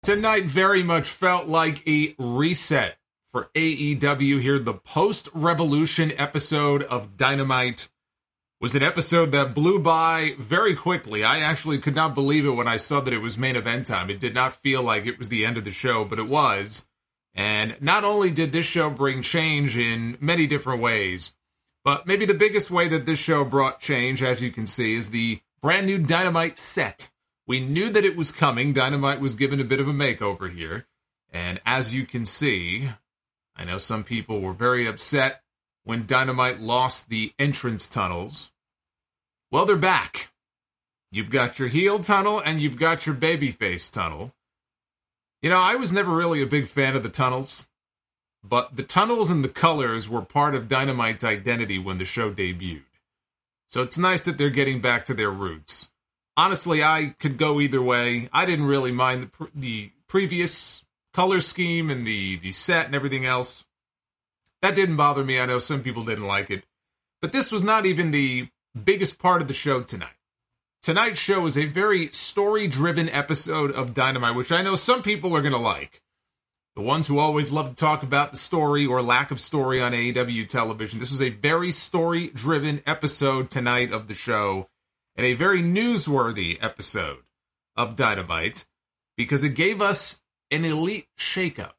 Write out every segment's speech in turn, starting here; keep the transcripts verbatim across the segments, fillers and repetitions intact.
Tonight very much felt like a reset for A E W here. The post-Revolution episode of Dynamite was an episode that blew by very quickly. I actually could not believe it when I saw that it was main event time. It did not feel like it was the end of the show, but it was. And not only did this show bring change in many different ways, but maybe the biggest way that this show brought change, as you can see, is the brand new Dynamite set. We knew that it was coming. Dynamite was given a bit of a makeover here. And as you can see, I know some people were very upset when Dynamite lost the entrance tunnels. Well, they're back. You've got your heel tunnel and you've got your babyface tunnel. You know, I was never really a big fan of the tunnels, but the tunnels and the colors were part of Dynamite's identity when the show debuted. So it's nice that they're getting back to their roots. Honestly, I could go either way. I didn't really mind the, pre- the previous color scheme and the, the set and everything else. That didn't bother me. I know some people didn't like it. But this was not even the biggest part of the show tonight. Tonight's show is a very story-driven episode of Dynamite, which I know some people are going to like. The ones who always love to talk about the story or lack of story on A E W television. This was a very story-driven episode tonight of the show. And a very newsworthy episode of Dynamite, because it gave us an Elite shakeup.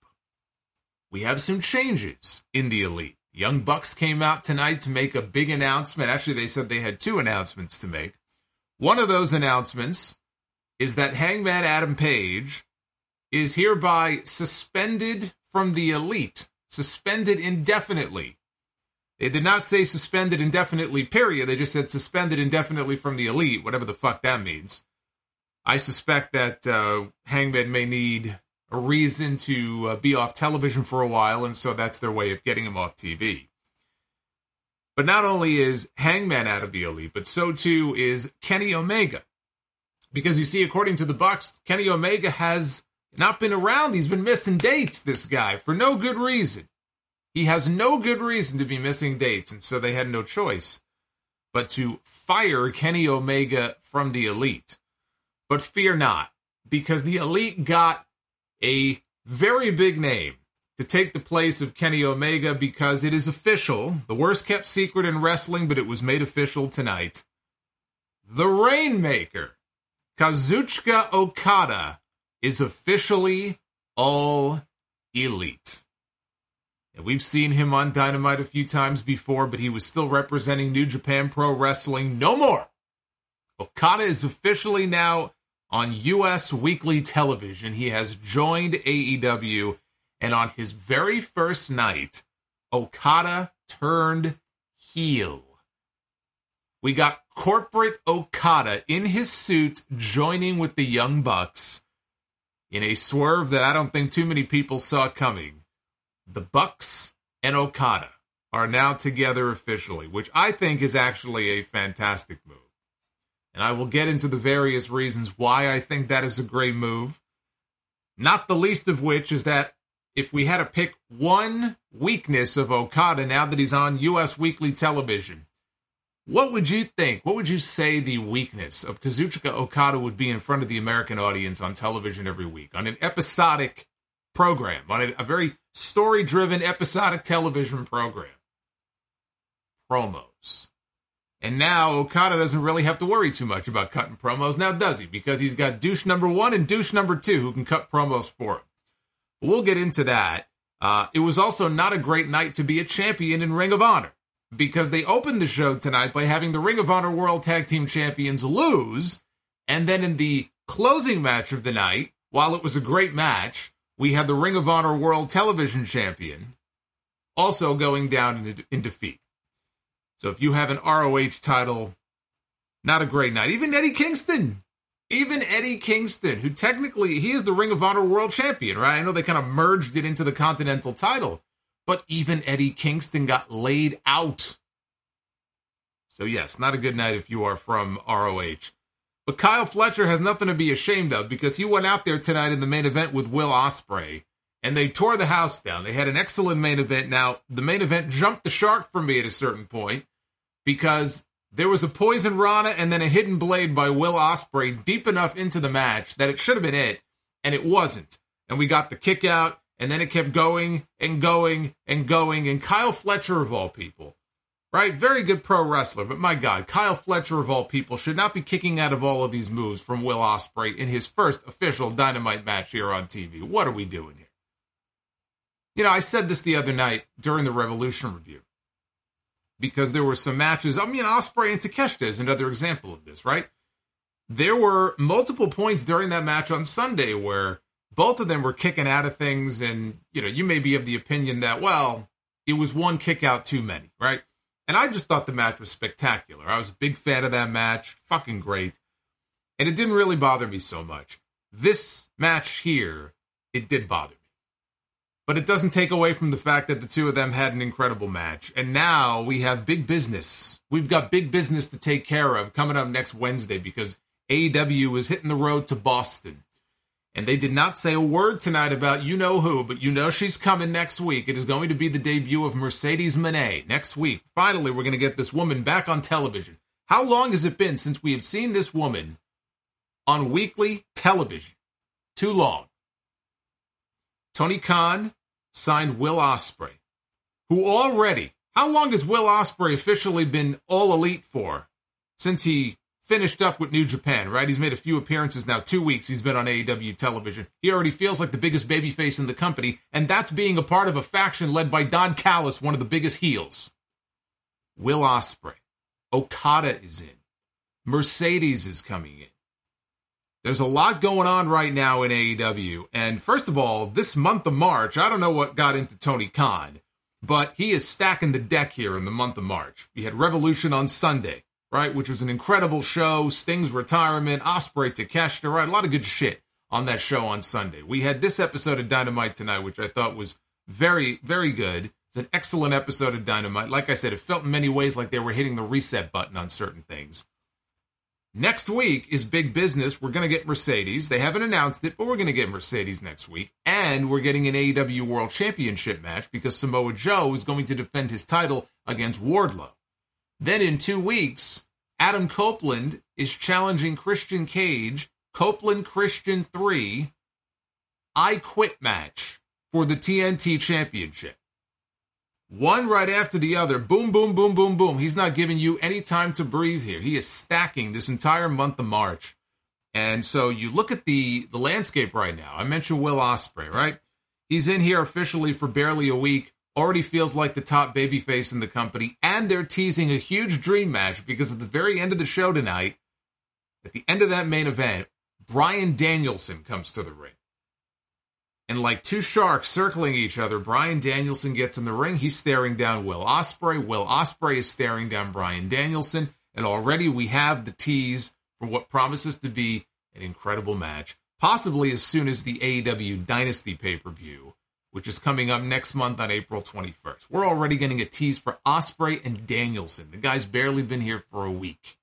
We have some changes in the Elite. Young Bucks came out tonight to make a big announcement. Actually, they said they had two announcements to make. One of those announcements is that Hangman Adam Page is hereby suspended from the Elite. Suspended indefinitely. They did not say suspended indefinitely, period. They just said suspended indefinitely from the Elite, whatever the fuck that means. I suspect that uh, Hangman may need a reason to uh, be off television for a while, and so that's their way of getting him off T V. But not only is Hangman out of the Elite, but so too is Kenny Omega. Because you see, according to the Bucks, Kenny Omega has not been around. He's been missing dates, this guy, for no good reason. He has no good reason to be missing dates, and so they had no choice but to fire Kenny Omega from the Elite. But fear not, because the Elite got a very big name to take the place of Kenny Omega, because it is official, the worst kept secret in wrestling, but it was made official tonight. The Rainmaker, Kazuchika Okada, is officially all Elite. And we've seen him on Dynamite a few times before, but he was still representing New Japan Pro Wrestling. No more! Okada is officially now on U S weekly television. He has joined A E W, and on his very first night, Okada turned heel. We got corporate Okada in his suit joining with the Young Bucks in a swerve that I don't think too many people saw coming. The Bucks and Okada are now together officially, which I think is actually a fantastic move. And I will get into the various reasons why I think that is a great move. Not the least of which is that if we had to pick one weakness of Okada now that he's on U S weekly television, what would you think? What would you say the weakness of Kazuchika Okada would be in front of the American audience on television every week, on an episodic program, on a, a very story-driven episodic television program? Promos. And now Okada doesn't really have to worry too much about cutting promos, now does he? Because he's got douche number one and douche number two who can cut promos for him. We'll get into that. Uh, it was also not a great night to be a champion in Ring of Honor, because they opened the show tonight by having the Ring of Honor World Tag Team Champions lose, and then in the closing match of the night, while it was a great match, we had the Ring of Honor World Television Champion also going down in, in defeat. So if you have an R O H title, not a great night. Even Eddie Kingston, even Eddie Kingston, who technically, he is the Ring of Honor World Champion, right? I know they kind of merged it into the Continental title, but even Eddie Kingston got laid out. So yes, not a good night if you are from R O H. But Kyle Fletcher has nothing to be ashamed of, because he went out there tonight in the main event with Will Ospreay, and they tore the house down. They had an excellent main event. Now, the main event jumped the shark for me at a certain point, because there was a Poison Rana and then a Hidden Blade by Will Ospreay deep enough into the match that it should have been it. And it wasn't. And we got the kick out, and then it kept going and going and going. And Kyle Fletcher, of all people, right? Very good pro wrestler, but my God, Kyle Fletcher, of all people, should not be kicking out of all of these moves from Will Ospreay in his first official Dynamite match here on T V. What are we doing here? You know, I said this the other night during the Revolution review, because there were some matches. I mean, Ospreay and Takeshita is another example of this, right? There were multiple points during that match on Sunday where both of them were kicking out of things, and, you know, you may be of the opinion that, well, it was one kick out too many, right? And I just thought the match was spectacular. I was a big fan of that match. Fucking great. And it didn't really bother me so much. This match here, it did bother me. But it doesn't take away from the fact that the two of them had an incredible match. And now we have big business. We've got big business to take care of coming up next Wednesday, because A E W is hitting the road to Boston. And they did not say a word tonight about you-know-who, but you know she's coming next week. It is going to be the debut of Mercedes Moné next week. Finally, we're going to get this woman back on television. How long has it been since we have seen this woman on weekly television? Too long. Tony Khan signed Will Ospreay, who already, how long has Will Ospreay officially been All Elite for? Since he finished up with New Japan, right? He's made a few appearances now. Two weeks he's been on A E W television. He already feels like the biggest babyface in the company, and that's being a part of a faction led by Don Callis, one of the biggest heels. Will Ospreay. Okada is in. Mercedes is coming in. There's a lot going on right now in A E W, and first of all, this month of March, I don't know what got into Tony Khan, but he is stacking the deck here in the month of March. We had Revolution on Sunday, right, which was an incredible show. Sting's retirement, Ospreay, Takeshita, right, a lot of good shit on that show on Sunday. We had this episode of Dynamite tonight, which I thought was very, very good. It's an excellent episode of Dynamite. Like I said, it felt in many ways like they were hitting the reset button on certain things. Next week is big business. We're going to get Mercedes. They haven't announced it, but we're going to get Mercedes next week. And we're getting an A E W World Championship match because Samoa Joe is going to defend his title against Wardlow. Then in two weeks, Adam Copeland is challenging Christian Cage, Copeland Christian three, I Quit match for the T N T Championship. One right after the other. Boom, boom, boom, boom, boom. He's not giving you any time to breathe here. He is stacking this entire month of March. And so you look at the, the landscape right now. I mentioned Will Ospreay, right? He's in here officially for barely a week. Already feels like the top babyface in the company. And they're teasing a huge dream match because at the very end of the show tonight, at the end of that main event, Bryan Danielson comes to the ring. And like two sharks circling each other, Bryan Danielson gets in the ring. He's staring down Will Ospreay. Will Ospreay is staring down Bryan Danielson. And already we have the tease for what promises to be an incredible match. Possibly as soon as the A E W Dynasty pay-per-view, which is coming up next month on April twenty-first. We're already getting a tease for Ospreay and Danielson. The guy's barely been here for a week.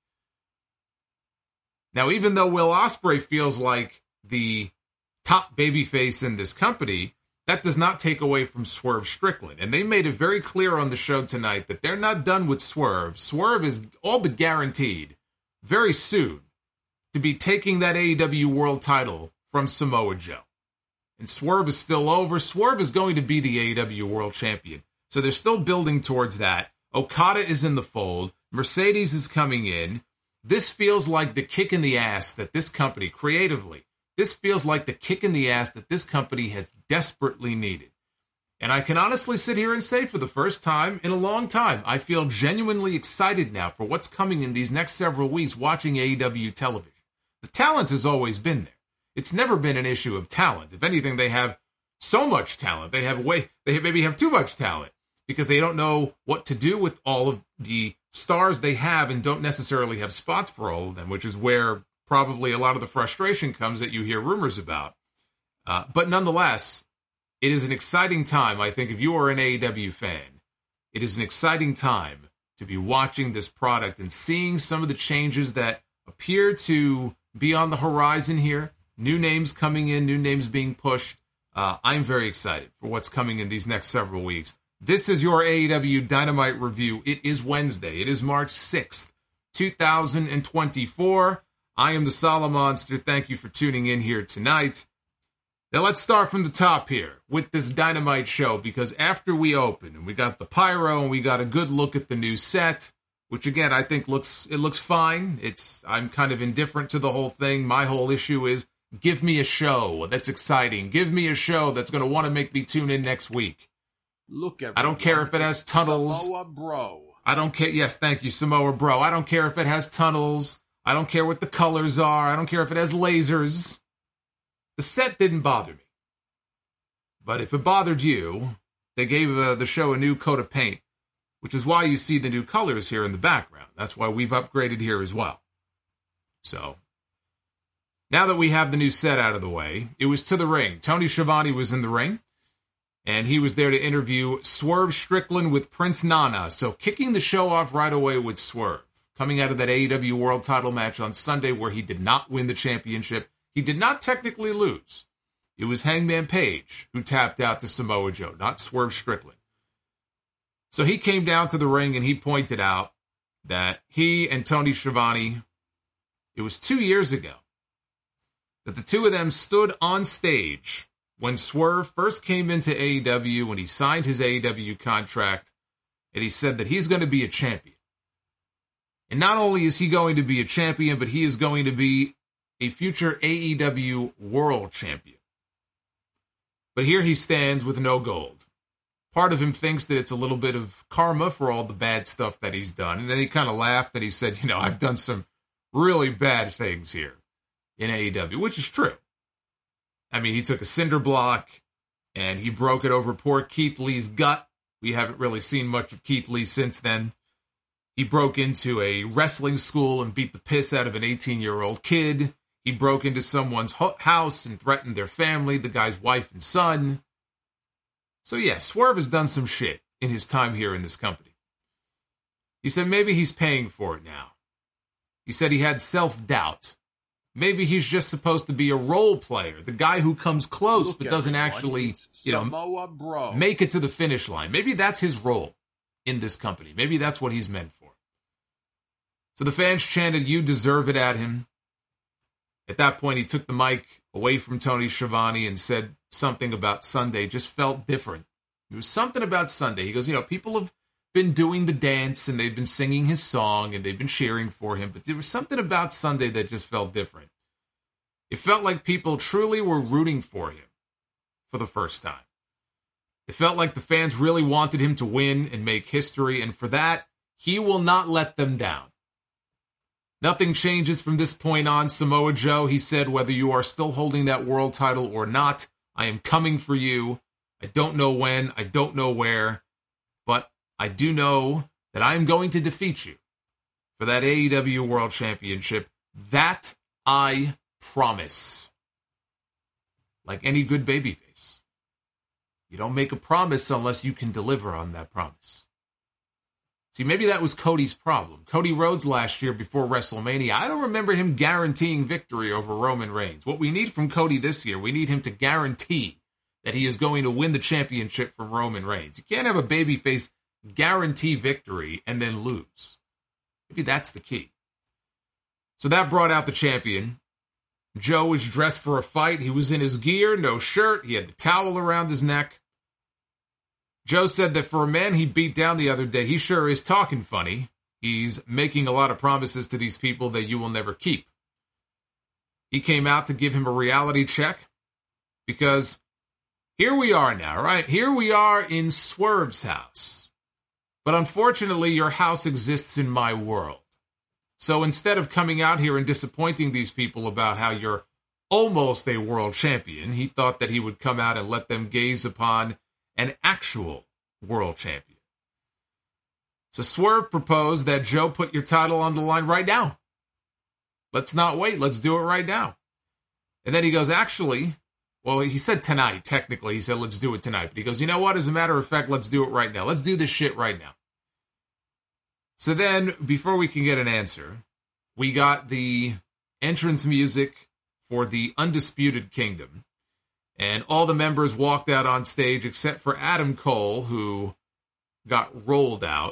Now, even though Will Ospreay feels like the top babyface in this company, that does not take away from Swerve Strickland. And they made it very clear on the show tonight that they're not done with Swerve. Swerve is all but guaranteed very soon to be taking that A E W World title from Samoa Joe. And Swerve is still over. Swerve is going to be the A E W World Champion. So they're still building towards that. Okada is in the fold. Mercedes is coming in. This feels like the kick in the ass that this company, creatively, this feels like the kick in the ass that this company has desperately needed. And I can honestly sit here and say for the first time in a long time, I feel genuinely excited now for what's coming in these next several weeks watching A E W television. The talent has always been there. It's never been an issue of talent. If anything, they have so much talent. They have way, they maybe have too much talent because they don't know what to do with all of the stars they have and don't necessarily have spots for all of them, which is where probably a lot of the frustration comes that you hear rumors about. Uh, but nonetheless, it is an exciting time. I think if you are an A E W fan, it is an exciting time to be watching this product and seeing some of the changes that appear to be on the horizon here. New names coming in, new names being pushed. Uh, I'm very excited for what's coming in these next several weeks. This is your A E W Dynamite review. It is Wednesday. It is March sixth, two thousand twenty-four. I am the Solid Monster. Thank you for tuning in here tonight. Now let's start from the top here with this Dynamite show, because after we open and we got the pyro and we got a good look at the new set, which again I think looks it looks fine. It's I'm kind of indifferent to the whole thing. My whole issue is give me a show that's exciting. Give me a show that's going to want to make me tune in next week. Look, everyone, I don't care if it has tunnels. Samoa Bro. I don't care. Yes, thank you, Samoa Bro. I don't care if it has tunnels. I don't care what the colors are. I don't care if it has lasers. The set didn't bother me. But if it bothered you, they gave uh, the show a new coat of paint, which is why you see the new colors here in the background. That's why we've upgraded here as well. So, now that we have the new set out of the way, it was to the ring. Tony Schiavone was in the ring, and he was there to interview Swerve Strickland with Prince Nana. So, kicking the show off right away with Swerve, coming out of that A E W World Title match on Sunday where he did not win the championship. He did not technically lose. It was Hangman Page who tapped out to Samoa Joe, not Swerve Strickland. So he came down to the ring and he pointed out that he and Tony Schiavone, it was two years ago, that the two of them stood on stage when Swerve first came into A E W, when he signed his A E W contract, and he said that he's going to be a champion. And not only is he going to be a champion, but he is going to be a future A E W world champion. But here he stands with no gold. Part of him thinks that it's a little bit of karma for all the bad stuff that he's done. And then he kind of laughed and he said, you know, I've done some really bad things here in A E W, which is true. I mean, he took a cinder block and he broke it over poor Keith Lee's gut. We haven't really seen much of Keith Lee since then. He broke into a wrestling school and beat the piss out of an eighteen-year-old kid. He broke into someone's house and threatened their family, the guy's wife and son. So yeah, Swerve has done some shit in his time here in this company. He said maybe he's paying for it now. He said he had self-doubt. Maybe he's just supposed to be a role player, the guy who comes close Look but doesn't everyone. actually, it's you know, Samoa Bro. make it to the finish line. Maybe that's his role in this company. Maybe that's what he's meant for. So the fans chanted, "You deserve it," at him. At that point, he took the mic away from Tony Schiavone and said something about Sunday just felt different. There was something about Sunday. He goes, you know, people have been doing the dance and they've been singing his song and they've been cheering for him, but there was something about Sunday that just felt different. It felt like people truly were rooting for him for the first time. It felt like the fans really wanted him to win and make history, and for that, he will not let them down. Nothing changes from this point on, Samoa Joe. He said, whether you are still holding that world title or not, I am coming for you. I don't know when, I don't know where, but I do know that I am going to defeat you for that A E W World Championship. That I promise. Like any good babyface, you don't make a promise unless you can deliver on that promise. See, maybe that was Cody's problem. Cody Rhodes last year before WrestleMania, I don't remember him guaranteeing victory over Roman Reigns. What we need from Cody this year, we need him to guarantee that he is going to win the championship from Roman Reigns. You can't have a babyface guarantee victory and then lose. Maybe that's the key. So that brought out the champion. Joe was dressed for a fight. He was in his gear, no shirt. He had the towel around his neck. Joe said that for a man he beat down the other day, he sure is talking funny. He's making a lot of promises to these people that you will never keep. He came out to give him a reality check because here we are now, right? Here we are in Swerve's house. But unfortunately, your house exists in my world. So instead of coming out here and disappointing these people about how you're almost a world champion, he thought that he would come out and let them gaze upon an actual world champion. So Swerve proposed that Joe put your title on the line right now. Let's not wait. Let's do it right now. And then he goes, actually, well, he said tonight, technically. He said, let's do it tonight. But he goes, you know what? As a matter of fact, let's do it right now. Let's do this shit right now. So then, before we can get an answer, we got the entrance music for the Undisputed Kingdom. And all the members walked out on stage except for Adam Cole, who got rolled out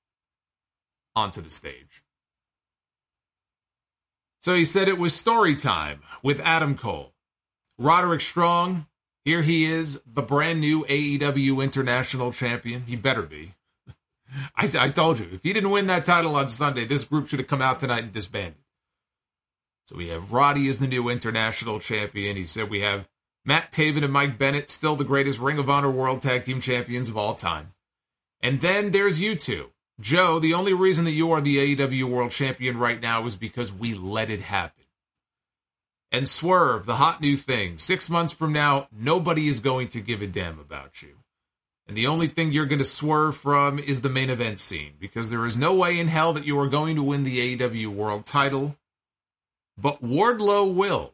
onto the stage. So he said it was story time with Adam Cole. Roderick Strong, here he is, the brand new A E W International Champion. He better be. I, I told you, if he didn't win that title on Sunday, this group should have come out tonight and disbanded. So we have Roddy as the new International Champion. He said we have Matt Taven and Mike Bennett, still the greatest Ring of Honor World Tag Team Champions of all time. And then there's you two. Joe, the only reason that you are the A E W World Champion right now is because we let it happen. And Swerve, the hot new thing. Six months from now, nobody is going to give a damn about you. And the only thing you're going to swerve from is the main event scene, because there is no way in hell that you are going to win the A E W World title. But Wardlow will.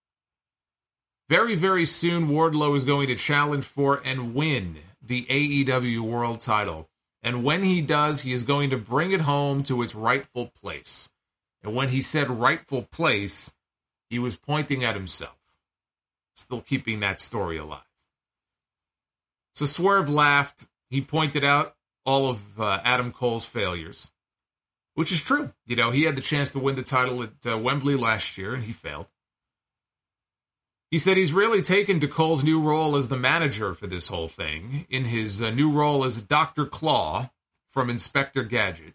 Very, very soon, Wardlow is going to challenge for and win the A E W World title. And when he does, he is going to bring it home to its rightful place. And when he said rightful place, he was pointing at himself. Still keeping that story alive. So Swerve laughed. He pointed out all of uh, Adam Cole's failures, which is true. You know, he had the chance to win the title at uh, Wembley last year, and he failed. He said he's really taken to Cole's new role as the manager for this whole thing, in his uh, new role as Doctor Claw from Inspector Gadget.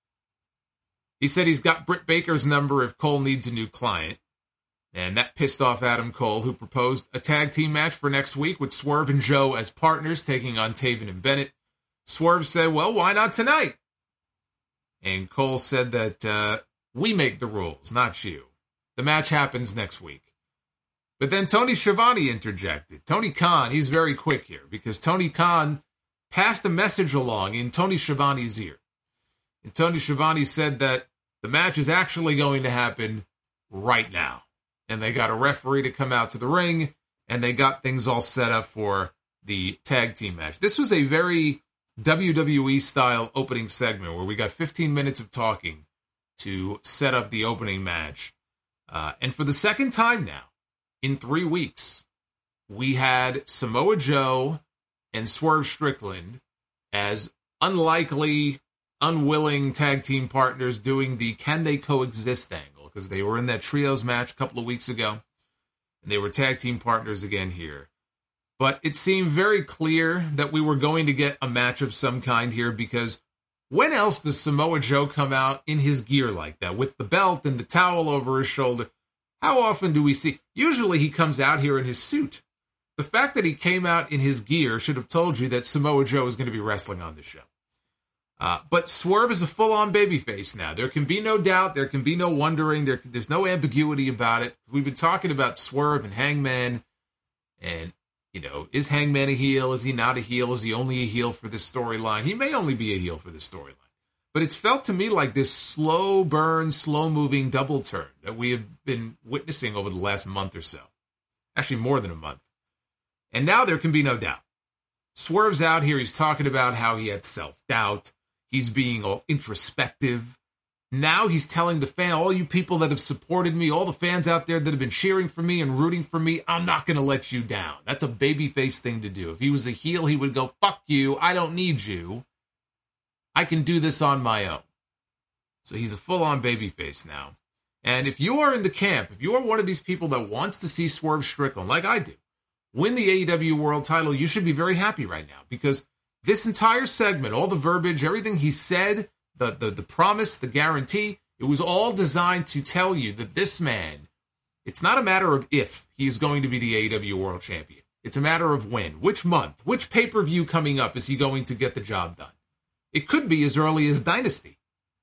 He said he's got Britt Baker's number if Cole needs a new client. And that pissed off Adam Cole, who proposed a tag team match for next week with Swerve and Joe as partners, taking on Taven and Bennett. Swerve said, well, why not tonight? And Cole said that uh, we make the rules, not you. The match happens next week. But then Tony Schiavone interjected. Tony Khan, he's very quick here, because Tony Khan passed a message along in Tony Schiavone's ear. And Tony Schiavone said that the match is actually going to happen right now. And they got a referee to come out to the ring, and they got things all set up for the tag team match. This was a very W W E-style opening segment where we got fifteen minutes of talking to set up the opening match. Uh, and for the second time now, in three weeks, we had Samoa Joe and Swerve Strickland as unlikely, unwilling tag team partners doing the can they coexist angle. Because they were in that trios match a couple of weeks ago, and they were tag team partners again here. But it seemed very clear that we were going to get a match of some kind here, because when else does Samoa Joe come out in his gear like that, with the belt and the towel over his shoulder? How often do we see? Usually he comes out here in his suit. The fact that he came out in his gear should have told you that Samoa Joe is going to be wrestling on the show. Uh, but Swerve is a full-on babyface now. There can be no doubt. There can be no wondering. There, there's no ambiguity about it. We've been talking about Swerve and Hangman. And, you know, is Hangman a heel? Is he not a heel? Is he only a heel for this storyline? He may only be a heel for this storyline. But it's felt to me like this slow burn, slow-moving double turn that we have been witnessing over the last month or so. Actually, more than a month. And now there can be no doubt. Swerve's out here. He's talking about how he had self-doubt. He's being all introspective. Now he's telling the fan, all you people that have supported me, all the fans out there that have been cheering for me and rooting for me, I'm not going to let you down. That's a babyface thing to do. If he was a heel, he would go, fuck you, I don't need you. I can do this on my own. So he's a full-on babyface now. And if you are in the camp, if you are one of these people that wants to see Swerve Strickland, like I do, win the A E W World title, you should be very happy right now, because this entire segment, all the verbiage, everything he said, the, the, the promise, the guarantee, it was all designed to tell you that this man, it's not a matter of if he is going to be the A E W World Champion. It's a matter of when, which month, which pay-per-view coming up is he going to get the job done. It could be as early as Dynasty.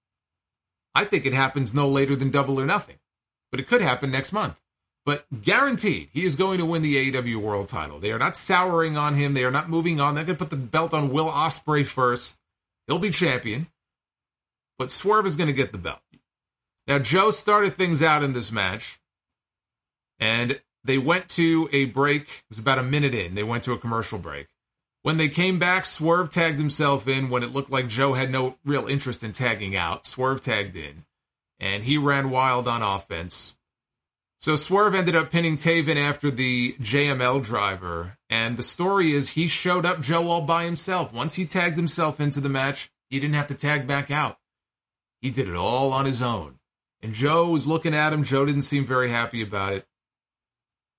I think it happens no later than Double or Nothing, but it could happen next month. But guaranteed, he is going to win the A E W World title. They are not souring on him. They are not moving on. They're going to put the belt on Will Ospreay first. He'll be champion. But Swerve is going to get the belt. Now, Joe started things out in this match. And they went to a break. It was about a minute in. They went to a commercial break. When they came back, Swerve tagged himself in when it looked like Joe had no real interest in tagging out. Swerve tagged in. And he ran wild on offense. So Swerve ended up pinning Taven after the J M L driver, and the story is he showed up Joe all by himself. Once he tagged himself into the match, he didn't have to tag back out. He did it all on his own. And Joe was looking at him. Joe didn't seem very happy about it.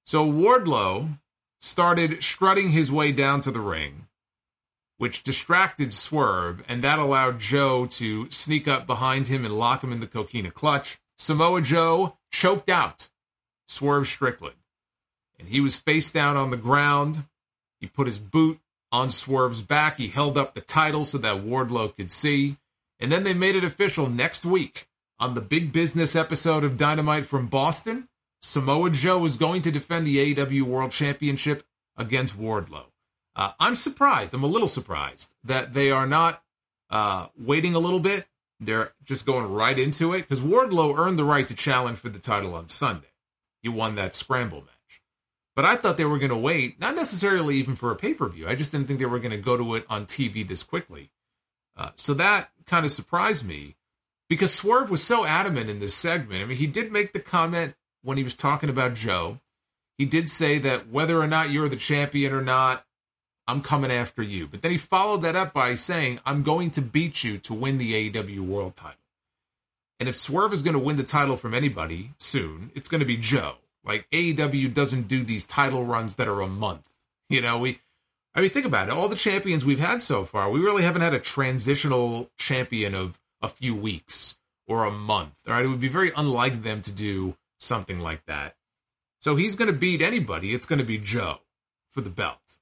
So Wardlow started strutting his way down to the ring, which distracted Swerve, and that allowed Joe to sneak up behind him and lock him in the Coquina clutch. Samoa Joe choked out Swerve Strickland, and he was face down on the ground. He put his boot on Swerve's back. He held up the title so that Wardlow could see, and then they made it official next week on the Big Business episode of Dynamite from Boston. Samoa Joe is going to defend the A E W World Championship against Wardlow. Uh, I'm surprised. I'm a little surprised that they are not uh, waiting a little bit. They're just going right into it because Wardlow earned the right to challenge for the title on Sunday. He won that scramble match. But I thought they were going to wait, not necessarily even for a pay-per-view. I just didn't think they were going to go to it on T V this quickly. Uh, so that kind of surprised me because Swerve was so adamant in this segment. I mean, he did make the comment when he was talking about Joe. He did say that whether or not you're the champion or not, I'm coming after you. But then he followed that up by saying, I'm going to beat you to win the A E W World title. And if Swerve is going to win the title from anybody soon, it's going to be Joe. Like, A E W doesn't do these title runs that are a month. You know, we, I mean, think about it. All the champions we've had so far, we really haven't had a transitional champion of a few weeks or a month. All right, it would be very unlike them to do something like that. So he's going to beat anybody. It's going to be Joe for the belt.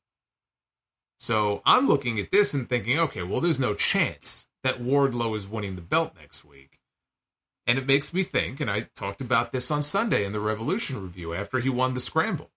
So I'm looking at this and thinking, okay, well, there's no chance that Wardlow is winning the belt next week. And it makes me think, and I talked about this on Sunday in the Revolution review after he won the scramble.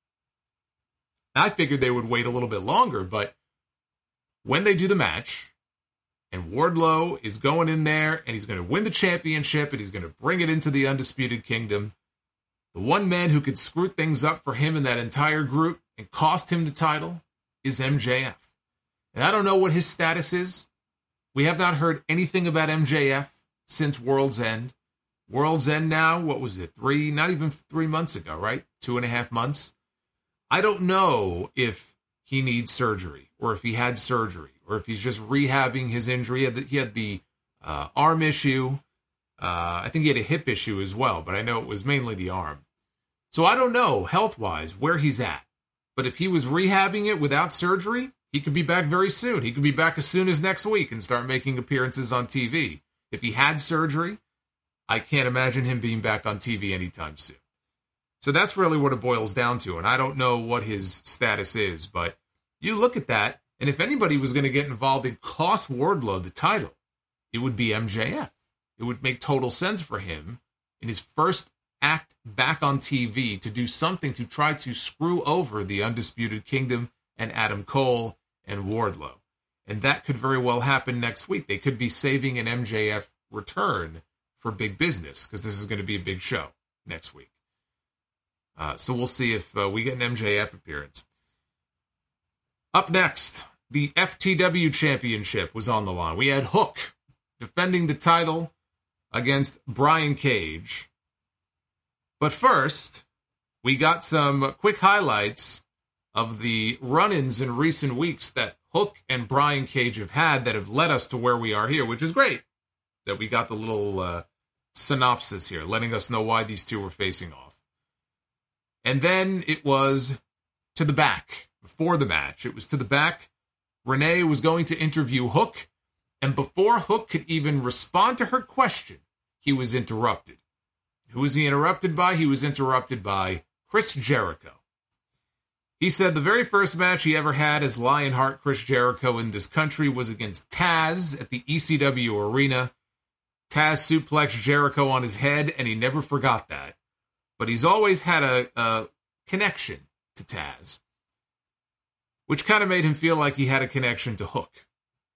I figured they would wait a little bit longer, but when they do the match, and Wardlow is going in there, and he's going to win the championship, and he's going to bring it into the Undisputed Kingdom, the one man who could screw things up for him and that entire group and cost him the title is M J F. And I don't know what his status is. We have not heard anything about M J F since World's End. World's End now, what was it? Three, not even three months ago, right? Two and a half months. I don't know if he needs surgery or if he had surgery or if he's just rehabbing his injury. He had the, he had the uh, arm issue. Uh, I think he had a hip issue as well, but I know it was mainly the arm. So I don't know, health-wise, where he's at. But if he was rehabbing it without surgery, he could be back very soon. He could be back as soon as next week and start making appearances on T V. If he had surgery, I can't imagine him being back on T V anytime soon. So that's really what it boils down to, and I don't know what his status is, but you look at that, and if anybody was going to get involved and cost Wardlow the title, it would be M J F. It would make total sense for him in his first act back on T V to do something to try to screw over the Undisputed Kingdom and Adam Cole and Wardlow. And that could very well happen next week. They could be saving an M J F return for Big Business because this is going to be a big show next week. Uh, so we'll see if uh, we get an M J F appearance. Up next, the F T W Championship was on the line. We had Hook defending the title against Brian Cage. But first, we got some quick highlights of the run-ins in recent weeks that Hook and Brian Cage have had that have led us to where we are here, which is great that we got the little uh, synopsis here, letting us know why these two were facing off. And then it was to the back. Before the match, it was to the back. Renee was going to interview Hook, and before Hook could even respond to her question, he was interrupted. Who was he interrupted by? He was interrupted by Chris Jericho. He said the very first match he ever had as Lionheart Chris Jericho in this country was against Taz at the E C W Arena. Taz suplexed Jericho on his head, and he never forgot that. But he's always had a, a connection to Taz, which kind of made him feel like he had a connection to Hook.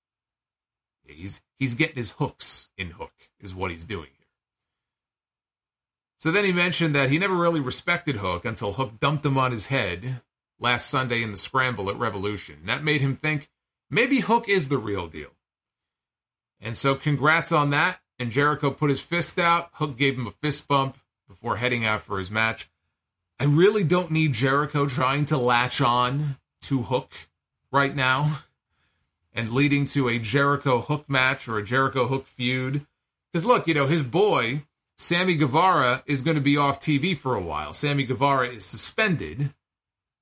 He's, he's getting his hooks in Hook, is what he's doing here. So then he mentioned that he never really respected Hook until Hook dumped him on his head last Sunday in the Scramble at Revolution. And that made him think, maybe Hook is the real deal. And so congrats on that. And Jericho put his fist out. Hook gave him a fist bump before heading out for his match. I really don't need Jericho trying to latch on to Hook right now and leading to a Jericho-Hook match or a Jericho-Hook feud. Because look, you know, his boy, Sammy Guevara, is going to be off T V for a while. Sammy Guevara is suspended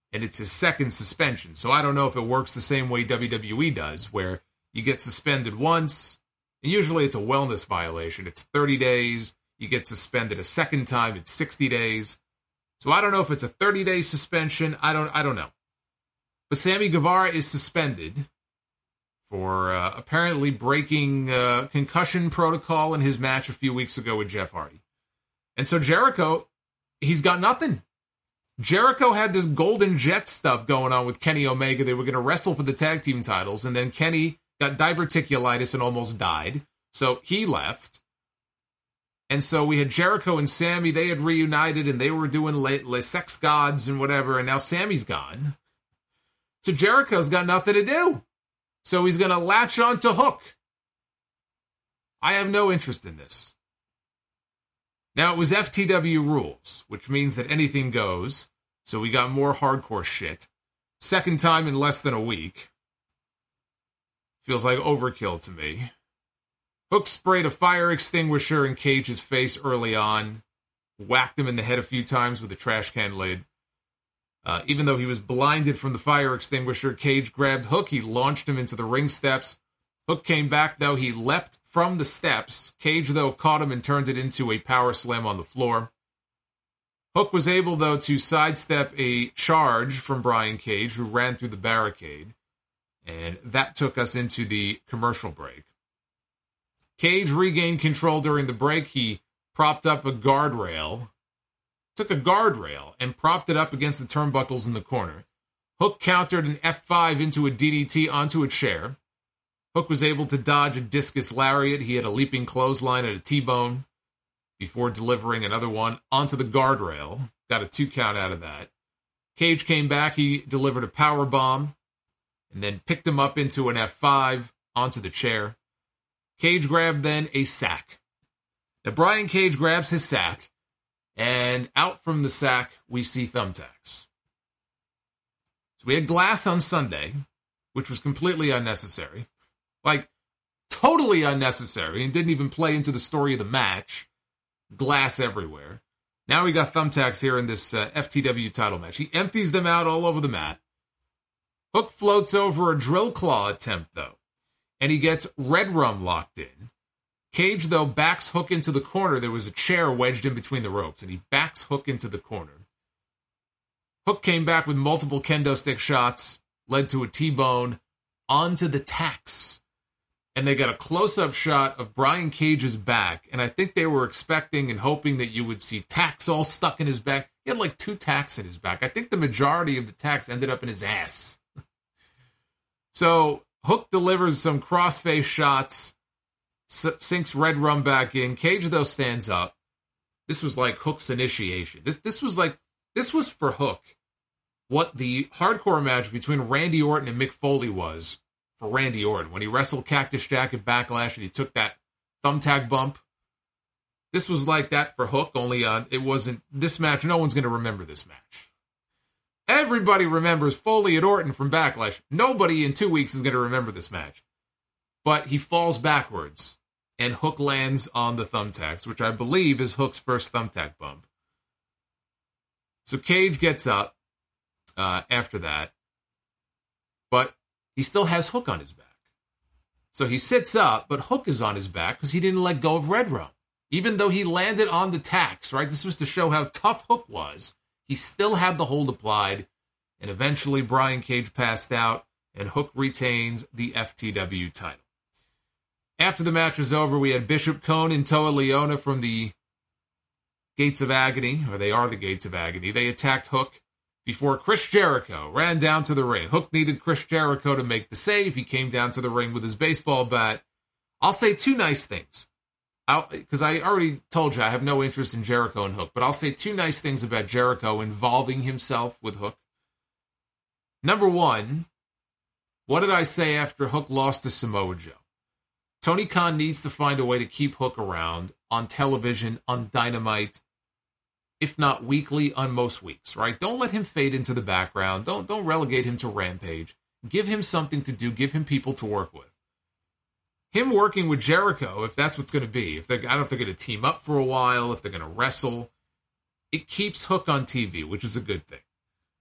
and it's his second suspension. So I don't know if it works the same way W W E does, where you get suspended once, and usually it's a wellness violation. It's thirty days. You get suspended a second time, it's sixty days. So I don't know if it's a thirty-day suspension. I don't I don't know. But Sammy Guevara is suspended for uh, apparently breaking uh, concussion protocol in his match a few weeks ago with Jeff Hardy. And so Jericho, he's got nothing. Jericho had this Golden Jet stuff going on with Kenny Omega. They were going to wrestle for the tag team titles, and then Kenny got diverticulitis and almost died. So he left. And so we had Jericho and Sammy. They had reunited, and they were doing Les Le Sex Gods and whatever, and now Sammy's gone. So Jericho's got nothing to do. So he's going to latch on to Hook. I have no interest in this. Now, it was F T W rules, which means that anything goes. So we got more hardcore shit. Second time in less than a week. Feels like overkill to me. Hook sprayed a fire extinguisher in Cage's face early on. Whacked him in the head a few times with a trash can lid. Uh, even though he was blinded from the fire extinguisher, Cage grabbed Hook. He launched him into the ring steps. Hook came back, though. He leapt from the steps. Cage, though, caught him and turned it into a power slam on the floor. Hook was able, though, to sidestep a charge from Brian Cage, who ran through the barricade. And that took us into the commercial break. Cage regained control during the break. He propped up a guardrail. Took a guardrail and propped it up against the turnbuckles in the corner. Hook countered an F five into a D D T onto a chair. Hook was able to dodge a discus lariat. He had a leaping clothesline and a T-bone before delivering another one onto the guardrail. Got a two count out of that. Cage came back. He delivered a power bomb and then picked him up into an F five onto the chair. Cage grabbed then a sack. Now Brian Cage grabs his sack, and out from the sack we see thumbtacks. So we had glass on Sunday, which was completely unnecessary. Like, totally unnecessary, and didn't even play into the story of the match. Glass everywhere. Now we got thumbtacks here in this uh, F T W title match. He empties them out all over the mat. Hook floats over a drill claw attempt, though, and he gets Red Rum locked in. Cage, though, backs Hook into the corner. There was a chair wedged in between the ropes, and he backs Hook into the corner. Hook came back with multiple kendo stick shots, led to a T-bone, onto the tacks. And they got a close-up shot of Brian Cage's back, and I think they were expecting and hoping that you would see tacks all stuck in his back. He had like two tacks in his back. I think the majority of the tacks ended up in his ass. So Hook delivers some crossface shots, s- sinks Red Rum back in. Cage, though, stands up. This was like Hook's initiation. This this was like, this was for Hook what the hardcore match between Randy Orton and Mick Foley was for Randy Orton, when he wrestled Cactus Jack at Backlash and he took that thumbtack bump. This was like that for Hook, only uh, it wasn't this match. No one's going to remember this match. Everybody remembers Foley and Orton from Backlash. Nobody in two weeks is going to remember this match. But he falls backwards, and Hook lands on the thumbtacks, which I believe is Hook's first thumbtack bump. So Cage gets up uh, after that, but he still has Hook on his back. So he sits up, but Hook is on his back because he didn't let go of Red Rum. Even though he landed on the tacks, right? This was to show how tough Hook was. He still had the hold applied, and eventually Brian Cage passed out, and Hook retains the F T W title. After the match was over, we had Bishop Cone and Toa Leona from the Gates of Agony, or they are the Gates of Agony. They attacked Hook before Chris Jericho ran down to the ring. Hook needed Chris Jericho to make the save. He came down to the ring with his baseball bat. I'll say two nice things. Because I already told you I have no interest in Jericho and Hook, but I'll say two nice things about Jericho involving himself with Hook. Number one, what did I say after Hook lost to Samoa Joe? Tony Khan needs to find a way to keep Hook around on television, on Dynamite, if not weekly, on most weeks, right? Don't let him fade into the background. Don't, don't relegate him to Rampage. Give him something to do. Give him people to work with. Him working with Jericho, if that's what's going to be, if they're, I don't know if they're going to team up for a while, if they're going to wrestle, it keeps Hook on T V, which is a good thing.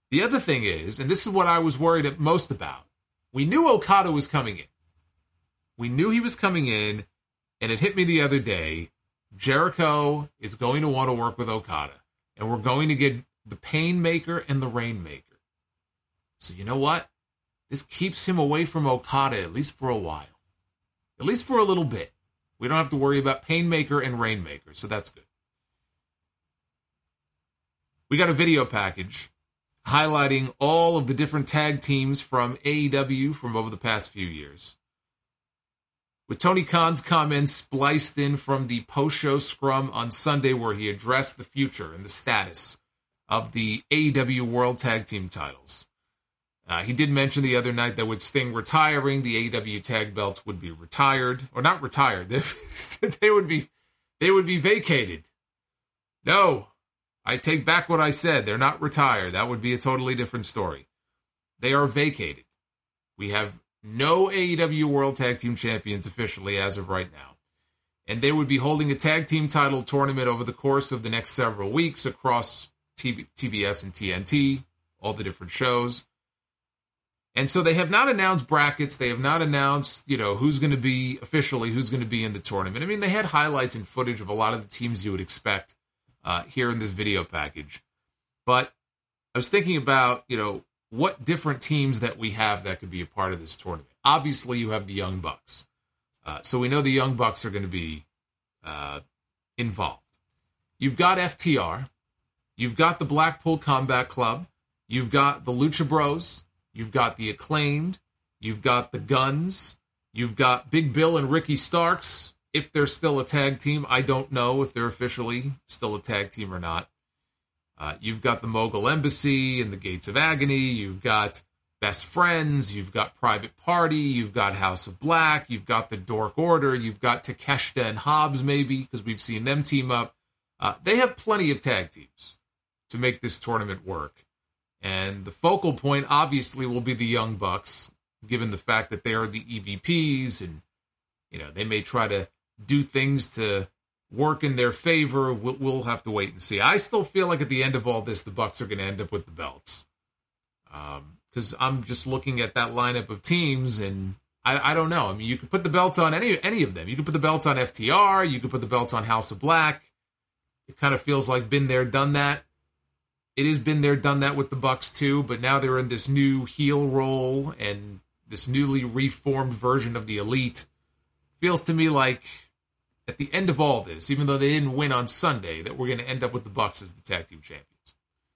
The other thing is, and this is what I was worried most about, we knew Okada was coming in. We knew he was coming in, and it hit me the other day. Jericho is going to want to work with Okada, and we're going to get the Painmaker and the Rainmaker. So you know what? This keeps him away from Okada, at least for a while. At least for a little bit. We don't have to worry about Painmaker and Rainmaker, so that's good. We got a video package highlighting all of the different tag teams from A E W from over the past few years. With Tony Khan's comments spliced in from the post-show scrum on Sunday where he addressed the future and the status of the A E W World Tag Team titles. Uh, he did mention the other night that with Sting retiring, the A E W tag belts would be retired. Or not retired. They, they would be they would be vacated. No, I take back what I said. They're not retired. That would be a totally different story. They are vacated. We have no A E W World Tag Team Champions officially as of right now. And they would be holding a tag team title tournament over the course of the next several weeks across T B S and T N T, all the different shows. And so they have not announced brackets. They have not announced, you know, who's going to be officially, who's going to be in the tournament. I mean, they had highlights and footage of a lot of the teams you would expect uh, here in this video package. But I was thinking about, you know, what different teams that we have that could be a part of this tournament. Obviously, you have the Young Bucks. Uh, so we know the Young Bucks are going to be uh, involved. You've got F T R. You've got the Blackpool Combat Club. You've got the Lucha Bros. You've got the Acclaimed. You've got the Guns. You've got Big Bill and Ricky Starks. If they're still a tag team, I don't know if they're officially still a tag team or not. Uh, you've got the Mogul Embassy and the Gates of Agony. You've got Best Friends. You've got Private Party. You've got House of Black. You've got the Dork Order. You've got Takeshita and Hobbs, maybe, because we've seen them team up. Uh, they have plenty of tag teams to make this tournament work. And the focal point, obviously, will be the Young Bucks, given the fact that they are the E V Ps, and, you know, they may try to do things to work in their favor. We'll, we'll have to wait and see. I still feel like at the end of all this, the Bucks are going to end up with the belts. Because um, I'm just looking at that lineup of teams, and I, I don't know. I mean, you could put the belts on any any of them. You could put the belts on F T R. You could put the belts on House of Black. It kind of feels like been there, done that. It has been there, done that with the Bucks too, but now they're in this new heel role and this newly reformed version of the Elite. Feels to me like at the end of all this, even though they didn't win on Sunday, that we're going to end up with the Bucks as the tag team champions.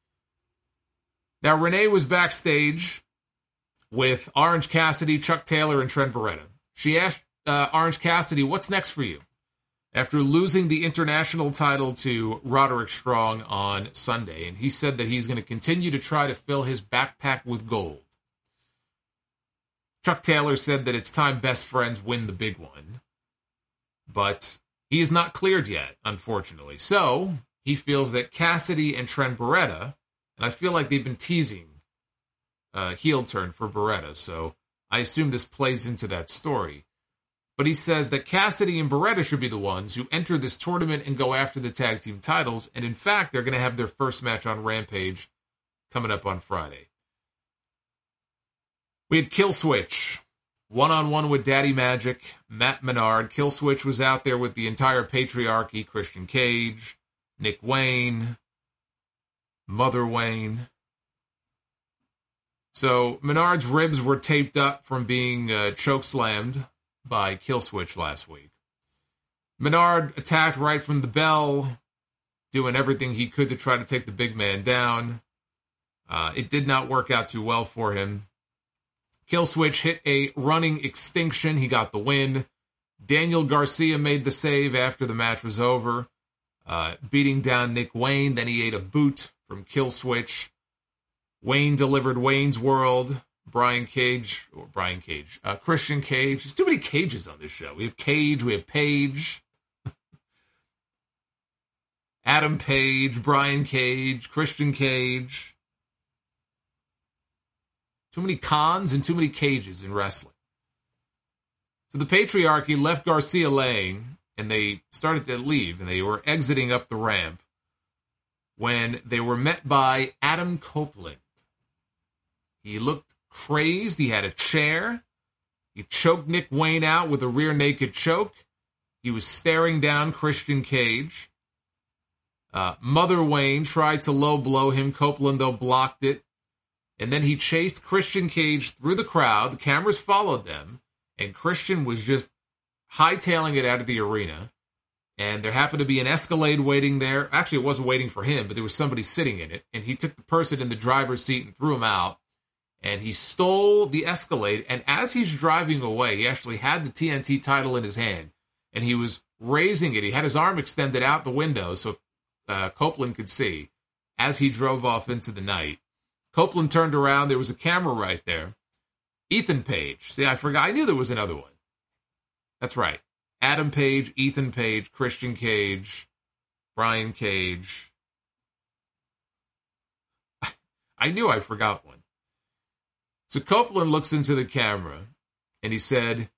Now, Renee was backstage with Orange Cassidy, Chuck Taylor, and Trent Beretta. She asked uh, Orange Cassidy, what's next for you? After losing the international title to Roderick Strong on Sunday, and he said that he's going to continue to try to fill his backpack with gold. Chuck Taylor said that it's time Best Friends win the big one, but he is not cleared yet, unfortunately. So he feels that Cassidy and Trent Beretta, and I feel like they've been teasing a heel turn for Beretta, so I assume this plays into that story. But he says that Cassidy and Beretta should be the ones who enter this tournament and go after the tag team titles. And in fact, they're going to have their first match on Rampage coming up on Friday. We had Killswitch, one-on-one with Daddy Magic, Matt Menard. Killswitch was out there with the entire Patriarchy, Christian Cage, Nick Wayne, Mother Wayne. So Menard's ribs were taped up from being uh, chokeslammed by Killswitch last week. Menard attacked right from the bell, doing everything he could to try to take the big man down. Uh, it did not work out too well for him. Killswitch hit a running extinction. He got the win. Daniel Garcia made the save after the match was over, uh, beating down Nick Wayne. Then he ate a boot from Killswitch. Wayne delivered Wayne's World. Brian Cage, or Brian Cage, uh, Christian Cage. There's too many Cages on this show. We have Cage, we have Page, Adam Page, Brian Cage, Christian Cage. Too many cons and too many cages in wrestling. So the Patriarchy left Garcia laying, and they started to leave, and they were exiting up the ramp when they were met by Adam Copeland. He looked crazed. He had a chair. He choked Nick Wayne out with a rear naked choke. He was staring down Christian Cage. Uh, Mother Wayne tried to low blow him. Copeland, though, blocked it. And then he chased Christian Cage through the crowd. The cameras followed them. And Christian was just hightailing it out of the arena. And there happened to be an Escalade waiting there. Actually, it wasn't waiting for him, but there was somebody sitting in it. And he took the person in the driver's seat and threw him out. And he stole the Escalade. And as he's driving away, he actually had the T N T title in his hand. And he was raising it. He had his arm extended out the window so uh, Copeland could see as he drove off into the night. Copeland turned around. There was a camera right there. Ethan Page. See, I forgot. I knew there was another one. That's right. Adam Page, Ethan Page, Christian Cage, Brian Cage. I knew I forgot one. So Copeland looks into the camera, and he said,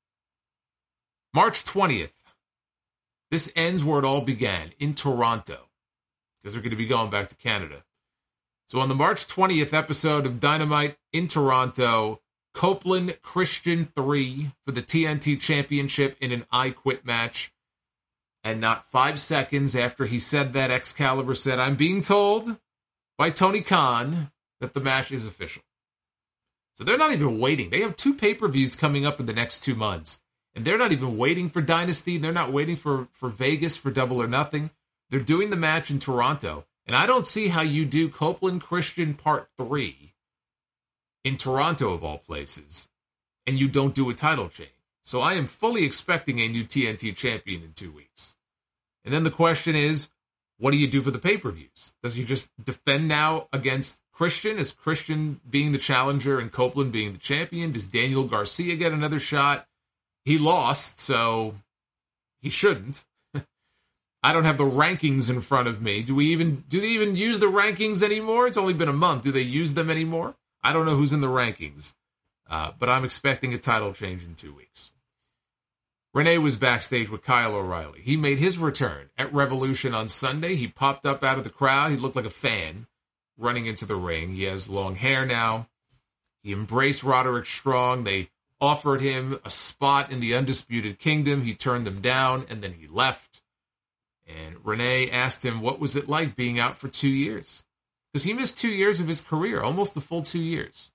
March twentieth, this ends where it all began, in Toronto, because they're going to be going back to Canada. So on the March twentieth episode of Dynamite in Toronto, Copeland Christian three for the T N T Championship in an I Quit match. And not five seconds after he said that, Excalibur said, I'm being told by Tony Khan that the match is official. So they're not even waiting. They have two pay-per-views coming up in the next two months. And they're not even waiting for Dynasty. They're not waiting for, for Vegas for Double or Nothing. They're doing the match in Toronto. And I don't see how you do Copeland Christian Part three in Toronto, of all places, and you don't do a title change. So I am fully expecting a new T N T champion in two weeks. And then the question is, what do you do for the pay-per-views? Does he just defend now against Christian? Is Christian being the challenger and Copeland being the champion? Does Daniel Garcia get another shot? He lost, so he shouldn't. I don't have the rankings in front of me. Do we even do they even use the rankings anymore? It's only been a month. Do they use them anymore? I don't know who's in the rankings, uh, but I'm expecting a title change in two weeks. Renee was backstage with Kyle O'Reilly. He made his return at Revolution on Sunday. He popped up out of the crowd. He looked like a fan running into the ring. He has long hair now. He embraced Roderick Strong. They offered him a spot in the Undisputed Kingdom. He turned them down, and then he left. And Renee asked him, what was it like being out for two years? Because he missed two years of his career, almost the full two years.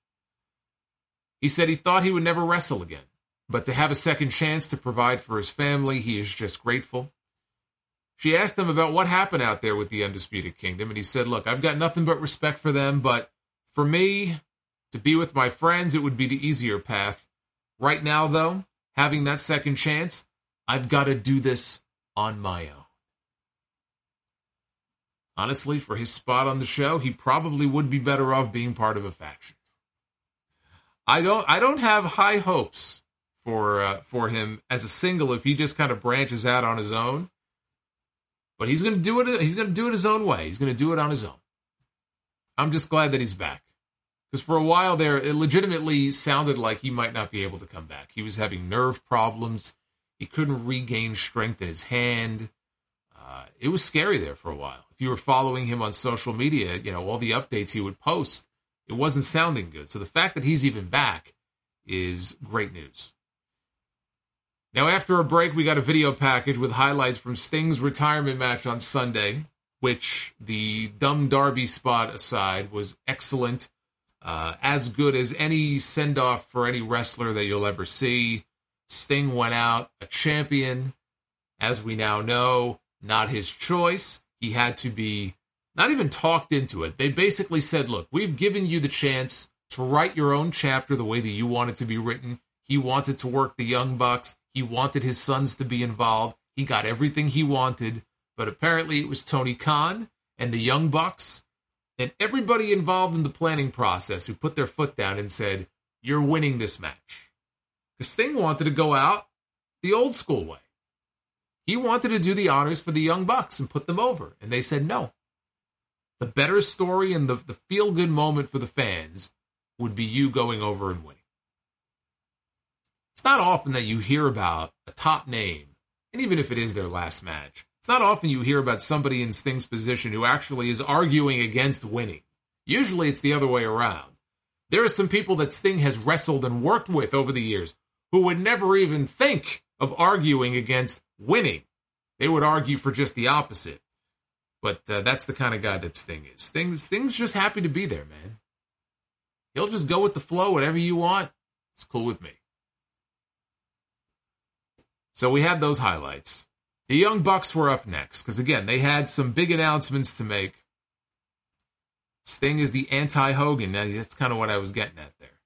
He said he thought he would never wrestle again. But to have a second chance to provide for his family, he is just grateful. She asked him about what happened out there with the Undisputed Kingdom, and he said, look, I've got nothing but respect for them, but for me, to be with my friends, it would be the easier path. Right now, though, having that second chance, I've got to do this on my own. Honestly, for his spot on the show, he probably would be better off being part of a faction. I don't I don't have high hopes for uh, for him as a single if he just kind of branches out on his own. But he's going to do it he's going to do it his own way. He's going to do it on his own. I'm just glad that he's back. Because for a while there, it legitimately sounded like he might not be able to come back. He was having nerve problems. He couldn't regain strength in his hand. Uh, it was scary there for a while. If you were following him on social media, you know, all the updates he would post, it wasn't sounding good. So the fact that he's even back is great news. Now, after a break, we got a video package with highlights from Sting's retirement match on Sunday, which, the dumb Darby spot aside, was excellent. Uh, as good as any send-off for any wrestler that you'll ever see. Sting went out a champion. As we now know, not his choice. He had to be not even talked into it. They basically said, look, we've given you the chance to write your own chapter the way that you want it to be written. He wanted to work the Young Bucks. He wanted his sons to be involved. He got everything he wanted. But apparently it was Tony Khan and the Young Bucks and everybody involved in the planning process who put their foot down and said, you're winning this match. Because Sting wanted to go out the old school way. He wanted to do the honors for the Young Bucks and put them over. And they said no. The better story and the, the feel-good moment for the fans would be you going over and winning. It's not often that you hear about a top name, and even if it is their last match, it's not often you hear about somebody in Sting's position who actually is arguing against winning. Usually it's the other way around. There are some people that Sting has wrestled and worked with over the years who would never even think of arguing against winning. They would argue for just the opposite. But uh, that's the kind of guy that Sting is. Sting, Sting's just happy to be there, man. He'll just go with the flow, whatever you want. It's cool with me. So we had those highlights. The Young Bucks were up next, because again, they had some big announcements to make. Sting is the anti-Hogan. Now, that's kind of what I was getting at there.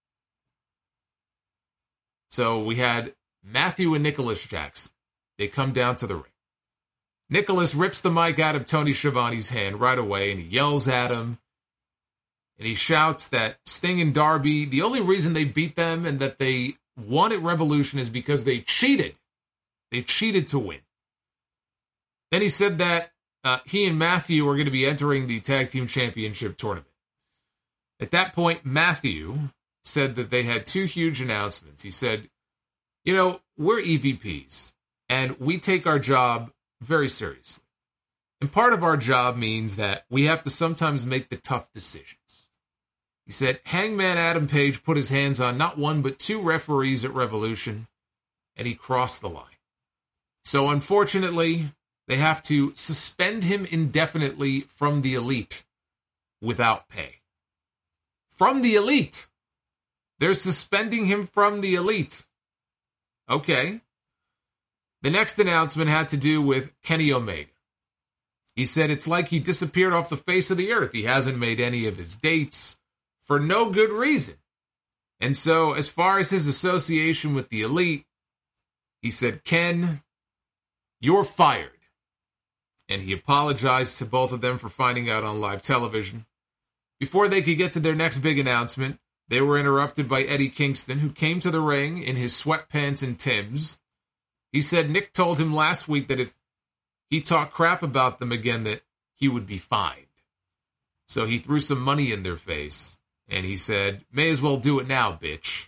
So we had Matthew and Nicholas Jackson. They come down to the ring. Nicholas rips the mic out of Tony Schiavone's hand right away, and he yells at him. And he shouts that Sting and Darby, the only reason they beat them and that they won at Revolution is because they cheated. They cheated to win. Then he said that uh, he and Matthew are going to be entering the Tag Team Championship tournament. At that point, Matthew said that they had two huge announcements. He said, you know, we're E V Ps, and we take our job very seriously. And part of our job means that we have to sometimes make the tough decisions. He said, Hangman Adam Page put his hands on not one but two referees at Revolution, and he crossed the line. So unfortunately, they have to suspend him indefinitely from the Elite without pay. From the Elite. They're suspending him from the Elite. Okay. The next announcement had to do with Kenny Omega. He said it's like he disappeared off the face of the earth. He hasn't made any of his dates for no good reason. And so, as far as his association with the Elite, he said, Ken, you're fired. And he apologized to both of them for finding out on live television. Before they could get to their next big announcement, they were interrupted by Eddie Kingston, who came to the ring in his sweatpants and Timbs. He said Nick told him last week that if he talked crap about them again, that he would be fined. So he threw some money in their face, and he said, may as well do it now, bitch.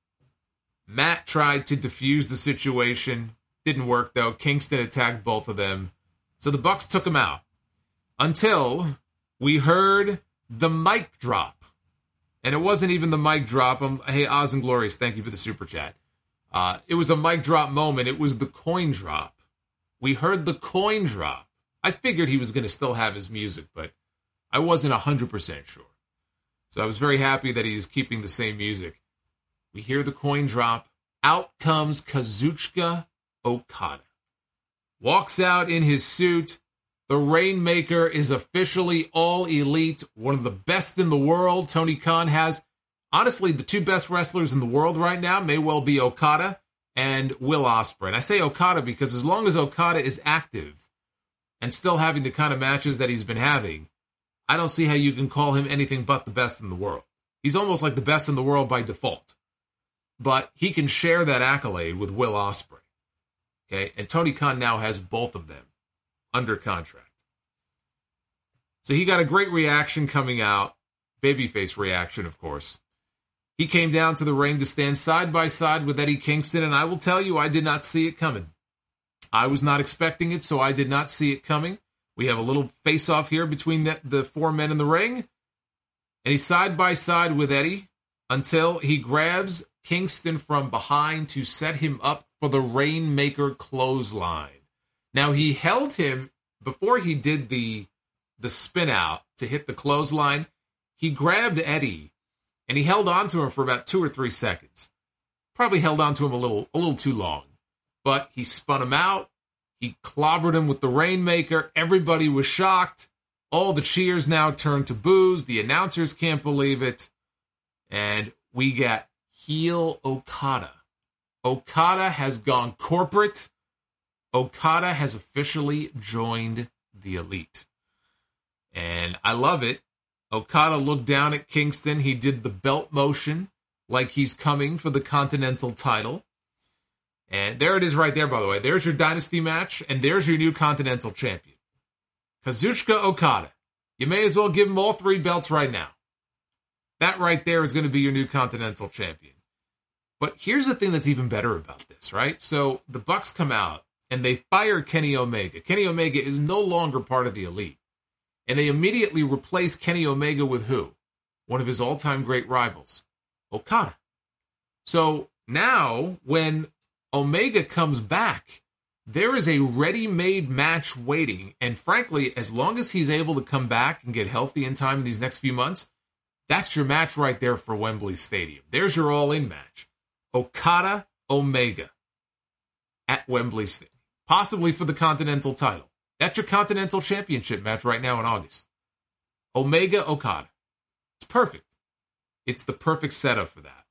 Matt tried to defuse the situation. Didn't work, though. Kingston attacked both of them. So the Bucks took him out. Until we heard the mic drop. And it wasn't even the mic drop. Um, hey, Oz and Glorious, thank you for the super chat. Uh, it was a mic drop moment. It was the coin drop. We heard the coin drop. I figured he was going to still have his music, but I wasn't one hundred percent sure. So I was very happy that he is keeping the same music. We hear the coin drop. Out comes Kazuchika Okada. Walks out in his suit. The Rainmaker is officially all elite. One of the best in the world. Tony Khan has, honestly, the two best wrestlers in the world right now may well be Okada and Will Ospreay. And I say Okada because as long as Okada is active and still having the kind of matches that he's been having, I don't see how you can call him anything but the best in the world. He's almost like the best in the world by default. But he can share that accolade with Will Ospreay. Okay, and Tony Khan now has both of them under contract. So he got a great reaction coming out. Babyface reaction, of course. He came down to the ring to stand side by side with Eddie Kingston, and I will tell you, I did not see it coming. I was not expecting it, so I did not see it coming. We have a little face-off here between the, the four men in the ring, and he's side by side with Eddie until he grabs Kingston from behind to set him up for the Rainmaker clothesline. Now, he held him, before he did the, the spin out to hit the clothesline, he grabbed Eddie, and he held on to him for about two or three seconds. Probably held on to him a little, a little too long. But he spun him out. He clobbered him with the Rainmaker. Everybody was shocked. All the cheers now turned to boos. The announcers can't believe it. And we got heel Okada. Okada has gone corporate. Okada has officially joined the Elite. And I love it. Okada looked down at Kingston. He did the belt motion like he's coming for the Continental title. And there it is right there, by the way. There's your Dynasty match, and there's your new Continental Champion. Kazuchika Okada. You may as well give him all three belts right now. That right there is going to be your new Continental Champion. But here's the thing that's even better about this, right? So the Bucks come out, and they fire Kenny Omega. Kenny Omega is no longer part of the Elite. And they immediately replace Kenny Omega with who? one of his all-time great rivals, Okada. So now when Omega comes back, there is a ready-made match waiting. And frankly, as long as he's able to come back and get healthy in time in these next few months, that's your match right there for Wembley Stadium. There's your all-in match. Okada Omega at Wembley Stadium. Possibly for the Continental title. That's your Continental Championship match right now in August. Omega Okada. It's perfect. It's the perfect setup for that.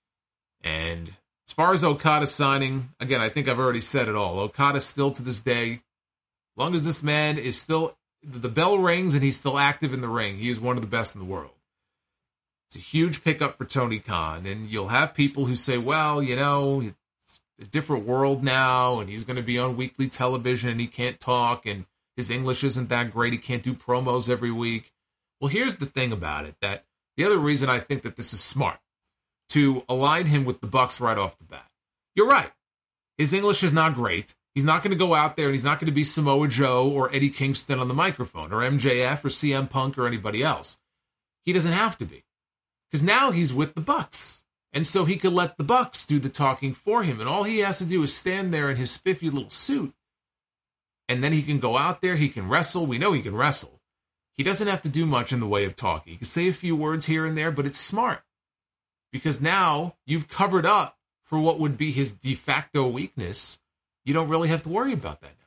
And as far as Okada signing, again, I think I've already said it all. Okada still to this day, as long as this man is still, the bell rings and he's still active in the ring, he is one of the best in the world. It's a huge pickup for Tony Khan, and you'll have people who say, well, you know, it's a different world now, and he's going to be on weekly television, and he can't talk, and his English isn't that great, he can't do promos every week. Well, here's the thing about it, that the other reason I think that this is smart, to align him with the Bucks right off the bat. You're right. His English is not great. He's not going to go out there and he's not going to be Samoa Joe or Eddie Kingston on the microphone or M J F or C M Punk or anybody else. He doesn't have to be. Because now he's with the Bucks. And so he could let the Bucks do the talking for him. And all he has to do is stand there in his spiffy little suit. And then he can go out there. He can wrestle. We know he can wrestle. He doesn't have to do much in the way of talking. He can say a few words here and there, but it's smart. Because now you've covered up for what would be his de facto weakness. You don't really have to worry about that now.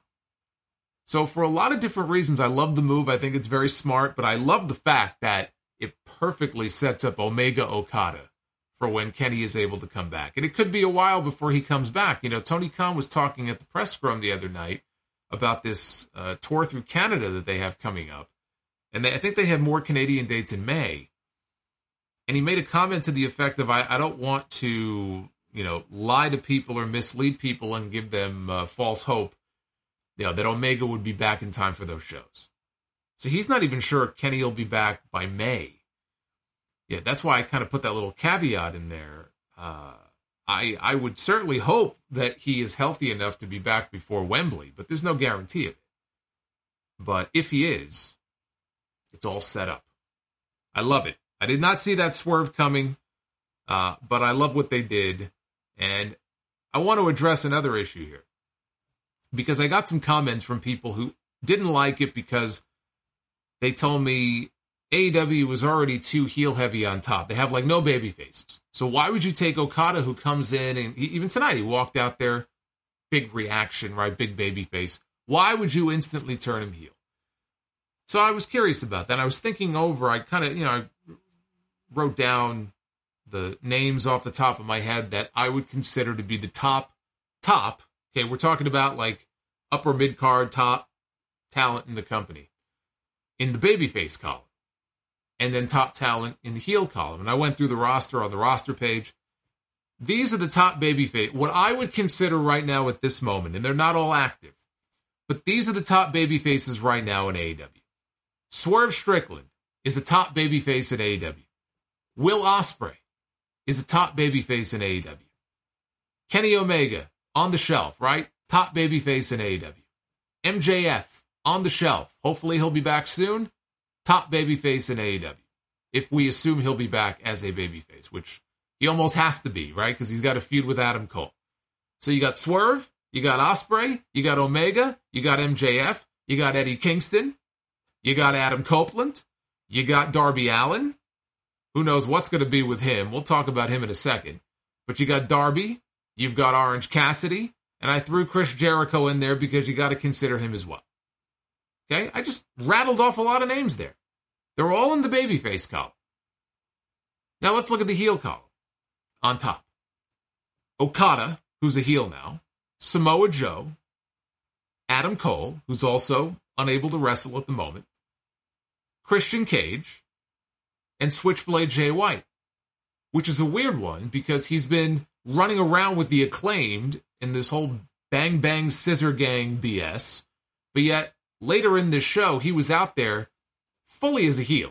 So for a lot of different reasons, I love the move. I think it's very smart, but I love the fact that it perfectly sets up Omega Okada for when Kenny is able to come back. And it could be a while before he comes back. You know, Tony Khan was talking at the press scrum the other night about this uh, tour through Canada that they have coming up. And they, I think they have more Canadian dates in May. And he made a comment to the effect of, I, I don't want to, you know, lie to people or mislead people and give them uh, false hope, you know, that Omega would be back in time for those shows. So he's not even sure Kenny will be back by May. Yeah, that's why I kind of put that little caveat in there. Uh, I I would certainly hope that he is healthy enough to be back before Wembley, but there's no guarantee of it. But if he is, it's all set up. I love it. I did not see that swerve coming, uh, but I love what they did. And I want to address another issue here. Because I got some comments from people who didn't like it because they told me A E W was already too heel heavy on top. They have like no baby faces. So why would you take Okada, who comes in, and he, even tonight he walked out there, big reaction, right? Big baby face. Why would you instantly turn him heel? So I was curious about that. I was thinking over, I kind of, you know, I wrote down the names off the top of my head that I would consider to be the top, top. Okay, we're talking about like upper mid-card top talent in the company in the babyface column. And then top talent in the heel column. And I went through the roster on the roster page. These are the top babyface, what I would consider right now at this moment, and they're not all active, but these are the top babyfaces right now in A E W. Swerve Strickland is a top babyface in A E W. Will Ospreay is a top babyface in A E W. Kenny Omega, on the shelf, right? Top babyface in A E W. M J F, on the shelf. Hopefully he'll be back soon. Top babyface in A E W. If we assume he'll be back as a babyface, which he almost has to be, right? Because he's got a feud with Adam Cole. So you got Swerve, you got Ospreay, you got Omega, you got M J F, you got Eddie Kingston, you got Adam Copeland, you got Darby Allin. Who knows what's going to be with him? We'll talk about him in a second. But you got Darby, you've got Orange Cassidy, and I threw Chris Jericho in there because you got to consider him as well. Okay? I just rattled off a lot of names there. They're all in the babyface column. Now let's look at the heel column. On top, Okada, who's a heel now, Samoa Joe, Adam Cole, who's also unable to wrestle at the moment, Christian Cage, and Switchblade Jay White, which is a weird one because he's been running around with the Acclaimed in this whole Bang Bang Scissor Gang B S, but yet later in this show, he was out there fully as a heel.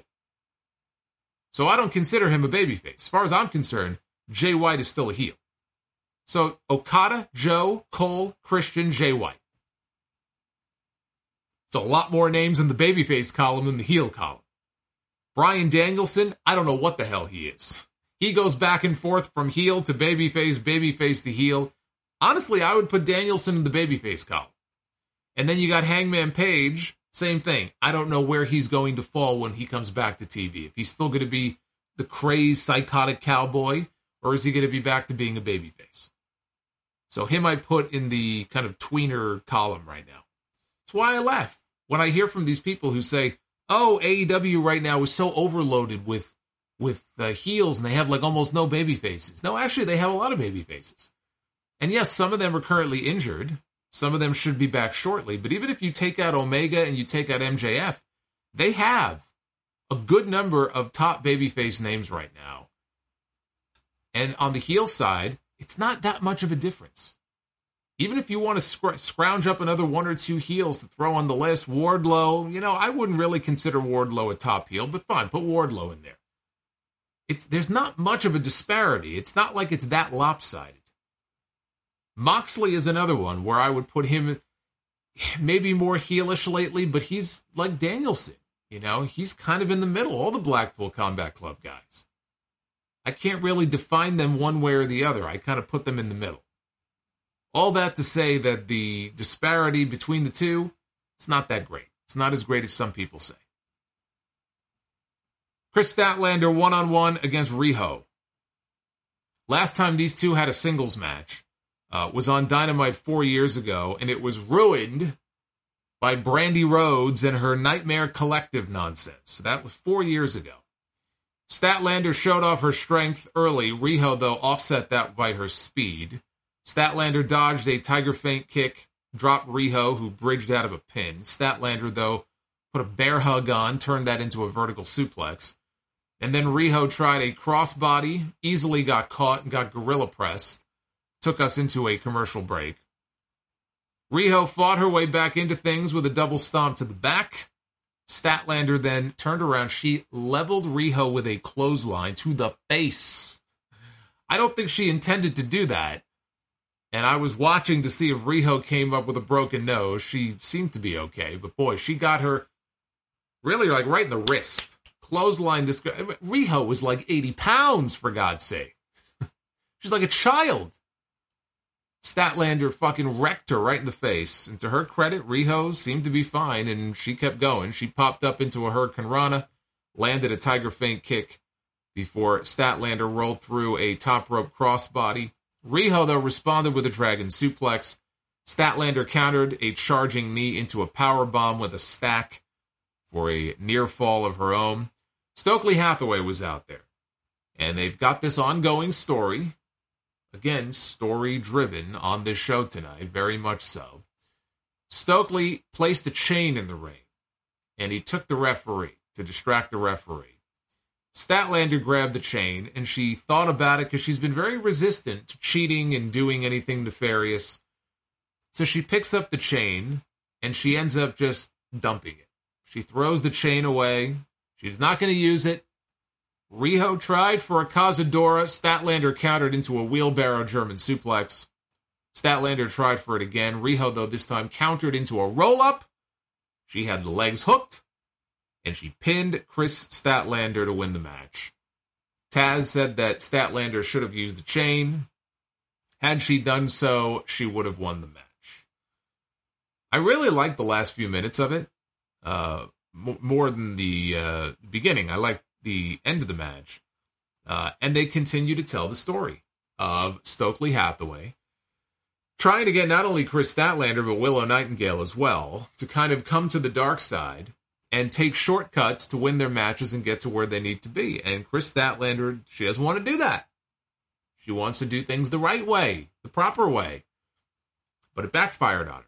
So I don't consider him a babyface. As far as I'm concerned, Jay White is still a heel. So Okada, Joe, Cole, Christian, Jay White. It's a lot more names in the babyface column than the heel column. Bryan Danielson, I don't know what the hell he is. He goes back and forth from heel to babyface, babyface to heel. Honestly, I would put Danielson in the babyface column. And then you got Hangman Page, same thing. I don't know where he's going to fall when he comes back to T V. If he's still going to be the crazed, psychotic cowboy, or is he going to be back to being a babyface? So him I put in the kind of tweener column right now. That's why I laugh when I hear from these people who say, oh, A E W right now is so overloaded with with uh, heels and they have like almost no baby faces. No, actually, they have a lot of baby faces. And yes, some of them are currently injured. Some of them should be back shortly. But even if you take out Omega and you take out M J F, they have a good number of top babyface names right now. And on the heel side, it's not that much of a difference. Even if you want to scr- scrounge up another one or two heels to throw on the list, Wardlow, you know, I wouldn't really consider Wardlow a top heel, but fine, put Wardlow in there. It's, there's not much of a disparity. It's not like it's that lopsided. Moxley is another one where I would put him maybe more heelish lately, but he's like Danielson. You know, he's kind of in the middle, all the Blackpool Combat Club guys. I can't really define them one way or the other. I kind of put them in the middle. All that to say that the disparity between the two, it's not that great. It's not as great as some people say. Chris Statlander one-on-one against Riho. Last time these two had a singles match uh, was on Dynamite four years ago, and it was ruined by Brandy Rhodes and her Nightmare Collective nonsense. So that was four years ago. Statlander showed off her strength early. Riho, though, offset that by her speed. Statlander dodged a Tiger Feint kick, dropped Riho, who bridged out of a pin. Statlander, though, put a bear hug on, turned that into a vertical suplex. And then Riho tried a crossbody, easily got caught and got gorilla pressed. Took us into a commercial break. Riho fought her way back into things with a double stomp to the back. Statlander then turned around. She leveled Riho with a clothesline to the face. I don't think she intended to do that. And I was watching to see if Riho came up with a broken nose. She seemed to be okay. But boy, she got her really like right in the wrist. Clothesline this guy. Riho was like eighty pounds, for God's sake. She's like a child. Statlander fucking wrecked her right in the face. And to her credit, Riho seemed to be fine, and she kept going. She popped up into a Hurricane Rana, landed a Tiger Feint kick before Statlander rolled through a top rope crossbody. Riho, though, responded with a Dragon Suplex. Statlander countered a charging knee into a powerbomb with a stack for a near fall of her own. Stokely Hathaway was out there. And they've got this ongoing story. Again, story-driven on this show tonight, very much so. Stokely placed a chain in the ring, and he took the referee to distract the referee. Statlander grabbed the chain, and she thought about it because she's been very resistant to cheating and doing anything nefarious. So she picks up the chain, and she ends up just dumping it. She throws the chain away. She's not going to use it. Riho tried for a Cazadora. Statlander countered into a wheelbarrow German suplex. Statlander tried for it again. Riho, though, this time countered into a roll-up. She had the legs hooked, and she pinned Chris Statlander to win the match. Taz said that Statlander should have used the chain. Had she done so, she would have won the match. I really liked the last few minutes of it, uh, m- more than the uh, beginning. I liked the end of the match. Uh, and they continue to tell the story of Stokely Hathaway trying to get not only Chris Statlander, but Willow Nightingale as well, to kind of come to the dark side and take shortcuts to win their matches and get to where they need to be. And Chris Statlander, she doesn't want to do that. She wants to do things the right way, the proper way. But it backfired on her.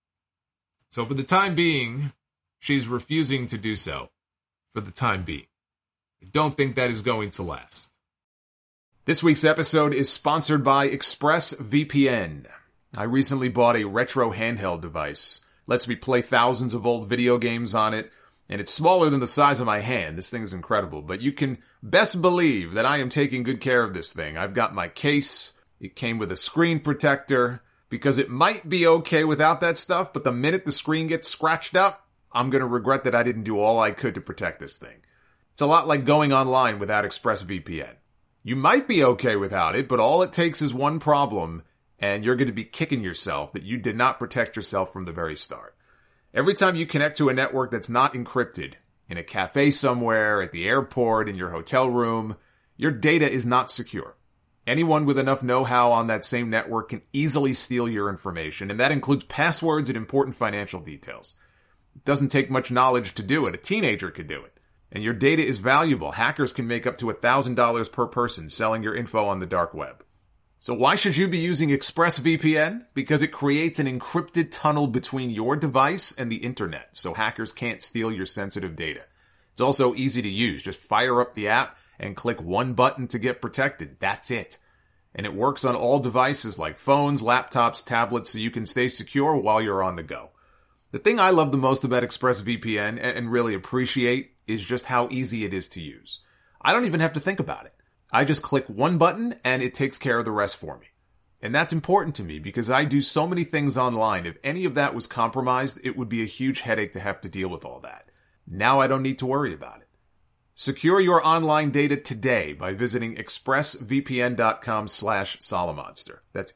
So for the time being, she's refusing to do so. For the time being. I don't think that is going to last. This week's episode is sponsored by ExpressVPN. I recently bought a retro handheld device. Lets me play thousands of old video games on it, and it's smaller than the size of my hand. This thing is incredible, but you can best believe that I am taking good care of this thing. I've got my case. It came with a screen protector, because it might be okay without that stuff, but the minute the screen gets scratched up, I'm going to regret that I didn't do all I could to protect this thing. It's a lot like going online without ExpressVPN. You might be okay without it, but all it takes is one problem, and you're going to be kicking yourself that you did not protect yourself from the very start. Every time you connect to a network that's not encrypted, in a cafe somewhere, at the airport, in your hotel room, your data is not secure. Anyone with enough know-how on that same network can easily steal your information, and that includes passwords and important financial details. It doesn't take much knowledge to do it. A teenager could do it. And your data is valuable. Hackers can make up to one thousand dollars per person selling your info on the dark web. So why should you be using ExpressVPN? Because it creates an encrypted tunnel between your device and the internet, so hackers can't steal your sensitive data. It's also easy to use. Just fire up the app and click one button to get protected. That's it. And it works on all devices like phones, laptops, tablets, so you can stay secure while you're on the go. The thing I love the most about ExpressVPN and really appreciate is just how easy it is to use. I don't even have to think about it. I just click one button and it takes care of the rest for me. And that's important to me because I do so many things online. If any of that was compromised, it would be a huge headache to have to deal with all that. Now I don't need to worry about it. Secure your online data today by visiting expressvpn.com slash Solomonster. That's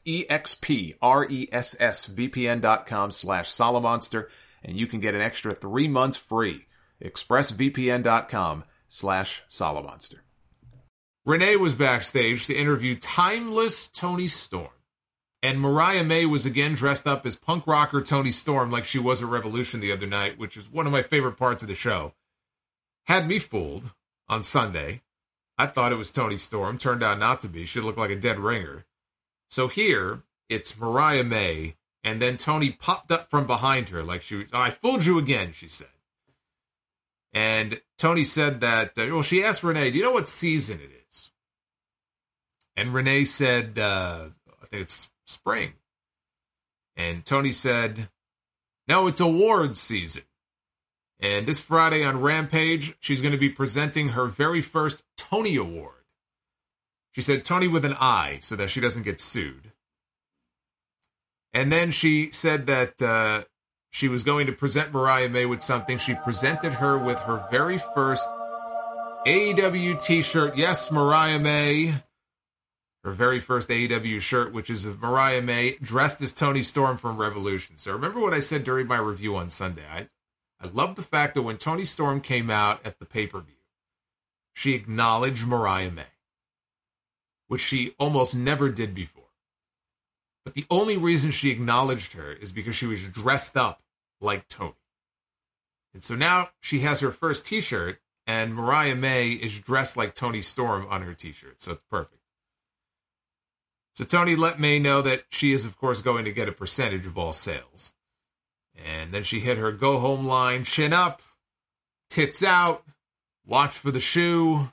E-X-P-R-E-S-S-V-P-N.com slash Solomonster, and you can get an extra three months free. expressvpn.com slash Solomonster. Renee was backstage to interview timeless Toni Storm. And Mariah May was again dressed up as punk rocker Toni Storm like she was at Revolution the other night, which is one of my favorite parts of the show. Had me fooled on Sunday. I thought it was Toni Storm. Turned out not to be. She looked like a dead ringer. So here, it's Mariah May, and then Toni popped up from behind her like she, I fooled you again, she said. And Toni said that, uh, well, she asked Renee, do you know what season it is? And Renee said, uh, I think it's spring. And Toni said, no, it's awards season. And this Friday on Rampage, she's going to be presenting her very first Tony Award. She said Tony with an I so that she doesn't get sued. And then she said that uh, she was going to present Mariah May with something. She presented her with her very first A E W t-shirt. Yes, Mariah May. Her very first A E W shirt, which is of Mariah May dressed as Toni Storm from Revolution. So remember what I said during my review on Sunday. I, I love the fact that when Toni Storm came out at the pay-per-view, she acknowledged Mariah May, which she almost never did before. But the only reason she acknowledged her is because she was dressed up like Toni. And so now she has her first t-shirt, and Mariah May is dressed like Toni Storm on her t-shirt. So it's perfect. So Toni let May know that she is, of course, going to get a percentage of all sales. And then she hit her go-home line, chin up, tits out, watch for the shoe.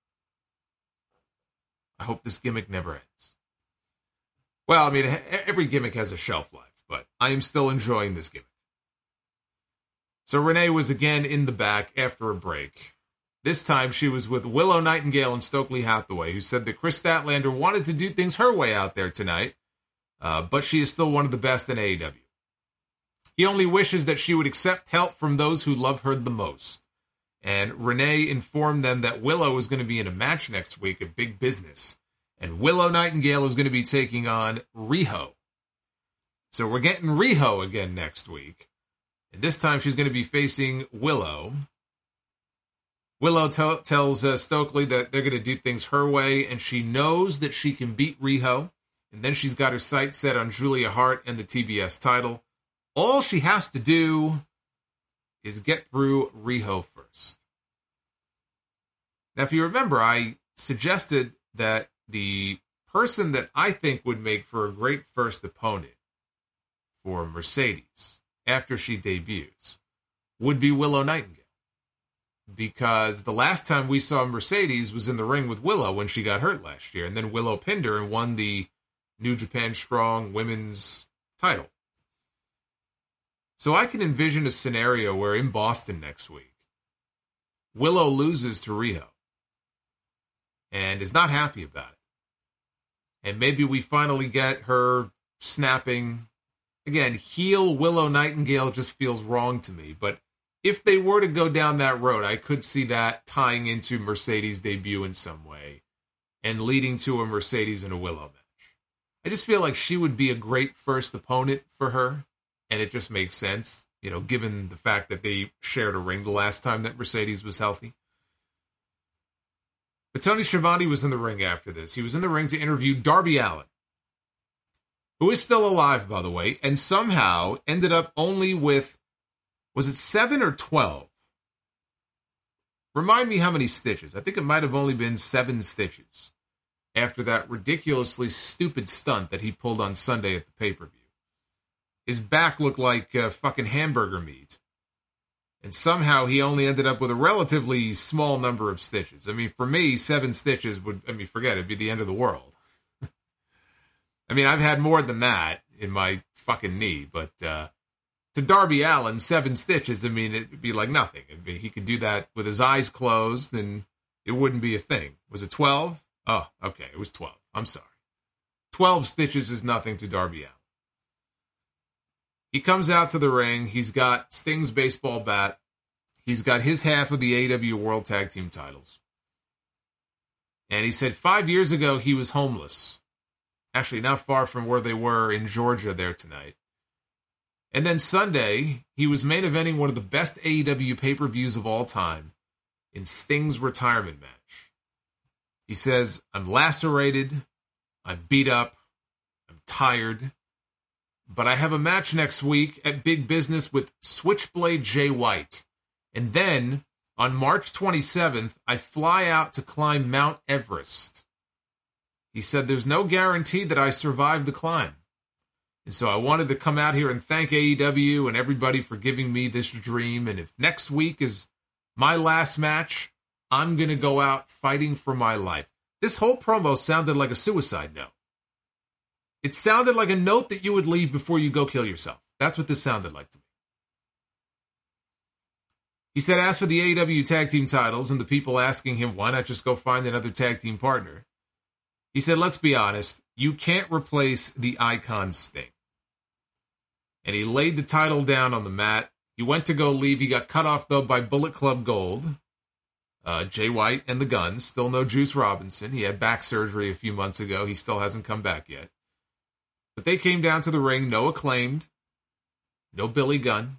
I hope this gimmick never ends. Well, I mean, every gimmick has a shelf life, but I am still enjoying this gimmick. So Renee was again in the back after a break. This time she was with Willow Nightingale and Stokely Hathaway, who said that Chris Statlander wanted to do things her way out there tonight, uh, but she is still one of the best in A E W. He only wishes that she would accept help from those who love her the most. And Renee informed them that Willow is going to be in a match next week at Big Business. And Willow Nightingale is going to be taking on Riho. So we're getting Riho again next week. And this time she's going to be facing Willow. Willow t- tells uh, Stokely that they're going to do things her way, and she knows that she can beat Riho. And then she's got her sights set on Julia Hart and the T B S title. All she has to do is get through Riho first. Now, if you remember, I suggested that the person that I think would make for a great first opponent for Mercedes after she debuts would be Willow Nightingale. Because the last time we saw Mercedes was in the ring with Willow when she got hurt last year. And then Willow pinned her and won the New Japan Strong Women's title. So I can envision a scenario where in Boston next week, Willow loses to Riho and is not happy about it. And maybe we finally get her snapping. Again, heel Willow Nightingale just feels wrong to me, but if they were to go down that road, I could see that tying into Mercedes' debut in some way and leading to a Mercedes and a Willow match. I just feel like she would be a great first opponent for her, and it just makes sense, you know, given the fact that they shared a ring the last time that Mercedes was healthy. But Tony Schiavone was in the ring after this. He was in the ring to interview Darby Allin, who is still alive, by the way, and somehow ended up only with, was it seven or twelve? Remind me how many stitches. I think it might have only been seven stitches after that ridiculously stupid stunt that he pulled on Sunday at the pay-per-view. His back looked like uh, fucking hamburger meat. And somehow he only ended up with a relatively small number of stitches. I mean, for me, seven stitches would, I mean, forget it, it'd be the end of the world. I mean, I've had more than that in my fucking knee, but uh, to Darby Allin, seven stitches, I mean, it'd be like nothing. It'd be, he could do that with his eyes closed, and it wouldn't be a thing. Was it twelve? Oh, okay, it was twelve. I'm sorry. twelve stitches is nothing to Darby Allin. He comes out to the ring. He's got Sting's baseball bat. He's got his half of the A E W World Tag Team titles. And he said five years ago he was homeless. Actually, not far from where they were in Georgia there tonight. And then Sunday, he was main eventing one of the best A E W pay-per-views of all time in Sting's retirement match. He says, I'm lacerated, I'm beat up, I'm tired, but I have a match next week at Big Business with Switchblade Jay White. And then, on March twenty-seventh, I fly out to climb Mount Everest. He said, there's no guarantee that I survived the climb. And so I wanted to come out here and thank A E W and everybody for giving me this dream. And if next week is my last match, I'm going to go out fighting for my life. This whole promo sounded like a suicide note. It sounded like a note that you would leave before you go kill yourself. That's what this sounded like to me. He said, as for the A E W tag team titles and the people asking him, why not just go find another tag team partner? He said, let's be honest, you can't replace the icon Sting. And he laid the title down on the mat. He went to go leave. He got cut off, though, by Bullet Club Gold, uh, Jay White, and the Guns. Still no Juice Robinson. He had back surgery a few months ago. He still hasn't come back yet. But they came down to the ring, no Acclaimed, no Billy Gunn.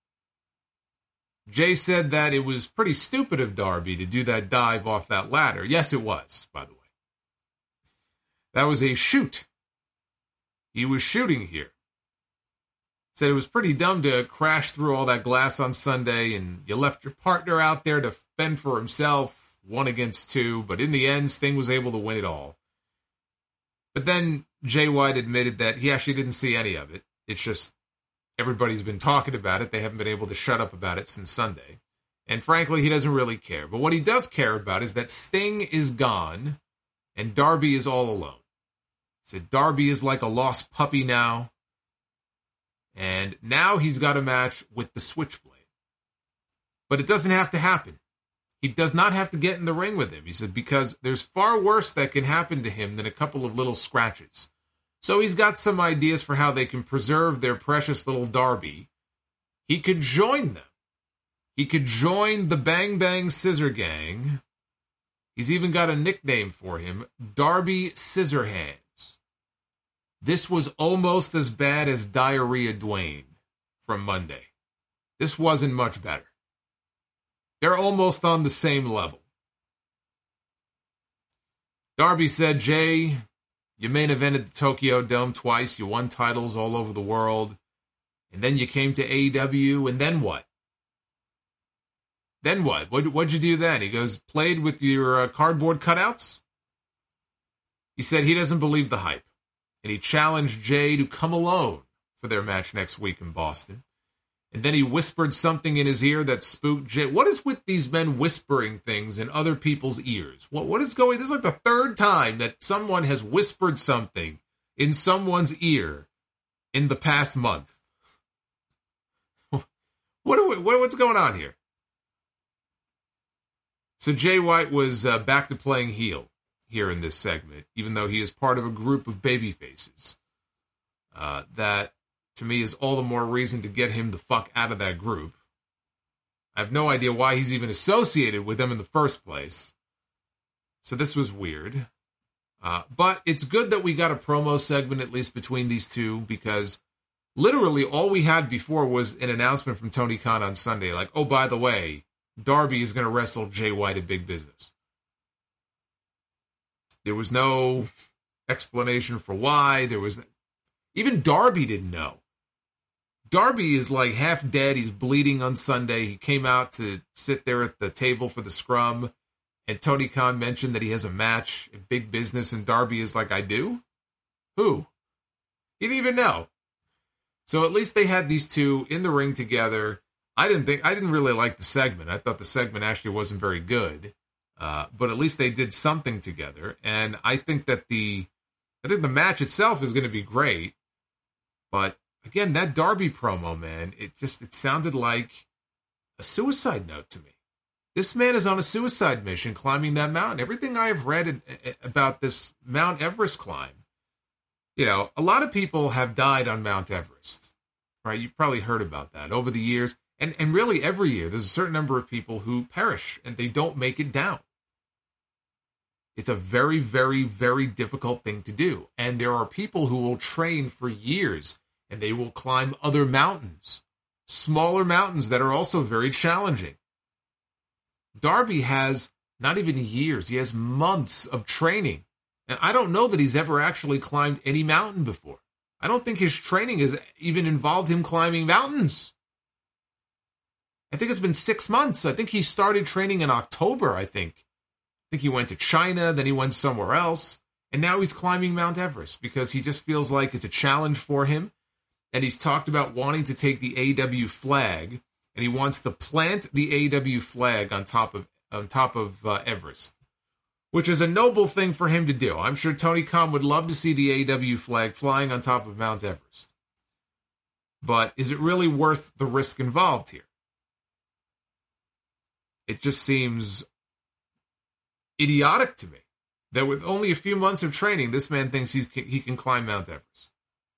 Jay said that it was pretty stupid of Darby to do that dive off that ladder. Yes, it was, by the way. That was a shoot. He was shooting here. Said it was pretty dumb to crash through all that glass on Sunday, and you left your partner out there to fend for himself, one against two, but in the end, Sting was able to win it all. But then Jay White admitted that he actually didn't see any of it. It's just everybody's been talking about it. They haven't been able to shut up about it since Sunday. And frankly, he doesn't really care. But what he does care about is that Sting is gone and Darby is all alone. He said Darby is like a lost puppy now. And now he's got a match with the Switchblade. But it doesn't have to happen. He does not have to get in the ring with him. He said, because there's far worse that can happen to him than a couple of little scratches. So he's got some ideas for how they can preserve their precious little Darby. He could join them. He could join the Bang Bang Scissor Gang. He's even got a nickname for him, Darby Scissorhands. This was almost as bad as Diarrhea Dwayne from Monday. This wasn't much better. They're almost on the same level. Darby said, Jay, you main evented the Tokyo Dome twice. You won titles all over the world. And then you came to A E W, and then what? Then what? what what'd you do then? He goes, played with your uh, cardboard cutouts? He said he doesn't believe the hype. And he challenged Jay to come alone for their match next week in Boston. And then he whispered something in his ear that spooked Jay. What is with these men whispering things in other people's ears? What What is going... This is like the third time that someone has whispered something in someone's ear in the past month. What are we, what, What's going on here? So Jay White was uh, back to playing heel here in this segment, even though he is part of a group of babyfaces. Uh, that... to me, is all the more reason to get him the fuck out of that group. I have no idea why he's even associated with them in the first place. So this was weird. Uh, but it's good that we got a promo segment, at least between these two, because literally all we had before was an announcement from Tony Khan on Sunday. Like, oh, by the way, Darby is going to wrestle Jay White at Big Business. There was no explanation for why. There was even Darby didn't know. Darby is like half dead. He's bleeding on Sunday. He came out to sit there at the table for the scrum, and Tony Khan mentioned that he has a match at Big Business, and Darby is like, I do? Who? He didn't even know. So at least they had these two in the ring together. I didn't think I didn't really like the segment. I thought the segment actually wasn't very good. Uh, but at least they did something together, and I think that the, I think the match itself is going to be great. But again, that Darby promo, man, it just it sounded like a suicide note to me. This man is on a suicide mission, climbing that mountain. Everything I have read in, in, about this Mount Everest climb, you know, a lot of people have died on Mount Everest, right? You've probably heard about that over the years, and and really every year there's a certain number of people who perish and they don't make it down. It's a very, very, very difficult thing to do. And there are people who will train for years and they will climb other mountains, smaller mountains that are also very challenging. Darby has not even years. He has months of training. And I don't know that he's ever actually climbed any mountain before. I don't think his training has even involved him climbing mountains. I think it's been six months. I think he started training in October, I think. I think he went to China, then he went somewhere else, and now he's climbing Mount Everest because he just feels like it's a challenge for him, and he's talked about wanting to take the A E W flag, and he wants to plant the A E W flag on top of on top of uh, Everest, which is a noble thing for him to do. I'm sure Tony Khan would love to see the A E W flag flying on top of Mount Everest. But is it really worth the risk involved here? It just seems idiotic to me that with only a few months of training, this man thinks he's, he can climb Mount Everest.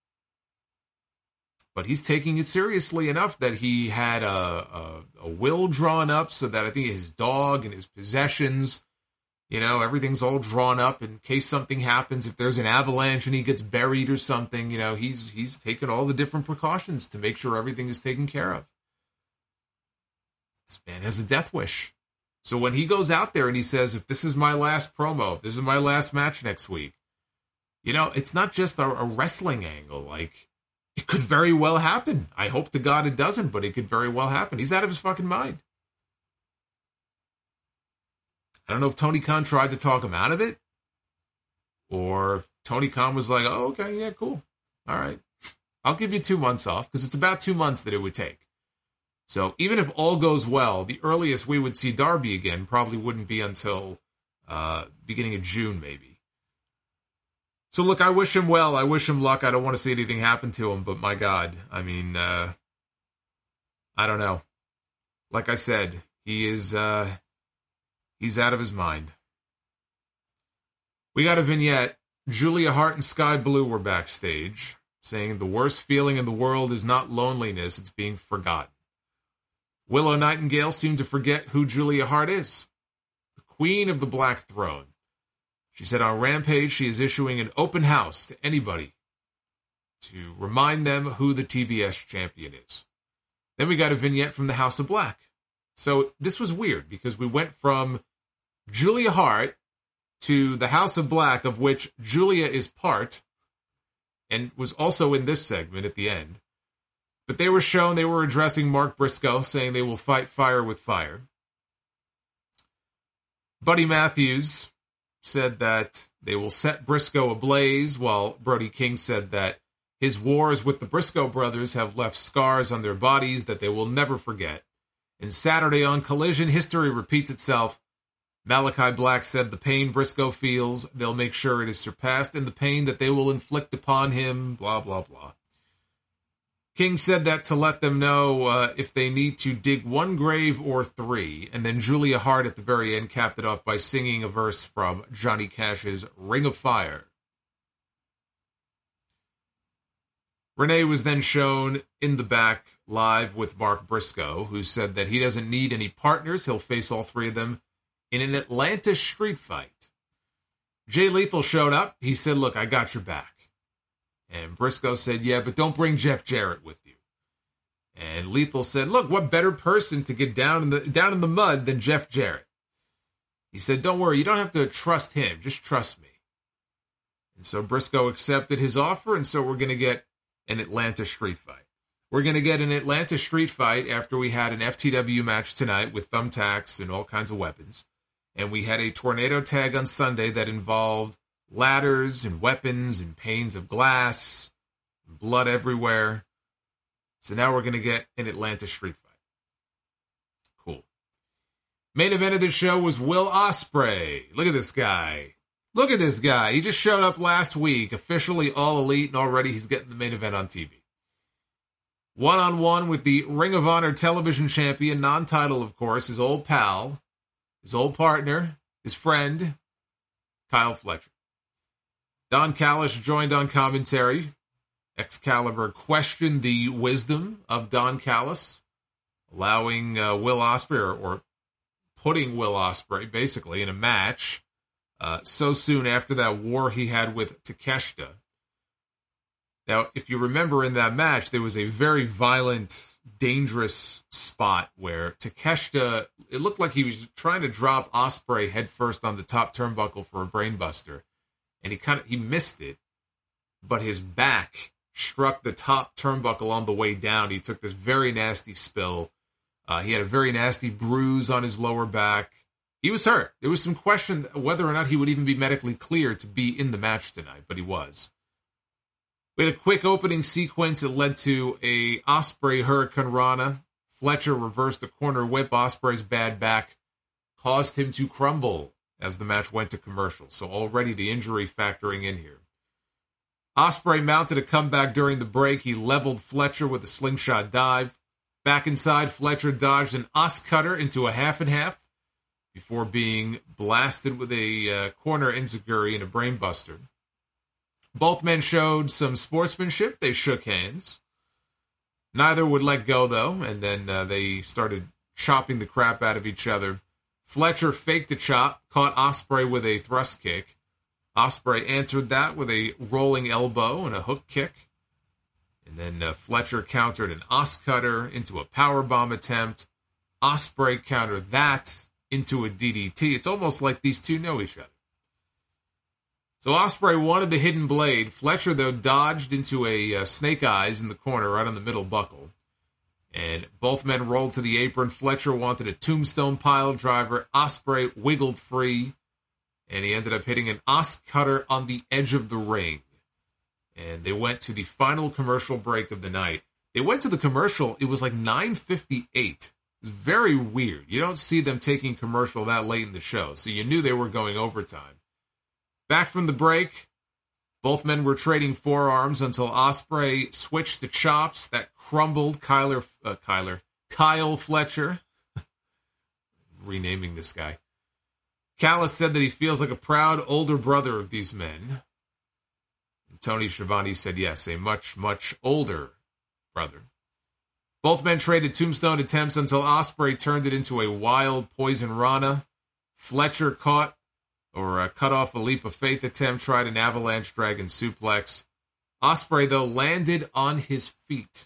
But he's taking it seriously enough that he had a, a, a will drawn up so that I think his dog and his possessions, you know, everything's all drawn up in case something happens. If there's an avalanche and he gets buried or something, you know, he's he's taken all the different precautions to make sure everything is taken care of. This man has a death wish. So when he goes out there and he says, if this is my last promo, if this is my last match next week, you know, it's not just a, a wrestling angle. Like, it could very well happen. I hope to God it doesn't, but it could very well happen. He's out of his fucking mind. I don't know if Tony Khan tried to talk him out of it, or if Tony Khan was like, oh, okay, yeah, cool. All right. I'll give you two months off, because it's about two months that it would take. So even if all goes well, the earliest we would see Darby again probably wouldn't be until uh, beginning of June, maybe. So look, I wish him well. I wish him luck. I don't want to see anything happen to him, but my God, I mean, uh, I don't know. Like I said, he is, uh, he's out of his mind. We got a vignette. Julia Hart and Sky Blue were backstage, saying the worst feeling in the world is not loneliness, it's being forgotten. Willow Nightingale seemed to forget who Julia Hart is, the queen of the Black Throne. She said on Rampage she is issuing an open house to anybody to remind them who the T B S champion is. Then we got a vignette from the House of Black. So this was weird because we went from Julia Hart to the House of Black, of which Julia is part, and was also in this segment at the end. But they were shown, they were addressing Mark Briscoe, saying they will fight fire with fire. Buddy Matthews said that they will set Briscoe ablaze, while Brody King said that his wars with the Briscoe brothers have left scars on their bodies that they will never forget. And Saturday on Collision, history repeats itself. Malachi Black said the pain Briscoe feels, they'll make sure it is surpassed in the pain that they will inflict upon him, blah, blah, blah. King said that to let them know uh, if they need to dig one grave or three, and then Julia Hart at the very end capped it off by singing a verse from Johnny Cash's Ring of Fire. Renee was then shown in the back live with Mark Briscoe, who said that he doesn't need any partners. He'll face all three of them in an Atlanta street fight. Jay Lethal showed up. He said, look, I got your back. And Briscoe said, yeah, but don't bring Jeff Jarrett with you. And Lethal said, look, what better person to get down in the down in the mud than Jeff Jarrett? He said, don't worry, you don't have to trust him. Just trust me. And so Briscoe accepted his offer, and so we're going to get an Atlanta street fight. We're going to get an Atlanta street fight after we had an F T W match tonight with thumbtacks and all kinds of weapons. And we had a tornado tag on Sunday that involved ladders and weapons and panes of glass, and blood everywhere. So now we're going to get an Atlanta street fight. Cool. Main event of the show was Will Ospreay. Look at this guy. Look at this guy. He just showed up last week, officially all elite, and already he's getting the main event on T V. One-on-one with the Ring of Honor television champion, non-title, of course, his old pal, his old partner, his friend, Kyle Fletcher. Don Callis joined on commentary. Excalibur questioned the wisdom of Don Callis, allowing uh, Will Ospreay, or, or putting Will Ospreay, basically, in a match uh, so soon after that war he had with Takeshita. Now, if you remember in that match, there was a very violent, dangerous spot where Takeshita, it looked like he was trying to drop Ospreay headfirst on the top turnbuckle for a brainbuster, and he kind of he missed it, but his back struck the top turnbuckle on the way down. He took this very nasty spill. Uh, he had a very nasty bruise on his lower back. He was hurt. There was some question whether or not he would even be medically cleared to be in the match tonight, but he was. We had a quick opening sequence. It led to a Ospreay Hurricane Rana. Fletcher reversed a corner whip. Ospreay's bad back caused him to crumble as the match went to commercial. So already the injury factoring in here. Ospreay mounted a comeback during the break. He leveled Fletcher with a slingshot dive. Back inside, Fletcher dodged an Os cutter into a half and half before being blasted with a uh, corner enziguri and a brainbuster. Both men showed some sportsmanship. They shook hands. Neither would let go, though, and then uh, they started chopping the crap out of each other. Fletcher faked a chop, caught Ospreay with a thrust kick. Ospreay answered that with a rolling elbow and a hook kick. And then uh, Fletcher countered an Os cutter into a powerbomb attempt. Ospreay countered that into a D D T. It's almost like these two know each other. So Ospreay wanted the hidden blade. Fletcher, though, dodged into a uh, snake eyes in the corner right on the middle buckle. And both men rolled to the apron. Fletcher wanted a tombstone pile driver. Ospreay wiggled free. And he ended up hitting an Os cutter on the edge of the ring. And they went to the final commercial break of the night. They went to the commercial. It was like nine fifty-eight. It was very weird. You don't see them taking commercial that late in the show. So you knew they were going overtime. Back from the break, both men were trading forearms until Ospreay switched to chops that crumbled Kyler, uh, Kyler, Kyle Fletcher. Renaming this guy. Callis said that he feels like a proud older brother of these men. And Tony Schiavone said, yes, a much, much older brother. Both men traded tombstone attempts until Ospreay turned it into a wild poison Rana. Fletcher caught or uh, cut off a leap of faith attempt, tried an avalanche dragon suplex. Ospreay, though, landed on his feet.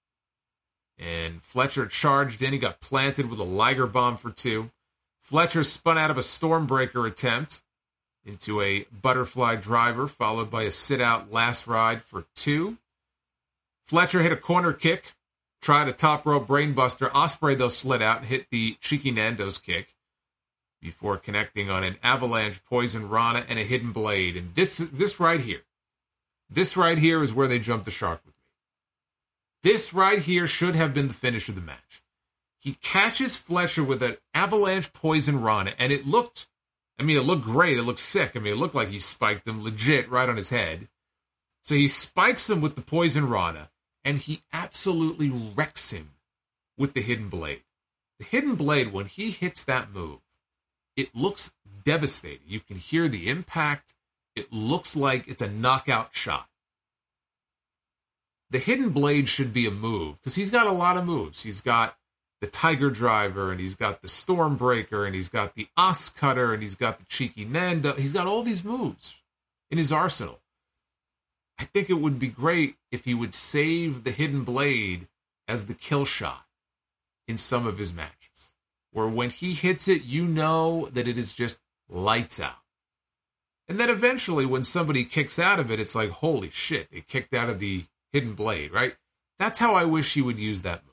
And Fletcher charged in. He got planted with a Liger bomb for two. Fletcher spun out of a Stormbreaker attempt into a butterfly driver, followed by a sit-out last ride for two. Fletcher hit a corner kick, tried a top rope brainbuster. Ospreay, though, slid out and hit the Cheeky Nando's kick before connecting on an avalanche poison Rana and a hidden blade. And this this right here, this right here is where they jumped the shark with me. This right here should have been the finish of the match. He catches Fletcher with an avalanche poison Rana, and it looked, I mean, it looked great. It looked sick. I mean, it looked like he spiked him legit right on his head. So he spikes him with the poison Rana, and he absolutely wrecks him with the hidden blade. The hidden blade, when he hits that move, it looks devastating. You can hear the impact. It looks like it's a knockout shot. the hidden blade should be a move, because he's got a lot of moves. He's got the Tiger Driver, and he's got the Stormbreaker, and he's got the Os Cutter, and he's got the Cheeky Nanda. He's got all these moves in his arsenal. I think it would be great if he would save the hidden blade as the kill shot in some of his matches, where when he hits it, you know that it is just lights out. And then eventually when somebody kicks out of it, it's like, holy shit, they kicked out of the hidden blade, right? That's how I wish he would use that move.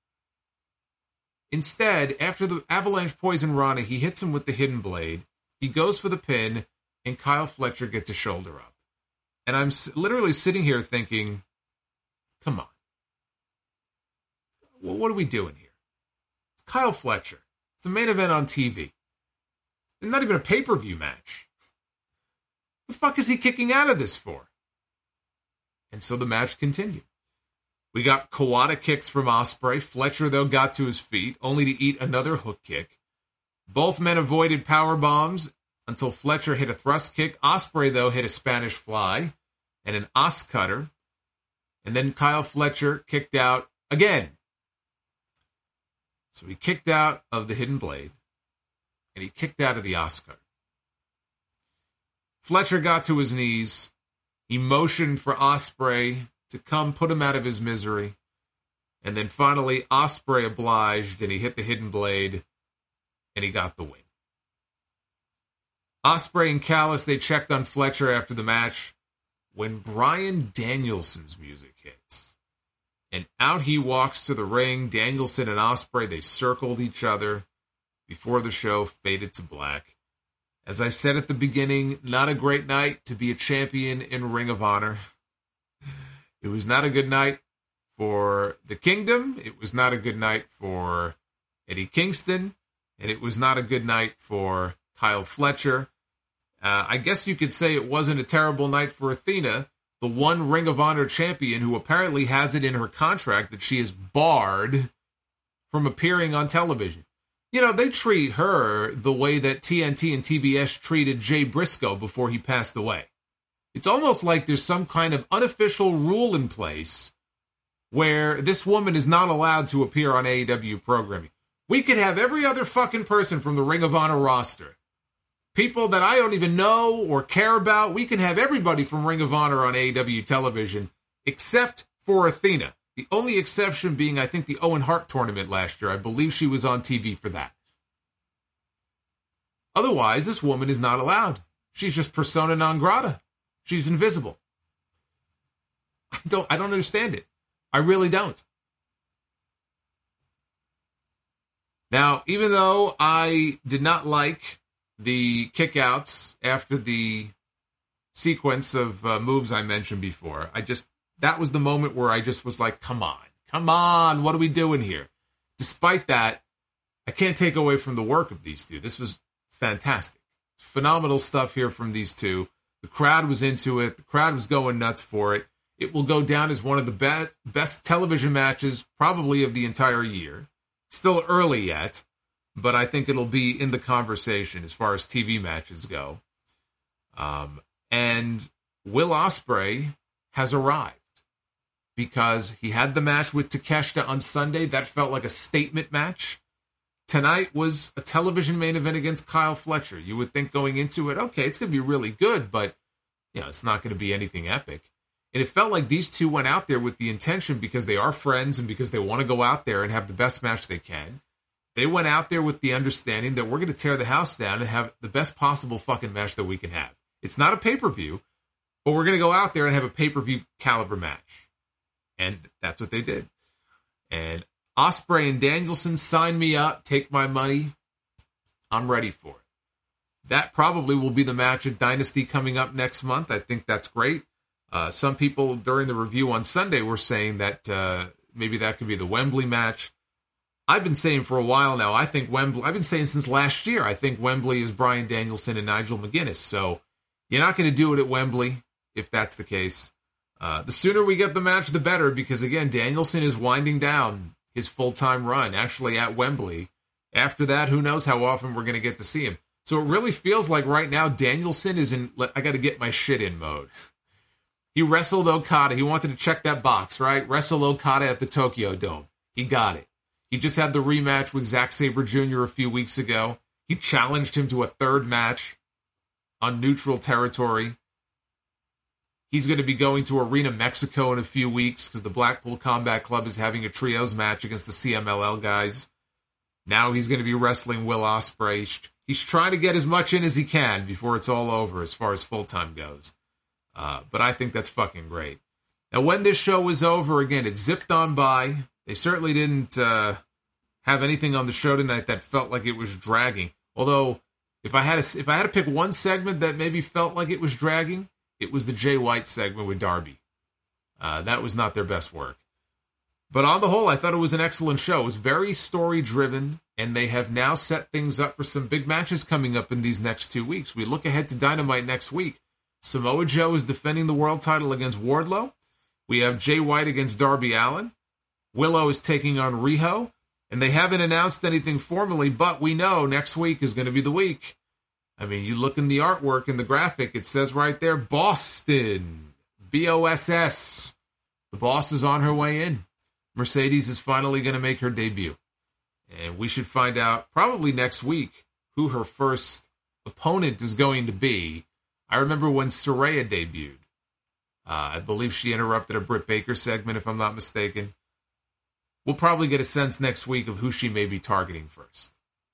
Instead, after the Avalanche Poison Rana, he hits him with the hidden blade, he goes for the pin, and Kyle Fletcher gets a shoulder up. And I'm literally sitting here thinking, come on. Well, what are we doing here? It's Kyle Fletcher. It's the main event on T V. It's not even a pay-per-view match. The fuck is he kicking out of this for? And so the match continued. We got Kawada kicks from Ospreay. Fletcher, though, got to his feet, only to eat another hook kick. Both men avoided power bombs until Fletcher hit a thrust kick. Ospreay, though, hit a Spanish fly and an Os Cutter. And then Kyle Fletcher kicked out again. So he kicked out of the hidden blade, and he kicked out of the Os Cutter. Fletcher got to his knees. He motioned for Ospreay to come put him out of his misery. And then finally, Ospreay obliged, and he hit the hidden blade, and he got the win. Ospreay and Callis, they checked on Fletcher after the match when Bryan Danielson's music hits. And out he walks to the ring. Danielson and Ospreay, they circled each other before the show faded to black. As I said at the beginning, not a great night to be a champion in Ring of Honor. It was not a good night for the Kingdom. It was not a good night for Eddie Kingston. And it was not a good night for Kyle Fletcher. Uh, I guess you could say it wasn't a terrible night for Athena, the one Ring of Honor champion who apparently has it in her contract that she is barred from appearing on television. You know, they treat her the way that T N T and T B S treated Jay Briscoe before he passed away. It's almost like there's some kind of unofficial rule in place where this woman is not allowed to appear on A E W programming. We could have every other fucking person from the Ring of Honor roster. People that I don't even know or care about. We can have everybody from Ring of Honor on A E W television except for Athena. The only exception being, I think, the Owen Hart tournament last year. I believe she was on T V for that. Otherwise, this woman is not allowed. She's just persona non grata. She's invisible. I don't, I don't understand it. I really don't. Now, even though I did not like the kickouts after the sequence of uh, moves I mentioned before, I just, that was the moment where I just was like, come on, come on, what are we doing here? Despite that, I can't take away from the work of these two. This was fantastic. Phenomenal stuff here from these two. The crowd was into it. The crowd was going nuts for it. It will go down as one of the best, best television matches probably of the entire year. Still early yet, but I think it'll be in the conversation as far as T V matches go. Um, and Will Ospreay has arrived because he had the match with Takeshita on Sunday. That felt like a statement match. Tonight was a television main event against Kyle Fletcher. You would think going into it, okay, it's going to be really good, but you know, it's not going to be anything epic. And it felt like these two went out there with the intention, because they are friends and because they want to go out there and have the best match they can. They went out there with the understanding that we're going to tear the house down and have the best possible fucking match that we can have. It's not a pay-per-view, but we're going to go out there and have a pay-per-view caliber match. And that's what they did. And Ospreay and Danielson, sign me up, take my money. I'm ready for it. That probably will be the match at Dynasty coming up next month. I think that's great. Uh, some people during the review on Sunday were saying that uh, maybe that could be the Wembley match. I've been saying for a while now, I think Wembley, I've been saying since last year, I think Wembley is Bryan Danielson and Nigel McGuinness. So you're not going to do it at Wembley if that's the case. Uh, the sooner we get the match, the better, because again, Danielson is winding down his full-time run, actually at Wembley. After that, who knows how often we're going to get to see him. So it really feels like right now, Danielson is in, I got to get my shit in mode. He wrestled Okada. He wanted to check that box, right? Wrestle Okada at the Tokyo Dome. He got it. He just had the rematch with Zack Sabre Junior a few weeks ago. He challenged him to a third match on neutral territory. He's going to be going to Arena Mexico in a few weeks because the Blackpool Combat Club is having a trios match against the C M L L guys. Now he's going to be wrestling Will Ospreay. He's trying to get as much in as he can before it's all over as far as full-time goes. Uh, but I think that's fucking great. Now, when this show was over, again, it zipped on by. They certainly didn't uh, have anything on the show tonight that felt like it was dragging. Although, if I had to, if I had to pick one segment that maybe felt like it was dragging, it was the Jay White segment with Darby. Uh, that was not their best work. But on the whole, I thought it was an excellent show. It was very story-driven, and they have now set things up for some big matches coming up in these next two weeks. We look ahead to Dynamite next week. Samoa Joe is defending the world title against Wardlow. We have Jay White against Darby Allin. Willow is taking on Riho. And they haven't announced anything formally, but we know next week is going to be the week. I mean, you look in the artwork, in the graphic, it says right there, Boston. B O S S. The boss is on her way in. Mercedes is finally going to make her debut. And we should find out probably next week who her first opponent is going to be. I remember when Saraya debuted. Uh, I believe she interrupted a Britt Baker segment, if I'm not mistaken. We'll probably get a sense next week of who she may be targeting first.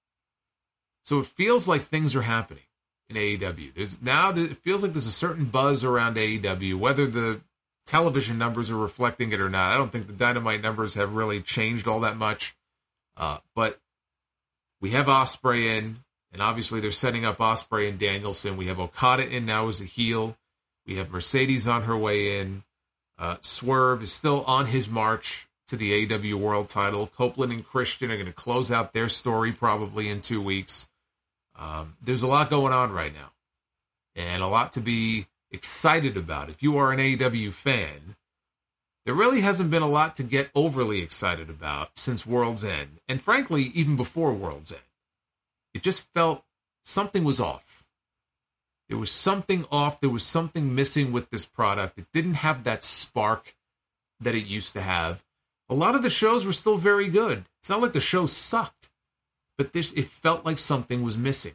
So it feels like things are happening in A E W. There's now it feels like there's a certain buzz around A E W, whether the television numbers are reflecting it or not. I don't think the Dynamite numbers have really changed all that much. Uh, but we have Ospreay in, and obviously they're setting up Ospreay and Danielson. We have Okada in now as a heel. We have Mercedes on her way in. Uh, Swerve is still on his march to the A E W World title. Copeland and Christian are going to close out their story probably in two weeks. Um, there's a lot going on right now, and a lot to be excited about. If you are an A E W fan, there really hasn't been a lot to get overly excited about since World's End, and frankly, even before World's End. It just felt something was off. There was something off. There was something missing with this product. It didn't have that spark that it used to have. A lot of the shows were still very good. It's not like the show sucked, but this it felt like something was missing.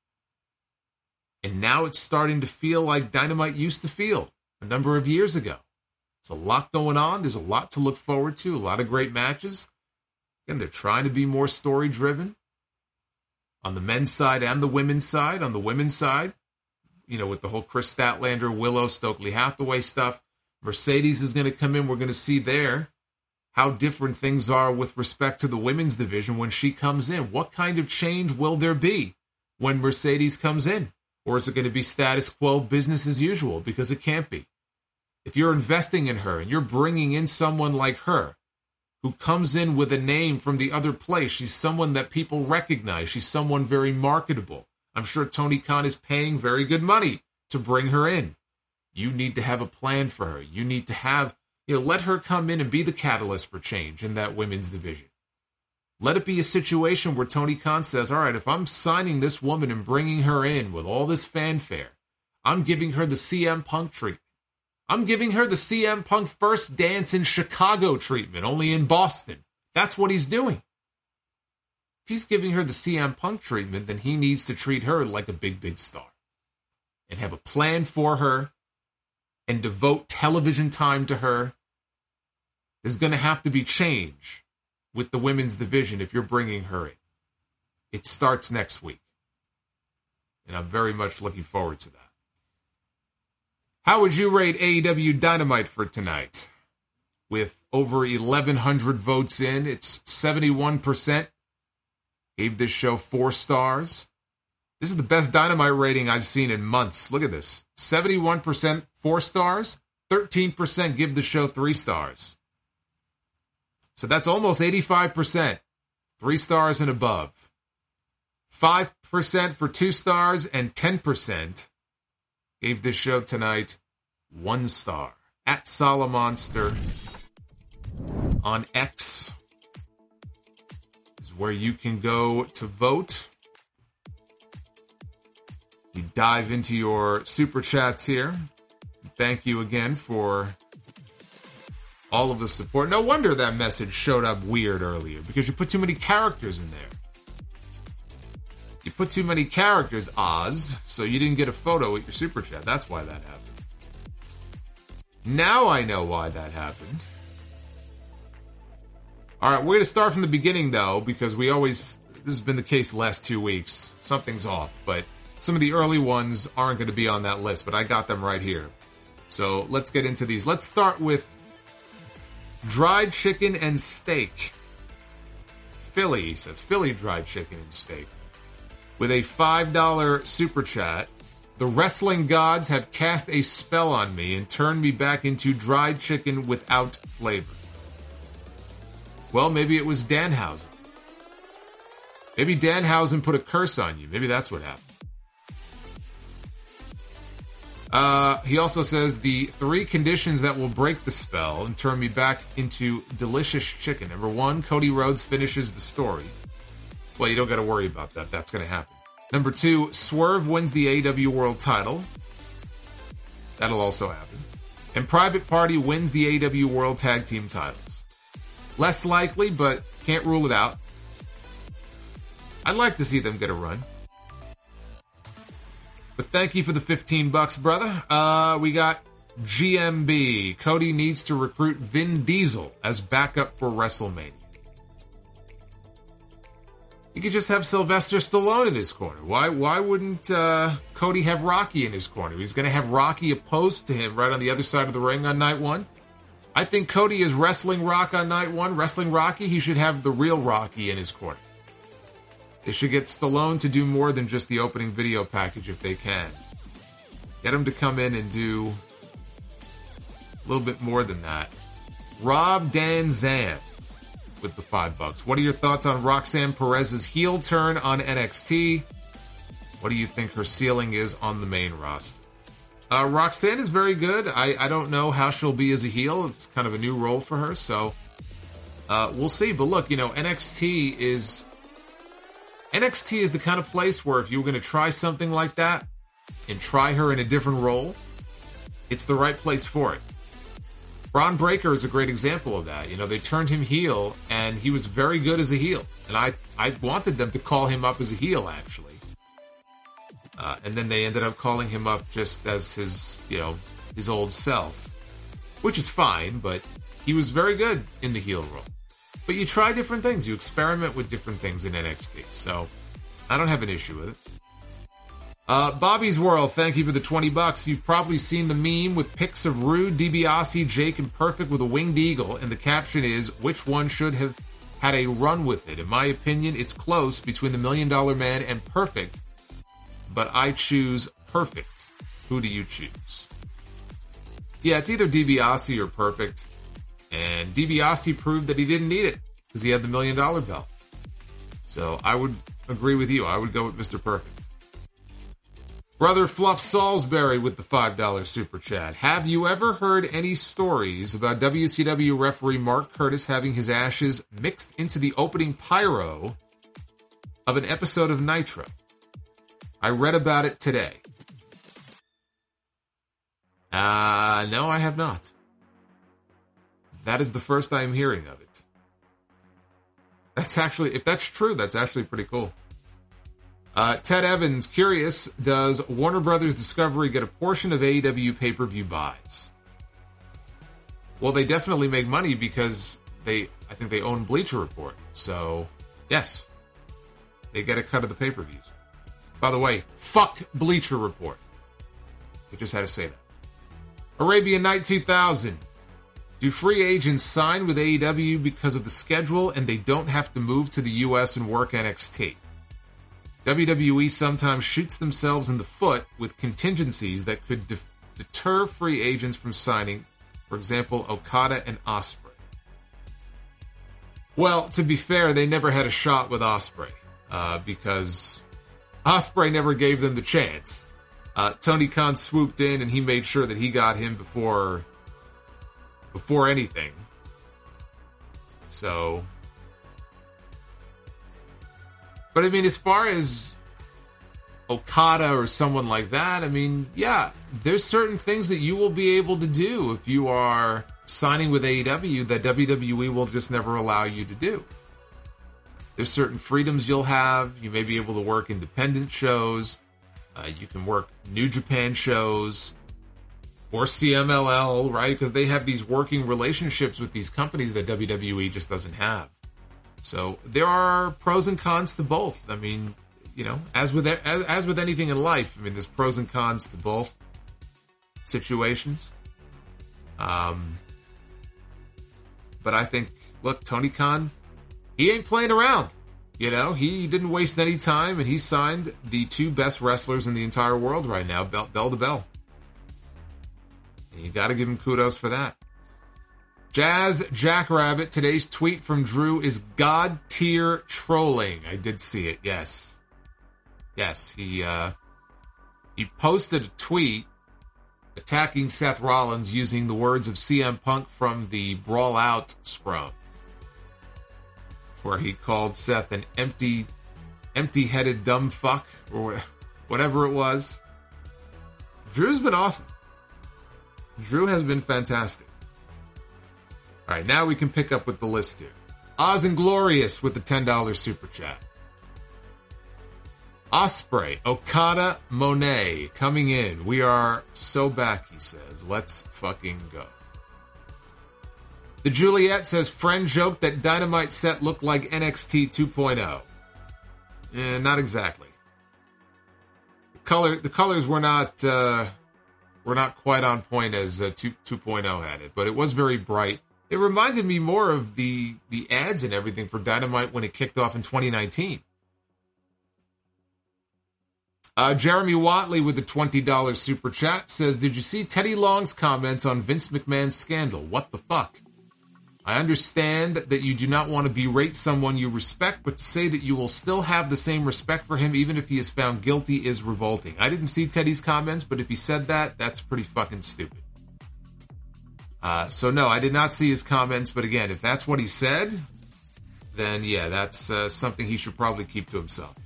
And now it's starting to feel like Dynamite used to feel a number of years ago. There's a lot going on. There's a lot to look forward to. A lot of great matches. And they're trying to be more story-driven on the men's side and the women's side. On the women's side, you know, with the whole Chris Statlander, Willow, Stokely Hathaway stuff. Mercedes is going to come in. We're going to see there how different things are with respect to the women's division when she comes in. What kind of change will there be when Mercedes comes in? Or is it going to be status quo, business as usual? Because it can't be. If you're investing in her and you're bringing in someone like her who comes in with a name from the other place, she's someone that people recognize. She's someone very marketable. I'm sure Tony Khan is paying very good money to bring her in. You need to have a plan for her. You need to have, you know, let her come in and be the catalyst for change in that women's division. Let it be a situation where Tony Khan says, all right, if I'm signing this woman and bringing her in with all this fanfare, I'm giving her the C M Punk treatment. I'm giving her the C M Punk first dance in Chicago treatment, only in Boston. That's what he's doing. If he's giving her the C M Punk treatment, then he needs to treat her like a big, big star and have a plan for her and devote television time to her. There's going to have to be change with the women's division if you're bringing her in. It starts next week. And I'm very much looking forward to that. How would you rate A E W Dynamite for tonight? With over eleven hundred votes in, it's seventy-one percent. Gave this show four stars. This is the best Dynamite rating I've seen in months. Look at this. seventy-one percent four stars. thirteen percent give the show three stars. So that's almost eighty-five percent. Three stars and above. five percent for two stars and ten percent gave this show tonight one star. At Solomonster on X is where you can go to vote. You dive into your super chats here. thank you again for all of the support. No wonder that message showed up weird earlier, because you put too many characters in there. You put too many characters, Oz, so you didn't get a photo with your super chat. That's why that happened. Now I know why that happened. All right, we're going to start from the beginning, though, because we always... This has been the case the last two weeks. Something's off, but some of the early ones aren't going to be on that list, but I got them right here. So let's get into these. Let's start with dried chicken and steak. Philly, he says. Philly dried chicken and steak. With a five dollar super chat, the wrestling gods have cast a spell on me and turned me back into dried chicken without flavor. Well, maybe it was Danhausen. Maybe Danhausen put a curse on you. Maybe that's what happened. Uh, he also says the three conditions that will break the spell and turn me back into delicious chicken. Number one, Cody Rhodes finishes the story. Well, you don't got to worry about that. That's going to happen. Number two, Swerve wins the A E W World title. That'll also happen. And Private Party wins the A E W World Tag Team titles. Less likely, but can't rule it out. I'd like to see them get a run. But thank you for the fifteen bucks, brother. Uh, we got G M B. Cody needs to recruit Vin Diesel as backup for WrestleMania. You could just have Sylvester Stallone in his corner. Why Why wouldn't uh, Cody have Rocky in his corner? He's going to have Rocky opposed to him right on the other side of the ring on night one. I think Cody is wrestling Rock on night one. Wrestling Rocky, he should have the real Rocky in his corner. They should get Stallone to do more than just the opening video package if they can. Get him to come in and do a little bit more than that. Rob Dan Zan with the five bucks. What are your thoughts on Roxanne Perez's heel turn on N X T? What do you think her ceiling is on the main roster? Uh, Roxanne is very good. I, I don't know how she'll be as a heel. It's kind of a new role for her, so uh, we'll see. But look, you know, N X T is... N X T is the kind of place where if you were going to try something like that and try her in a different role, it's the right place for it. Braun Breaker is a great example of that. You know, they turned him heel, and he was very good as a heel. And I, I wanted them to call him up as a heel, actually. Uh, and then they ended up calling him up just as his, you know, his old self. Which is fine, but he was very good in the heel role. But you try different things. You experiment with different things in N X T. So, I don't have an issue with it. Uh, Bobby's World, thank you for the twenty bucks. You've probably seen the meme with pics of Rude, DiBiase, Jake, and Perfect with a winged eagle. And the caption is, which one should have had a run with it? In my opinion, it's close between the Million Dollar Man and Perfect. But I choose Perfect. Who do you choose? Yeah, it's either DiBiase or Perfect. And DiBiase proved that he didn't need it because he had the million dollar belt. So I would agree with you. I would go with Mister Perfect. Brother Fluff Salisbury with the five dollar super chat. Have you ever heard any stories about W C W referee Mark Curtis having his ashes mixed into the opening pyro of an episode of Nitro? I read about it today. Uh, no, I have not. That is the first I am hearing of it. That's actually, if that's true, that's actually pretty cool. Uh, Ted Evans, curious, does Warner Brothers Discovery get a portion of A E W pay-per-view buys? Well, they definitely make money because they, I think they own Bleacher Report. So, yes, they get a cut of the pay-per-views. By the way, fuck Bleacher Report. I just had to say that. Arabian Night two thousand. Do free agents sign with A E W because of the schedule and they don't have to move to the U S and work N X T? W W E sometimes shoots themselves in the foot with contingencies that could de- deter free agents from signing, for example, Okada and Ospreay. Well, to be fair, they never had a shot with Ospreay uh, because Ospreay never gave them the chance. Uh, Tony Khan swooped in and he made sure that he got him before... Before anything. So. But I mean, as far as Okada or someone like that, I mean, yeah, there's certain things that you will be able to do if you are signing with A E W that W W E will just never allow you to do. There's certain freedoms you'll have. You may be able to work independent shows. Uh, you can work New Japan shows or C M L L, right? Because they have these working relationships with these companies that W W E just doesn't have. So there are pros and cons to both. I mean, you know, as with as, as with anything in life, I mean, there's pros and cons to both situations. Um, but I think, look, Tony Khan, he ain't playing around. You know, he didn't waste any time, and he signed the two best wrestlers in the entire world right now, bell, bell to bell. And you got to give him kudos for that. Jazz Jackrabbit, today's tweet from Drew is God tier trolling. I did see it, yes. Yes, he uh, he posted a tweet attacking Seth Rollins using the words of C M Punk from the Brawl Out scrum, where he called Seth an empty, empty-headed dumb fuck, or whatever it was. Drew's been awesome. Drew has been fantastic. All right, now we can pick up with the list here. Oz and Glorious with the ten dollars super chat. Ospreay, Okada, Monet coming in. We are so back, he says. Let's fucking go. The Juliet says, friend joked that Dynamite set looked like N X T two point oh. Eh, not exactly. The color, the colors were not uh, were not quite on point as uh, two point oh had it, but it was very bright. It reminded me more of the the ads and everything for Dynamite when it kicked off in twenty nineteen. Uh, Jeremy Watley with the twenty dollars super chat says, did you see Teddy Long's comments on Vince McMahon's scandal? What the fuck? I understand that you do not want to berate someone you respect, but to say that you will still have the same respect for him even if he is found guilty is revolting. I didn't see Teddy's comments, but if he said that, that's pretty fucking stupid. Uh, so no, I did not see his comments, but again, if that's what he said, then yeah, that's uh, something he should probably keep to himself.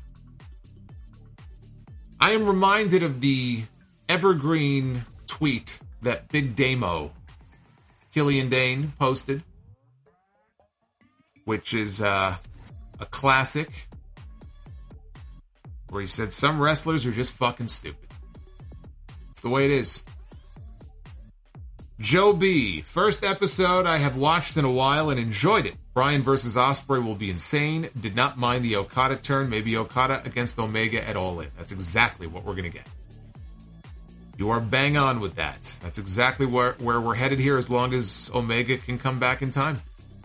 I am reminded of the evergreen tweet that Big Damo, Killian Dane, posted, which is uh, a classic, where he said, some wrestlers are just fucking stupid. It's the way it is. Joe B. First episode I have watched in a while and enjoyed it. Bryan versus Ospreay will be insane. Did not mind the Okada turn. Maybe Okada against Omega at All In. That's exactly what we're going to get. You are bang on with that. That's exactly where, where we're headed here as long as Omega can come back in time.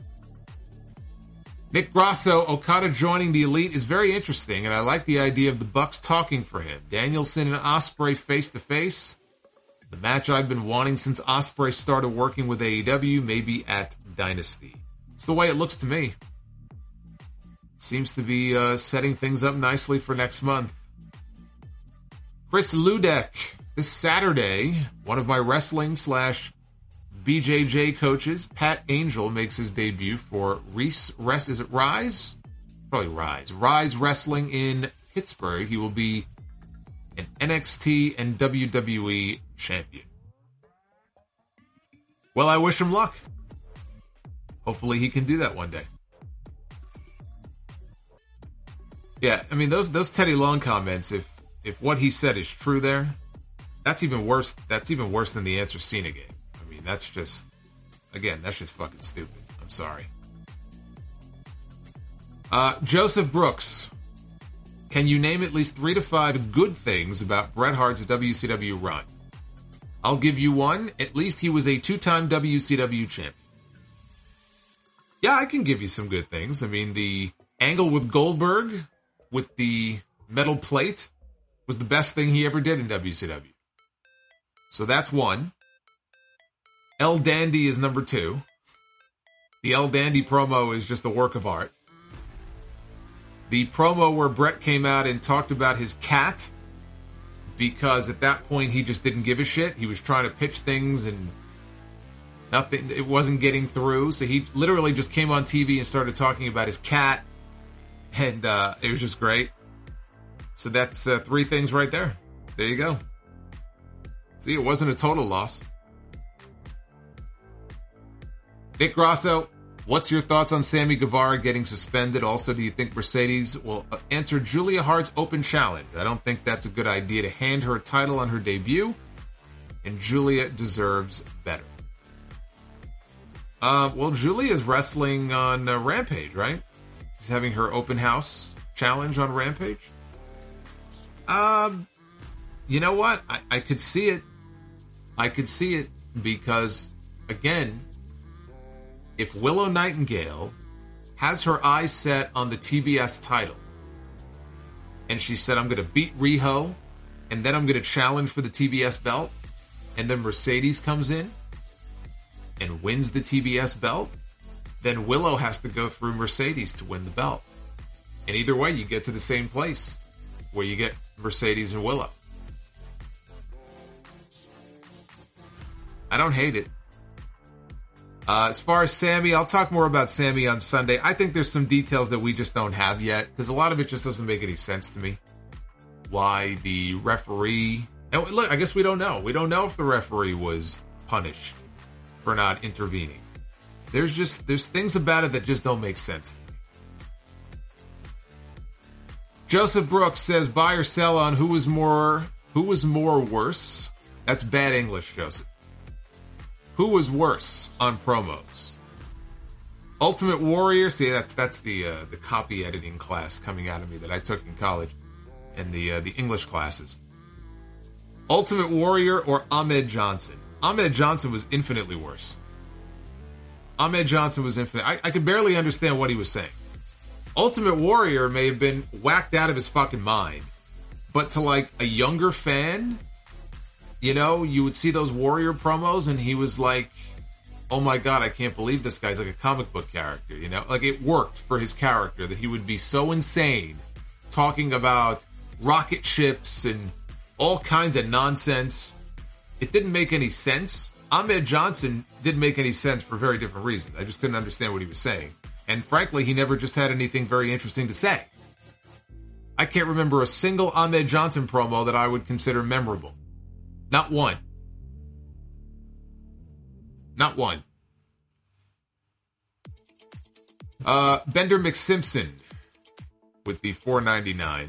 Nick Grasso, Okada joining the Elite is very interesting, and I like the idea of the Bucks talking for him. Danielson and Ospreay face-to-face. The match I've been wanting since Ospreay started working with A E W, maybe at Dynasty. It's the way it looks to me. Seems to be uh, setting things up nicely for next month. Chris Ludek, this Saturday, one of my wrestling slash B J J coaches, Pat Angel, makes his debut for Reese Rest. Is it Rise? Probably Rise. Rise Wrestling in Pittsburgh. He will be an N X T and W W E champion. Well, I wish him luck. Hopefully he can do that one day. Yeah, I mean, those those Teddy Long comments, if if what he said is true there, that's even worse. That's even worse than the Answer Cena game. I mean, that's just, again, that's just fucking stupid. I'm sorry. Uh, Joseph Brooks. Can you name at least three to five good things about Bret Hart's W C W run? I'll give you one. At least he was a two-time W C W champion. Yeah, I can give you some good things. I mean, the angle with Goldberg with the metal plate was the best thing he ever did in W C W. So that's one. El Dandy is number two. The El Dandy promo is just a work of art. The promo where Bret came out and talked about his cat, because at that point he just didn't give a shit. He was trying to pitch things and nothing, it wasn't getting through. So he literally just came on T V and started talking about his cat. And uh, it was just great. So that's uh, three things right there. There you go. See, it wasn't a total loss. Nick Grasso, what's your thoughts on Sammy Guevara getting suspended? Also, do you think Mercedes will answer Julia Hart's open challenge? I don't think that's a good idea to hand her a title on her debut, and Julia deserves better. Uh, well, Julia is wrestling on uh, Rampage, right? She's having her open house challenge on Rampage. Um, you know what? I, I could see it. I could see it because, again, if Willow Nightingale has her eyes set on the T B S title, and she said, I'm going to beat Riho, and then I'm going to challenge for the T B S belt, and then Mercedes comes in and wins the T B S belt, then Willow has to go through Mercedes to win the belt. And either way, you get to the same place where you get Mercedes and Willow. I don't hate it. Uh, as far as Sammy, I'll talk more about Sammy on Sunday. I think there's some details that we just don't have yet, because a lot of it just doesn't make any sense to me. Why the referee... And look, I guess we don't know. We don't know if the referee was punished for not intervening. There's just there's things about it that just don't make sense to me. Joseph Brooks says, buy or sell on who was more who was more worse. That's bad English, Joseph. Who was worse on promos? Ultimate Warrior. See, that's that's the uh, the copy editing class coming out of me that I took in college, and the uh, the English classes. Ultimate Warrior or Ahmed Johnson? Ahmed Johnson was infinitely worse. Ahmed Johnson was infinite. I, I could barely understand what he was saying. Ultimate Warrior may have been whacked out of his fucking mind, but to like a younger fan, you know, you would see those Warrior promos and he was like, oh my god, I can't believe this guy's like a comic book character, you know? Like, it worked for his character that he would be so insane talking about rocket ships and all kinds of nonsense. It didn't make any sense. Ahmed Johnson didn't make any sense for very different reasons. I just couldn't understand what he was saying. And frankly, he never just had anything very interesting to say. I can't remember a single Ahmed Johnson promo that I would consider memorable. Not one. Not one. Uh, Bender McSimpson with the four ninety-nine.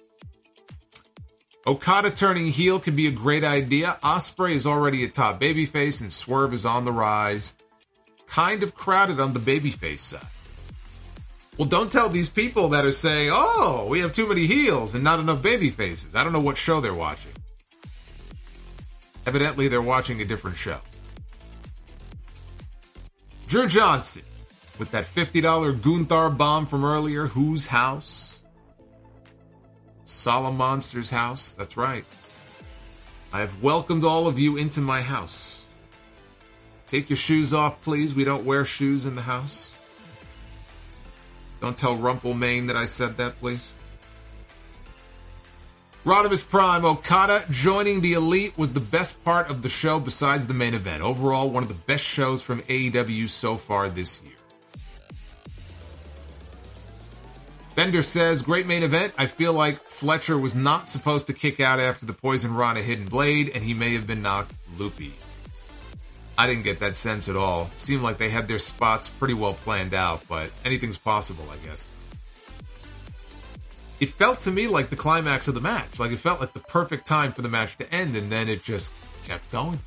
Okada turning heel could be a great idea. Ospreay is already a top babyface and Swerve is on the rise. Kind of crowded on the babyface side. Well, don't tell these people that are saying, oh, we have too many heels and not enough babyfaces. I don't know what show they're watching. Evidently, they're watching a different show. Drew Johnson with that fifty dollars Gunther bomb from earlier. Whose house? Solemn Monster's house. That's right. I have welcomed all of you into my house. Take your shoes off, please. We don't wear shoes in the house. Don't tell Rumpelmane that I said that, please. Rodimus Prime, Okada joining the Elite was the best part of the show besides the main event. Overall, one of the best shows from A E W so far this year. Bender says, great main event. I feel like Fletcher was not supposed to kick out after the Poison Rana Hidden Blade, and he may have been knocked loopy. I didn't get that sense at all. Seemed like they had their spots pretty well planned out, but anything's possible, I guess. It felt to me like the climax of the match. Like, it felt like the perfect time for the match to end, and then it just kept going.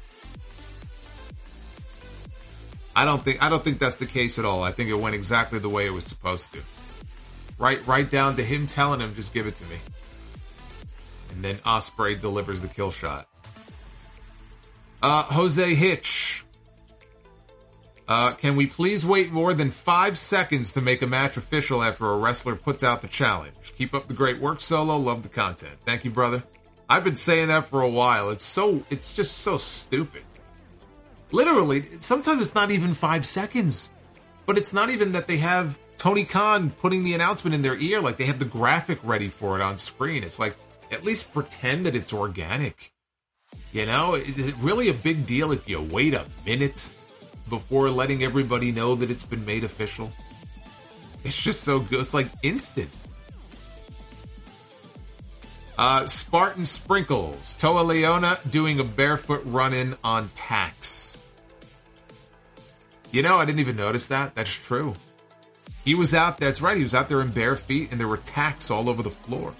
I don't think I don't think that's the case at all. I think it went exactly the way it was supposed to. Right, right down to him telling him, just give it to me. And then Ospreay delivers the kill shot. Uh, Jose Hitch. Uh, can we please wait more than five seconds to make a match official after a wrestler puts out the challenge? Keep up the great work, Solo. Love the content. Thank you, brother. I've been saying that for a while. It's so, it's just so stupid. Literally, sometimes it's not even five seconds. But it's not even that they have Tony Khan putting the announcement in their ear, like they have the graphic ready for it on screen. It's like, at least pretend that it's organic. You know, is it really a big deal if you wait a minute before letting everybody know that it's been made official? It's just so good. It's like instant. Uh, Spartan Sprinkles. Toa Leona doing a barefoot run-in on Tax. You know, I didn't even notice that. That's true. He was out, that's right, he was out there in bare feet, and there were tacks all over the floor.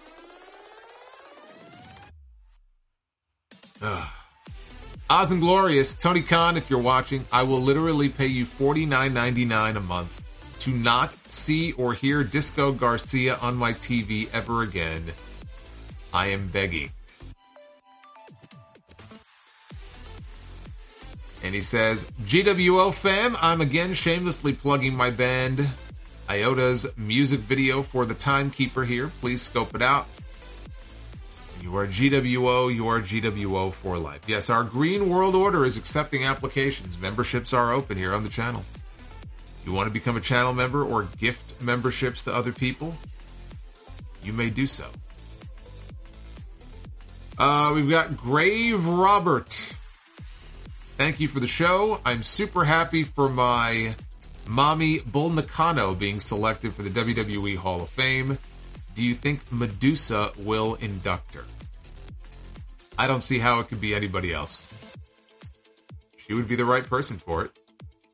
Ugh. Oz and Glorious, Tony Khan, if you're watching, I will literally pay you forty-nine ninety-nine a month to not see or hear Disco Garcia on my T V ever again. I am begging. And he says, G W O fam, I'm again shamelessly plugging my band Iota's music video for the Timekeeper here. Please scope it out. You are G W O, you are G W O for life. Yes, our Green World Order is accepting applications. Memberships are open here on the channel. You want to become a channel member or gift memberships to other people? You may do so. Uh, we've got Grave Robert. Thank you for the show. I'm super happy for my mommy Bull Nakano being selected for the W W E Hall of Fame. Do you think Medusa will induct her? I don't see how it could be anybody else. She would be the right person for it.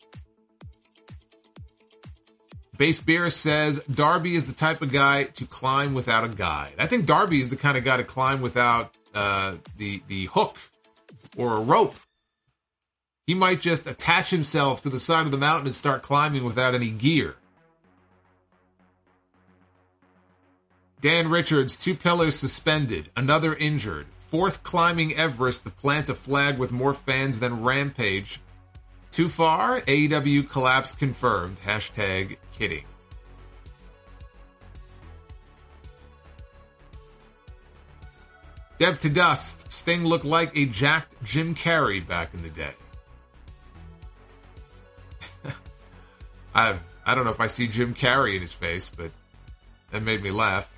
Base Beer says, Darby is the type of guy to climb without a guide. I think Darby is the kind of guy to climb without uh, the, the hook or a rope. He might just attach himself to the side of the mountain and start climbing without any gear. Dan Richards, two pillars suspended, another injured. Fourth climbing Everest to plant a flag with more fans than Rampage. Too far? A E W collapse confirmed. Hashtag kidding. Deb to Dust. Sting looked like a jacked Jim Carrey back in the day. I I don't know if I see Jim Carrey in his face, but that made me laugh.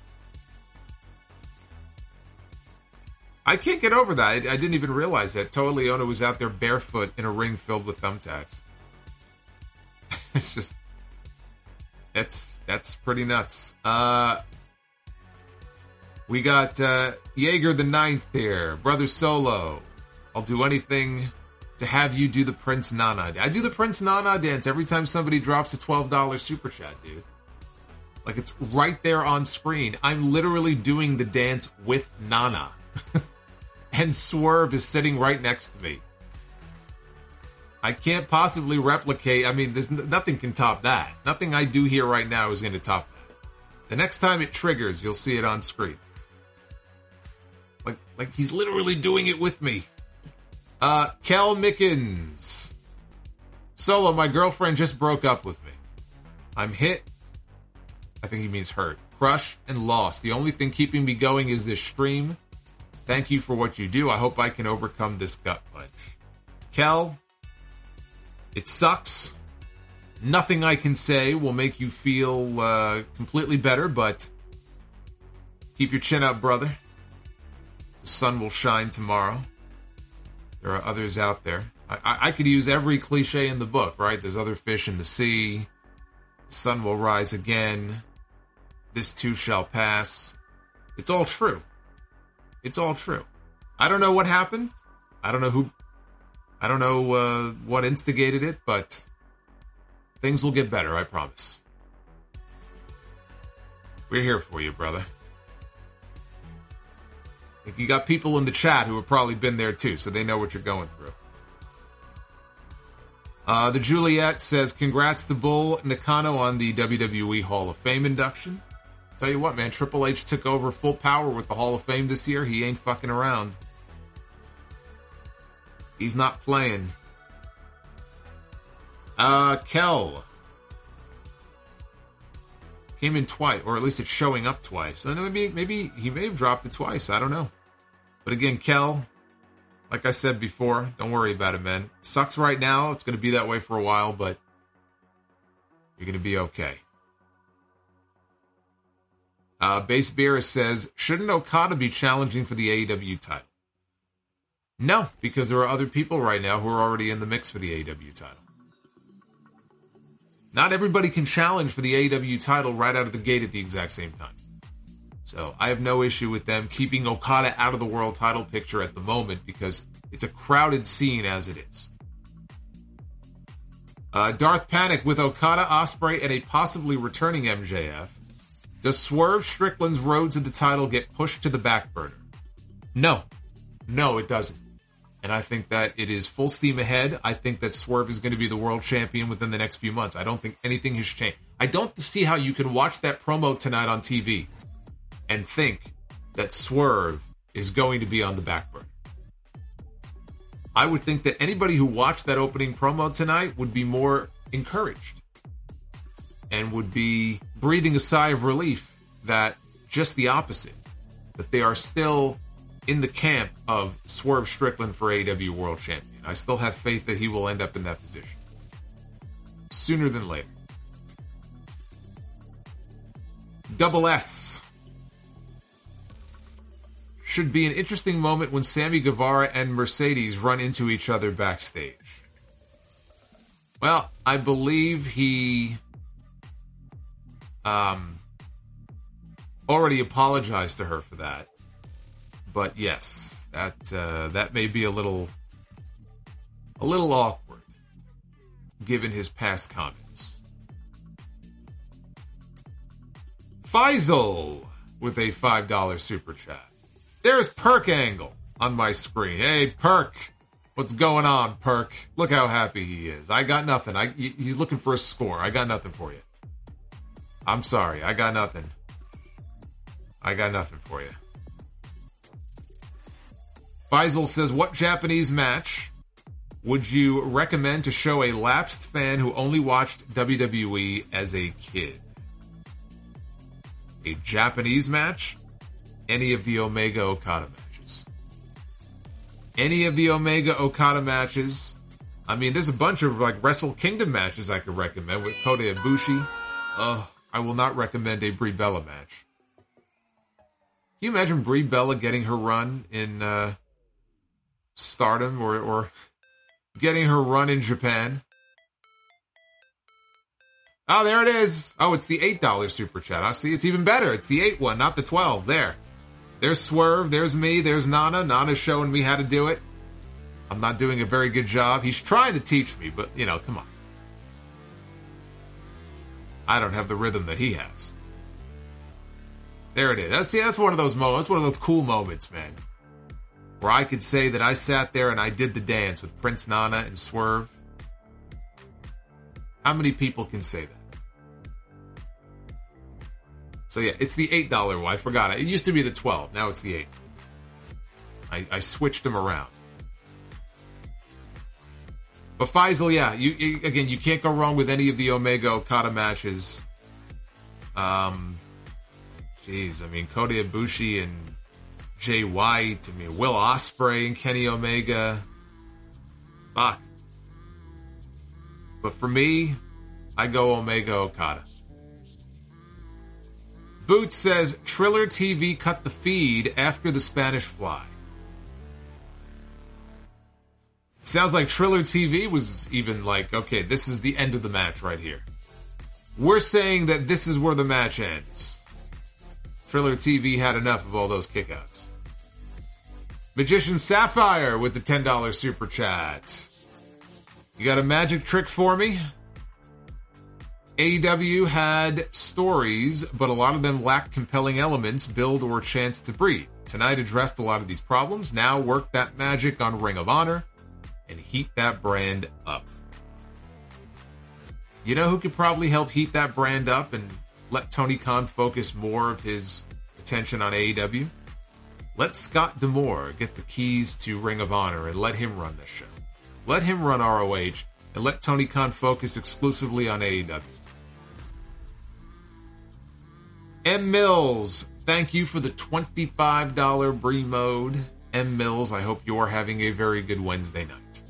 I can't get over that. I, I didn't even realize that Toa Leona was out there barefoot in a ring filled with thumbtacks. It's just... That's that's pretty nuts. Uh, we got uh, Jaeger the Ninth here. Brother Solo. I'll do anything to have you do the Prince Nana. I do the Prince Nana dance every time somebody drops a twelve dollars super chat, dude. Like, it's right there on screen. I'm literally doing the dance with Nana. And Swerve is sitting right next to me. I can't possibly replicate. I mean, there's n- nothing can top that. Nothing I do here right now is going to top that. The next time it triggers, you'll see it on screen. Like, like he's literally doing it with me. Uh, Kel Mickens. Solo, my girlfriend just broke up with me. I'm hit. I think he means hurt. Crushed and lost. The only thing keeping me going is this stream. Thank you for what you do. I hope I can overcome this gut punch. Kel, it sucks. Nothing I can say will make you feel uh, completely better, but keep your chin up, brother. The sun will shine tomorrow. There are others out there. I, I, I could use every cliche in the book, right? There's other fish in the sea. The sun will rise again. This too shall pass. It's all true. It's all true. I don't know what happened. I don't know who... I don't know uh, what instigated it, but things will get better, I promise. We're here for you, brother. I think you got people in the chat who have probably been there too, so they know what you're going through. Uh, the Juliet says, congrats to Bull Nakano on the W W E Hall of Fame induction. Tell you what, man, Triple H took over full power with the Hall of Fame this year. He ain't fucking around. He's not playing. Uh, Kel. Came in twice, or at least it's showing up twice. So maybe, maybe he may have dropped it twice. I don't know. But again, Kel, like I said before, don't worry about it, man. It sucks right now. It's going to be that way for a while, but you're going to be okay. Uh, Base Beer says, shouldn't Okada be challenging for the A E W title? No, because there are other people right now who are already in the mix for the A E W title. Not everybody can challenge for the A E W title right out of the gate at the exact same time. So I have no issue with them keeping Okada out of the world title picture at the moment because it's a crowded scene as it is. Uh, Darth Panic with Okada, Ospreay, and a possibly returning M J F. Does Swerve Strickland's road to the title get pushed to the back burner? No. No, it doesn't. And I think that it is full steam ahead. I think that Swerve is going to be the world champion within the next few months. I don't think anything has changed. I don't see how you can watch that promo tonight on T V and think that Swerve is going to be on the back burner. I would think that anybody who watched that opening promo tonight would be more encouraged and would be breathing a sigh of relief that just the opposite, that they are still in the camp of Swerve Strickland for A E W World Champion. I still have faith that he will end up in that position sooner than later. Double S. Should be an interesting moment when Sammy Guevara and Mercedes run into each other backstage. Well, I believe he um, already apologized to her for that. But yes, that uh, that may be a little a little awkward, given his past comments. Faisal with a five dollars super chat. There's Perk Angle on my screen. Hey, Perk. What's going on, Perk? Look how happy he is. I got nothing. I, he's looking for a score. I got nothing for you. I'm sorry. I got nothing. I got nothing for you. Faisal says, what Japanese match would you recommend to show a lapsed fan who only watched W W E as a kid? A Japanese match? Any of the Omega Okada matches. Any of the Omega Okada matches. I mean, there's a bunch of like Wrestle Kingdom matches I could recommend with Kota Ibushi. Ugh, I will not recommend a Brie Bella match. Can you imagine Brie Bella getting her run in uh, Stardom or, or getting her run in Japan? Oh, there it is. Oh, it's the eight dollars super chat. I see. It's even better. It's the eight one, not the twelve. There. There's Swerve, there's me, there's Nana. Nana's showing me how to do it. I'm not doing a very good job. He's trying to teach me, but, you know, come on. I don't have the rhythm that he has. There it is. That's, see, that's one of those moments, one of those cool moments, man. Where I could say that I sat there and I did the dance with Prince Nana and Swerve. How many people can say that? So yeah, it's the eight dollars one. I forgot. It used to be the twelve. Now it's the eight. I, I switched them around. But Faisal, yeah, you, you again, you can't go wrong with any of the Omega Okada matches. Um, Jeez, I mean, Kota Ibushi and Jay White. I mean, Will Ospreay and Kenny Omega. Fuck. But for me, I go Omega Okada. Boots says, Triller T V cut the feed after the Spanish Fly. Sounds like Triller T V was even like, okay, this is the end of the match right here. We're saying that this is where the match ends. Triller T V had enough of all those kickouts. Magician Sapphire with the ten dollars super chat. You got a magic trick for me? A E W had stories, but a lot of them lacked compelling elements, build, or chance to breathe. Tonight addressed a lot of these problems. Now work that magic on Ring of Honor and heat that brand up. You know who could probably help heat that brand up and let Tony Khan focus more of his attention on A E W? Let Scott D'Amore get the keys to Ring of Honor and let him run this show. Let him run R O H and let Tony Khan focus exclusively on A E W. M. Mills, thank you for the twenty-five dollars Bree mode. M. Mills, I hope you're having a very good Wednesday night.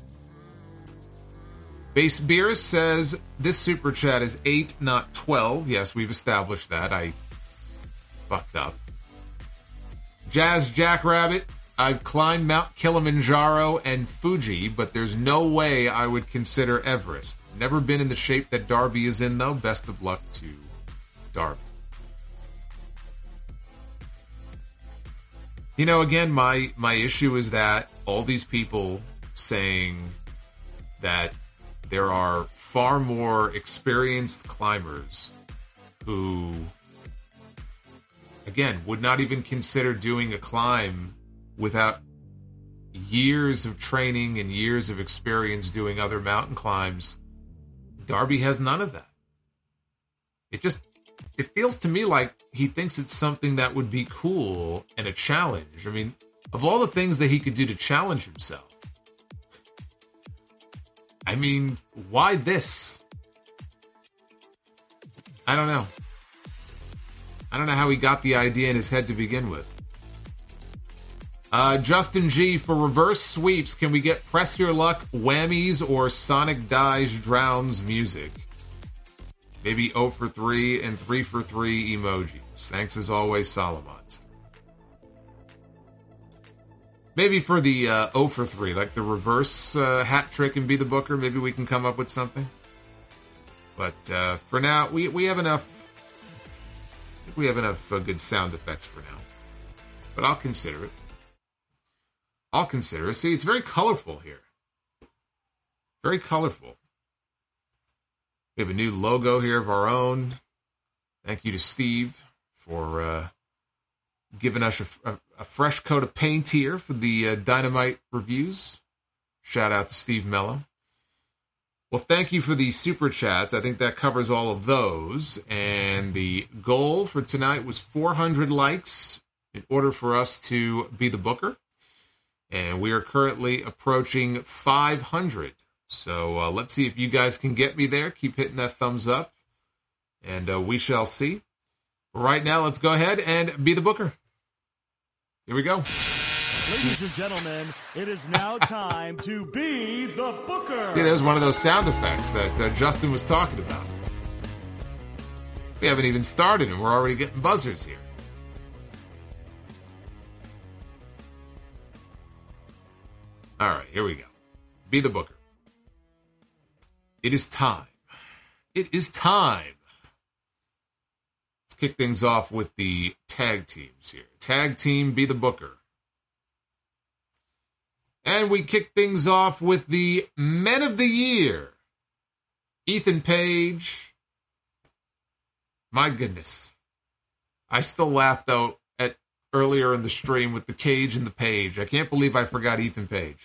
Base Beer says, this super chat is eight, not twelve. Yes, we've established that. I fucked up. Jazz Jackrabbit, I've climbed Mount Kilimanjaro and Fuji, but there's no way I would consider Everest. Never been in the shape that Darby is in, though. Best of luck to Darby. You know, again, my, my issue is that all these people saying that there are far more experienced climbers who, again, would not even consider doing a climb without years of training and years of experience doing other mountain climbs. Darby has none of that. It just, it feels to me like he thinks it's something that would be cool and a challenge. I mean, of all the things that he could do to challenge himself, I mean, why this? I don't know. I don't know how he got the idea in his head to begin with. Uh, Justin G, for reverse sweeps, can we get Press Your Luck, Whammies, or Sonic Dies Drowns music? Maybe oh for three and three for three emojis. Thanks as always, Solomonster. Maybe for the uh, oh for three, like the reverse uh, hat trick and Be the Booker, maybe we can come up with something. But uh, for now, we, we have enough... I think we have enough uh, good sound effects for now. But I'll consider it. I'll consider it. See, it's very colorful here. Very colorful. We have a new logo here of our own. Thank you to Steve for uh, giving us a, a, a fresh coat of paint here for the uh, Dynamite reviews. Shout out to Steve Mello. Well, thank you for the super chats. I think that covers all of those. And the goal for tonight was four hundred likes in order for us to be the booker. And we are currently approaching five hundred. So uh, let's see if you guys can get me there. Keep hitting that thumbs up. And uh, we shall see. Right now, let's go ahead and be the booker. Here we go. Ladies and gentlemen, it is now time to be the booker. Yeah, there's one of those sound effects that uh, Justin was talking about. We haven't even started and we're already getting buzzers here. All right, here we go. Be the booker. It is time. It is time. Let's kick things off with the tag teams here. Tag team, Be the Booker. And we kick things off with the Men of the Year. Ethan Page. My goodness. I still laugh, though, at earlier in the stream with the cage and the page. I can't believe I forgot Ethan Page.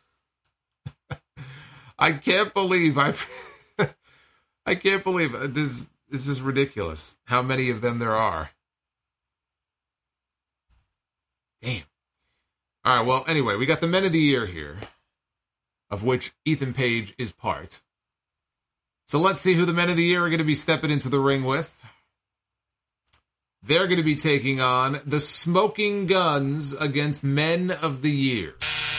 I can't believe I I can't believe this this is ridiculous how many of them there are. Damn. All right, well, anyway, we got the Men of the Year here, of which Ethan Page is part. So let's see who the Men of the Year are going to be stepping into the ring with. They're going to be taking on the Smoking Guns against Men of the Year.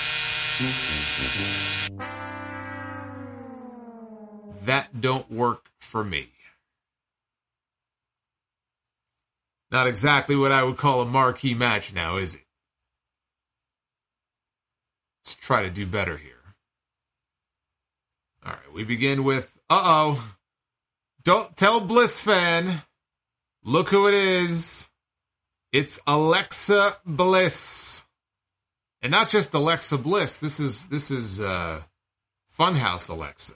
That don't work for me. Not exactly what I would call a marquee match now, is it? Let's try to do better here. All right, we begin with, uh-oh. Don't tell Bliss fan. Look who it is. It's Alexa Bliss. And not just Alexa Bliss. This is, this is uh, Funhouse Alexa.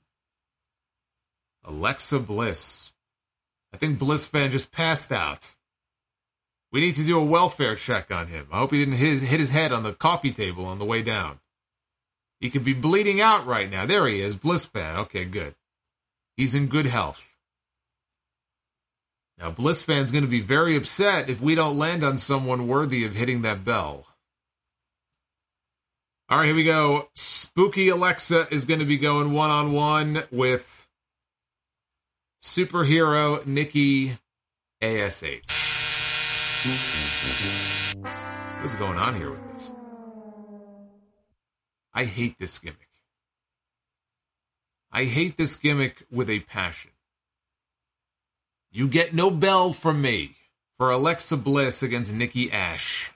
Alexa Bliss. I think Bliss fan just passed out. We need to do a welfare check on him. I hope he didn't hit, hit his head on the coffee table on the way down. He could be bleeding out right now. There he is, Bliss fan. Okay, good. He's in good health. Now, Bliss fan's going to be very upset if we don't land on someone worthy of hitting that bell. All right, here we go. Spooky Alexa is going to be going one-on-one with Superhero Nikki A S H. What is going on here with this? I hate this gimmick. I hate this gimmick with a passion. You get no bell from me for Alexa Bliss against Nikki Ash.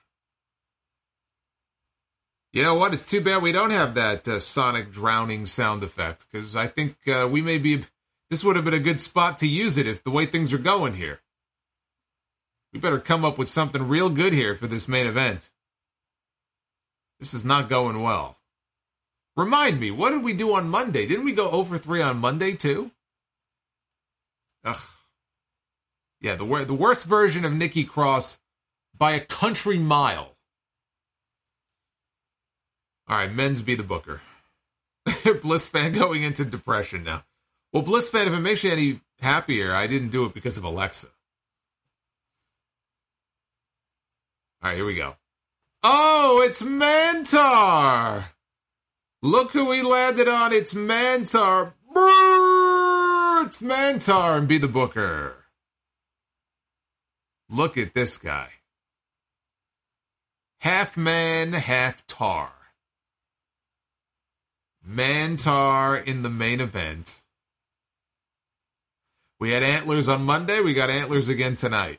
You know what? It's too bad we don't have that uh, sonic drowning sound effect, because I think uh, we may be... This would have been a good spot to use it if the way things are going here. We better come up with something real good here for this main event. This is not going well. Remind me, what did we do on Monday? Didn't we go oh for three on Monday, too? Ugh. Yeah, the, the worst version of Nikki Cross by a country mile. All right, men's be the booker. Bliss fan going into depression now. Well, Bliss fan, if it makes you any happier, I didn't do it because of Alexa. All right, here we go. Oh, it's Mantar. Look who he landed on. It's Mantar. Brrr, it's Mantar and be the booker. Look at this guy. Half man, half tar. Mantar in the main event. We had antlers on Monday. We got antlers again tonight.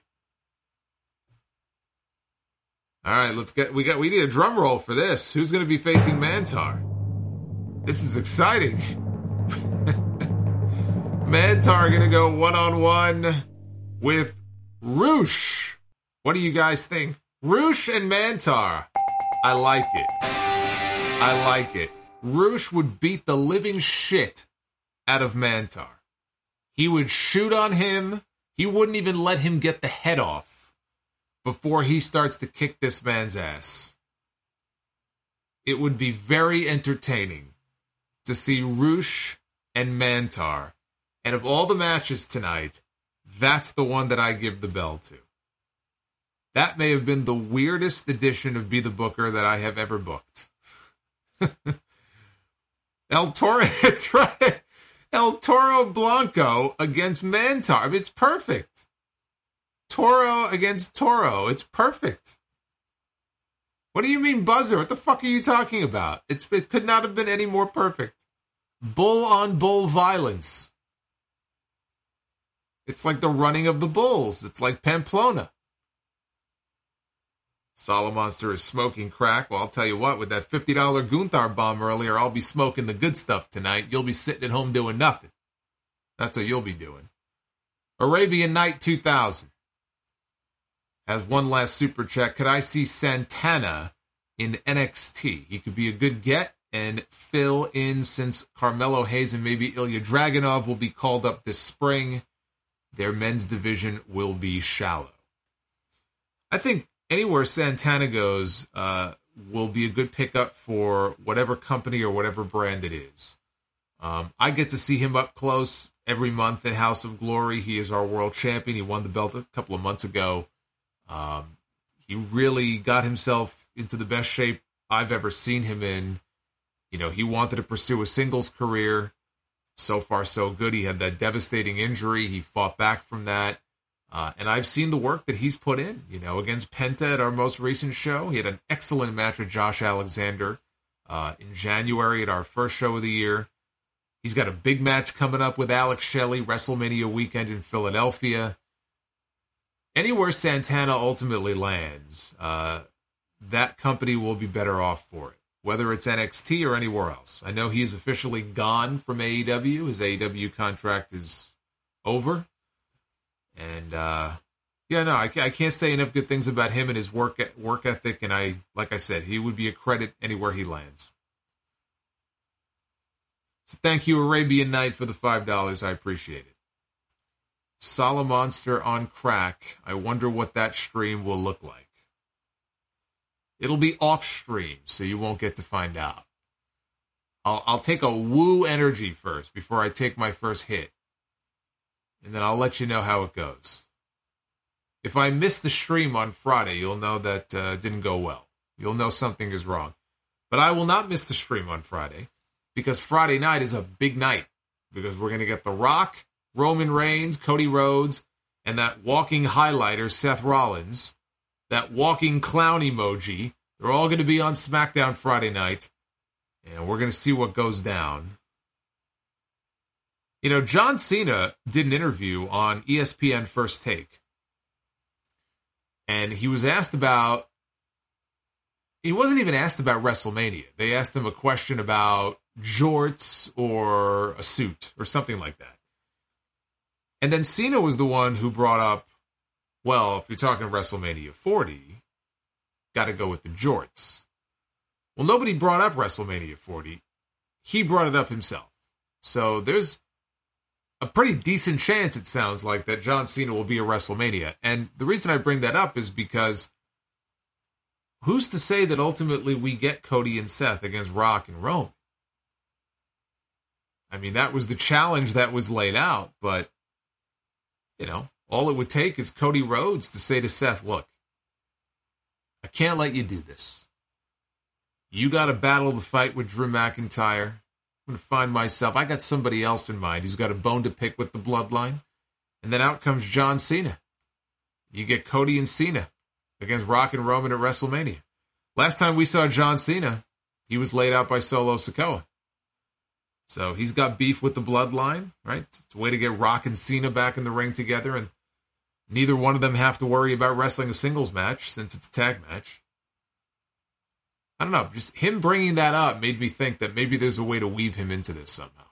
All right, let's get. We got. We need a drum roll for this. Who's going to be facing Mantar? This is exciting. Mantar going to go one on one with Roosh. What do you guys think? Roosh and Mantar. I like it. I like it. Roosh would beat the living shit out of Mantar. He would shoot on him. He wouldn't even let him get the head off before he starts to kick this man's ass. It would be very entertaining to see Roosh and Mantar. And of all the matches tonight, that's the one that I give the bell to. That may have been the weirdest edition of Be the Booker that I have ever booked. El Toro, it's right. El Toro Blanco against Mantar. I mean, it's perfect. Toro against Toro. It's perfect. What do you mean buzzer? What the fuck are you talking about? It's, it could not have been any more perfect. Bull on bull violence. It's like the running of the bulls. It's like Pamplona. Solomonster is smoking crack. Well, I'll tell you what, with that fifty dollars Gunther bomb earlier, I'll be smoking the good stuff tonight. You'll be sitting at home doing nothing. That's what you'll be doing. Arabian Night two thousand has one last super check. Could I see Santana in N X T? He could be a good get and fill in since Carmelo Hayes and maybe Ilya Dragunov will be called up this spring. Their men's division will be shallow. I think anywhere Santana goes uh, will be a good pickup for whatever company or whatever brand it is. Um, I get to see him up close every month in House of Glory. He is our world champion. He won the belt a couple of months ago. Um, he really got himself into the best shape I've ever seen him in. You know, he wanted to pursue a singles career. So far, so good. He had that devastating injury. He fought back from that. Uh, and I've seen the work that he's put in, you know, against Penta at our most recent show. He had an excellent match with Josh Alexander uh, in January at our first show of the year. He's got a big match coming up with Alex Shelley, WrestleMania weekend in Philadelphia. Anywhere Santana ultimately lands, uh, that company will be better off for it, whether it's N X T or anywhere else. I know he is officially gone from A E W. His A E W contract is over. And, uh, yeah, no, I, I can't say enough good things about him and his work work ethic. And I, like I said, he would be a credit anywhere he lands. So thank you, Arabian Night, for the five dollars. I appreciate it. Solomonster on crack. I wonder what that stream will look like. It'll be off stream, so you won't get to find out. I'll, I'll take a woo energy first before I take my first hit. And then I'll let you know how it goes. If I miss the stream on Friday, you'll know that uh, didn't go well. You'll know something is wrong. But I will not miss the stream on Friday, because Friday night is a big night. Because we're going to get The Rock, Roman Reigns, Cody Rhodes, and that walking highlighter, Seth Rollins, that walking clown emoji. They're all going to be on SmackDown Friday night, and we're going to see what goes down. You know, John Cena did an interview on E S P N First Take. And he was asked about... He wasn't even asked about WrestleMania. They asked him a question about jorts or a suit or something like that. And then Cena was the one who brought up, well, if you're talking WrestleMania forty, got to go with the jorts. Well, nobody brought up WrestleMania forty. He brought it up himself. So there's a pretty decent chance, it sounds like, that John Cena will be at WrestleMania. And the reason I bring that up is because who's to say that ultimately we get Cody and Seth against Rock and Roman? I mean, that was the challenge that was laid out, but, you know, all it would take is Cody Rhodes to say to Seth, look, I can't let you do this. You got to battle the fight with Drew McIntyre. I'm going to find myself. I got somebody else in mind who's got a bone to pick with the bloodline. And then out comes John Cena. You get Cody and Cena against Rock and Roman at WrestleMania. Last time we saw John Cena, he was laid out by Solo Sikoa. So he's got beef with the bloodline, right? It's a way to get Rock and Cena back in the ring together, and neither one of them have to worry about wrestling a singles match since it's a tag match. I don't know, just him bringing that up made me think that maybe there's a way to weave him into this somehow.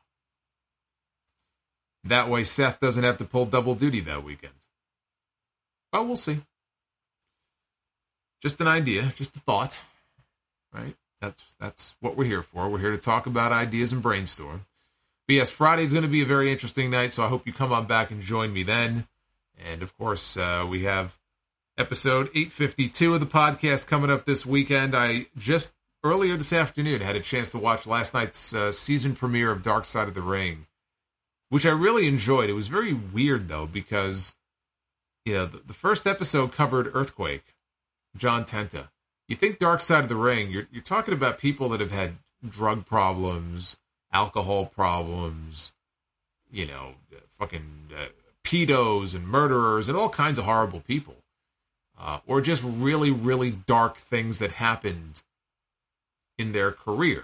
That way Seth doesn't have to pull double duty that weekend. Well, we'll see. Just an idea, just a thought, right? That's that's what we're here for. We're here to talk about ideas and brainstorm. But yes, Friday's going to be a very interesting night, so I hope you come on back and join me then. And, of course, uh, we have episode eight fifty-two of the podcast coming up this weekend. I just, earlier this afternoon, had a chance to watch last night's uh, season premiere of Dark Side of the Ring, which I really enjoyed. It was very weird, though, because, you know, the, the first episode covered Earthquake, John Tenta. You think Dark Side of the Ring, you're, you're talking about people that have had drug problems, alcohol problems, you know, fucking uh, pedos and murderers and all kinds of horrible people. Uh, or just really, really dark things that happened in their career.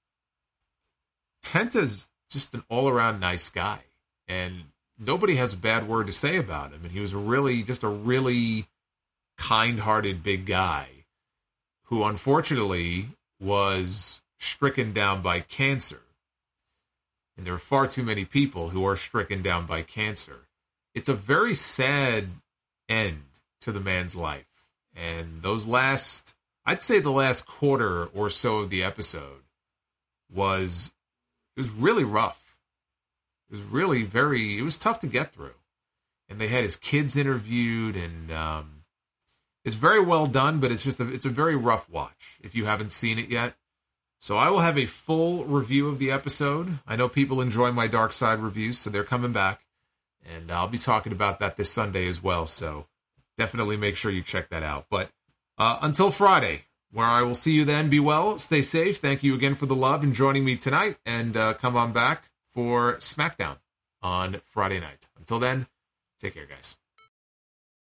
Tenta's just an all-around nice guy, and nobody has a bad word to say about him. And he was a really, just a really kind-hearted big guy who unfortunately was stricken down by cancer. And there are far too many people who are stricken down by cancer. It's a very sad end to the man's life. And those last, I'd say the last quarter or so of the episode was, it was really rough. It was really very, it was tough to get through. And they had his kids interviewed, and um, it's very well done, but it's just a, it's a very rough watch if you haven't seen it yet. So I will have a full review of the episode. I know people enjoy my Dark Side reviews, so they're coming back. And I'll be talking about that this Sunday as well, so definitely make sure you check that out. But uh, until Friday, where I will see you then, be well, stay safe. Thank you again for the love and joining me tonight, and uh, come on back for SmackDown on Friday night. Until then, take care, guys.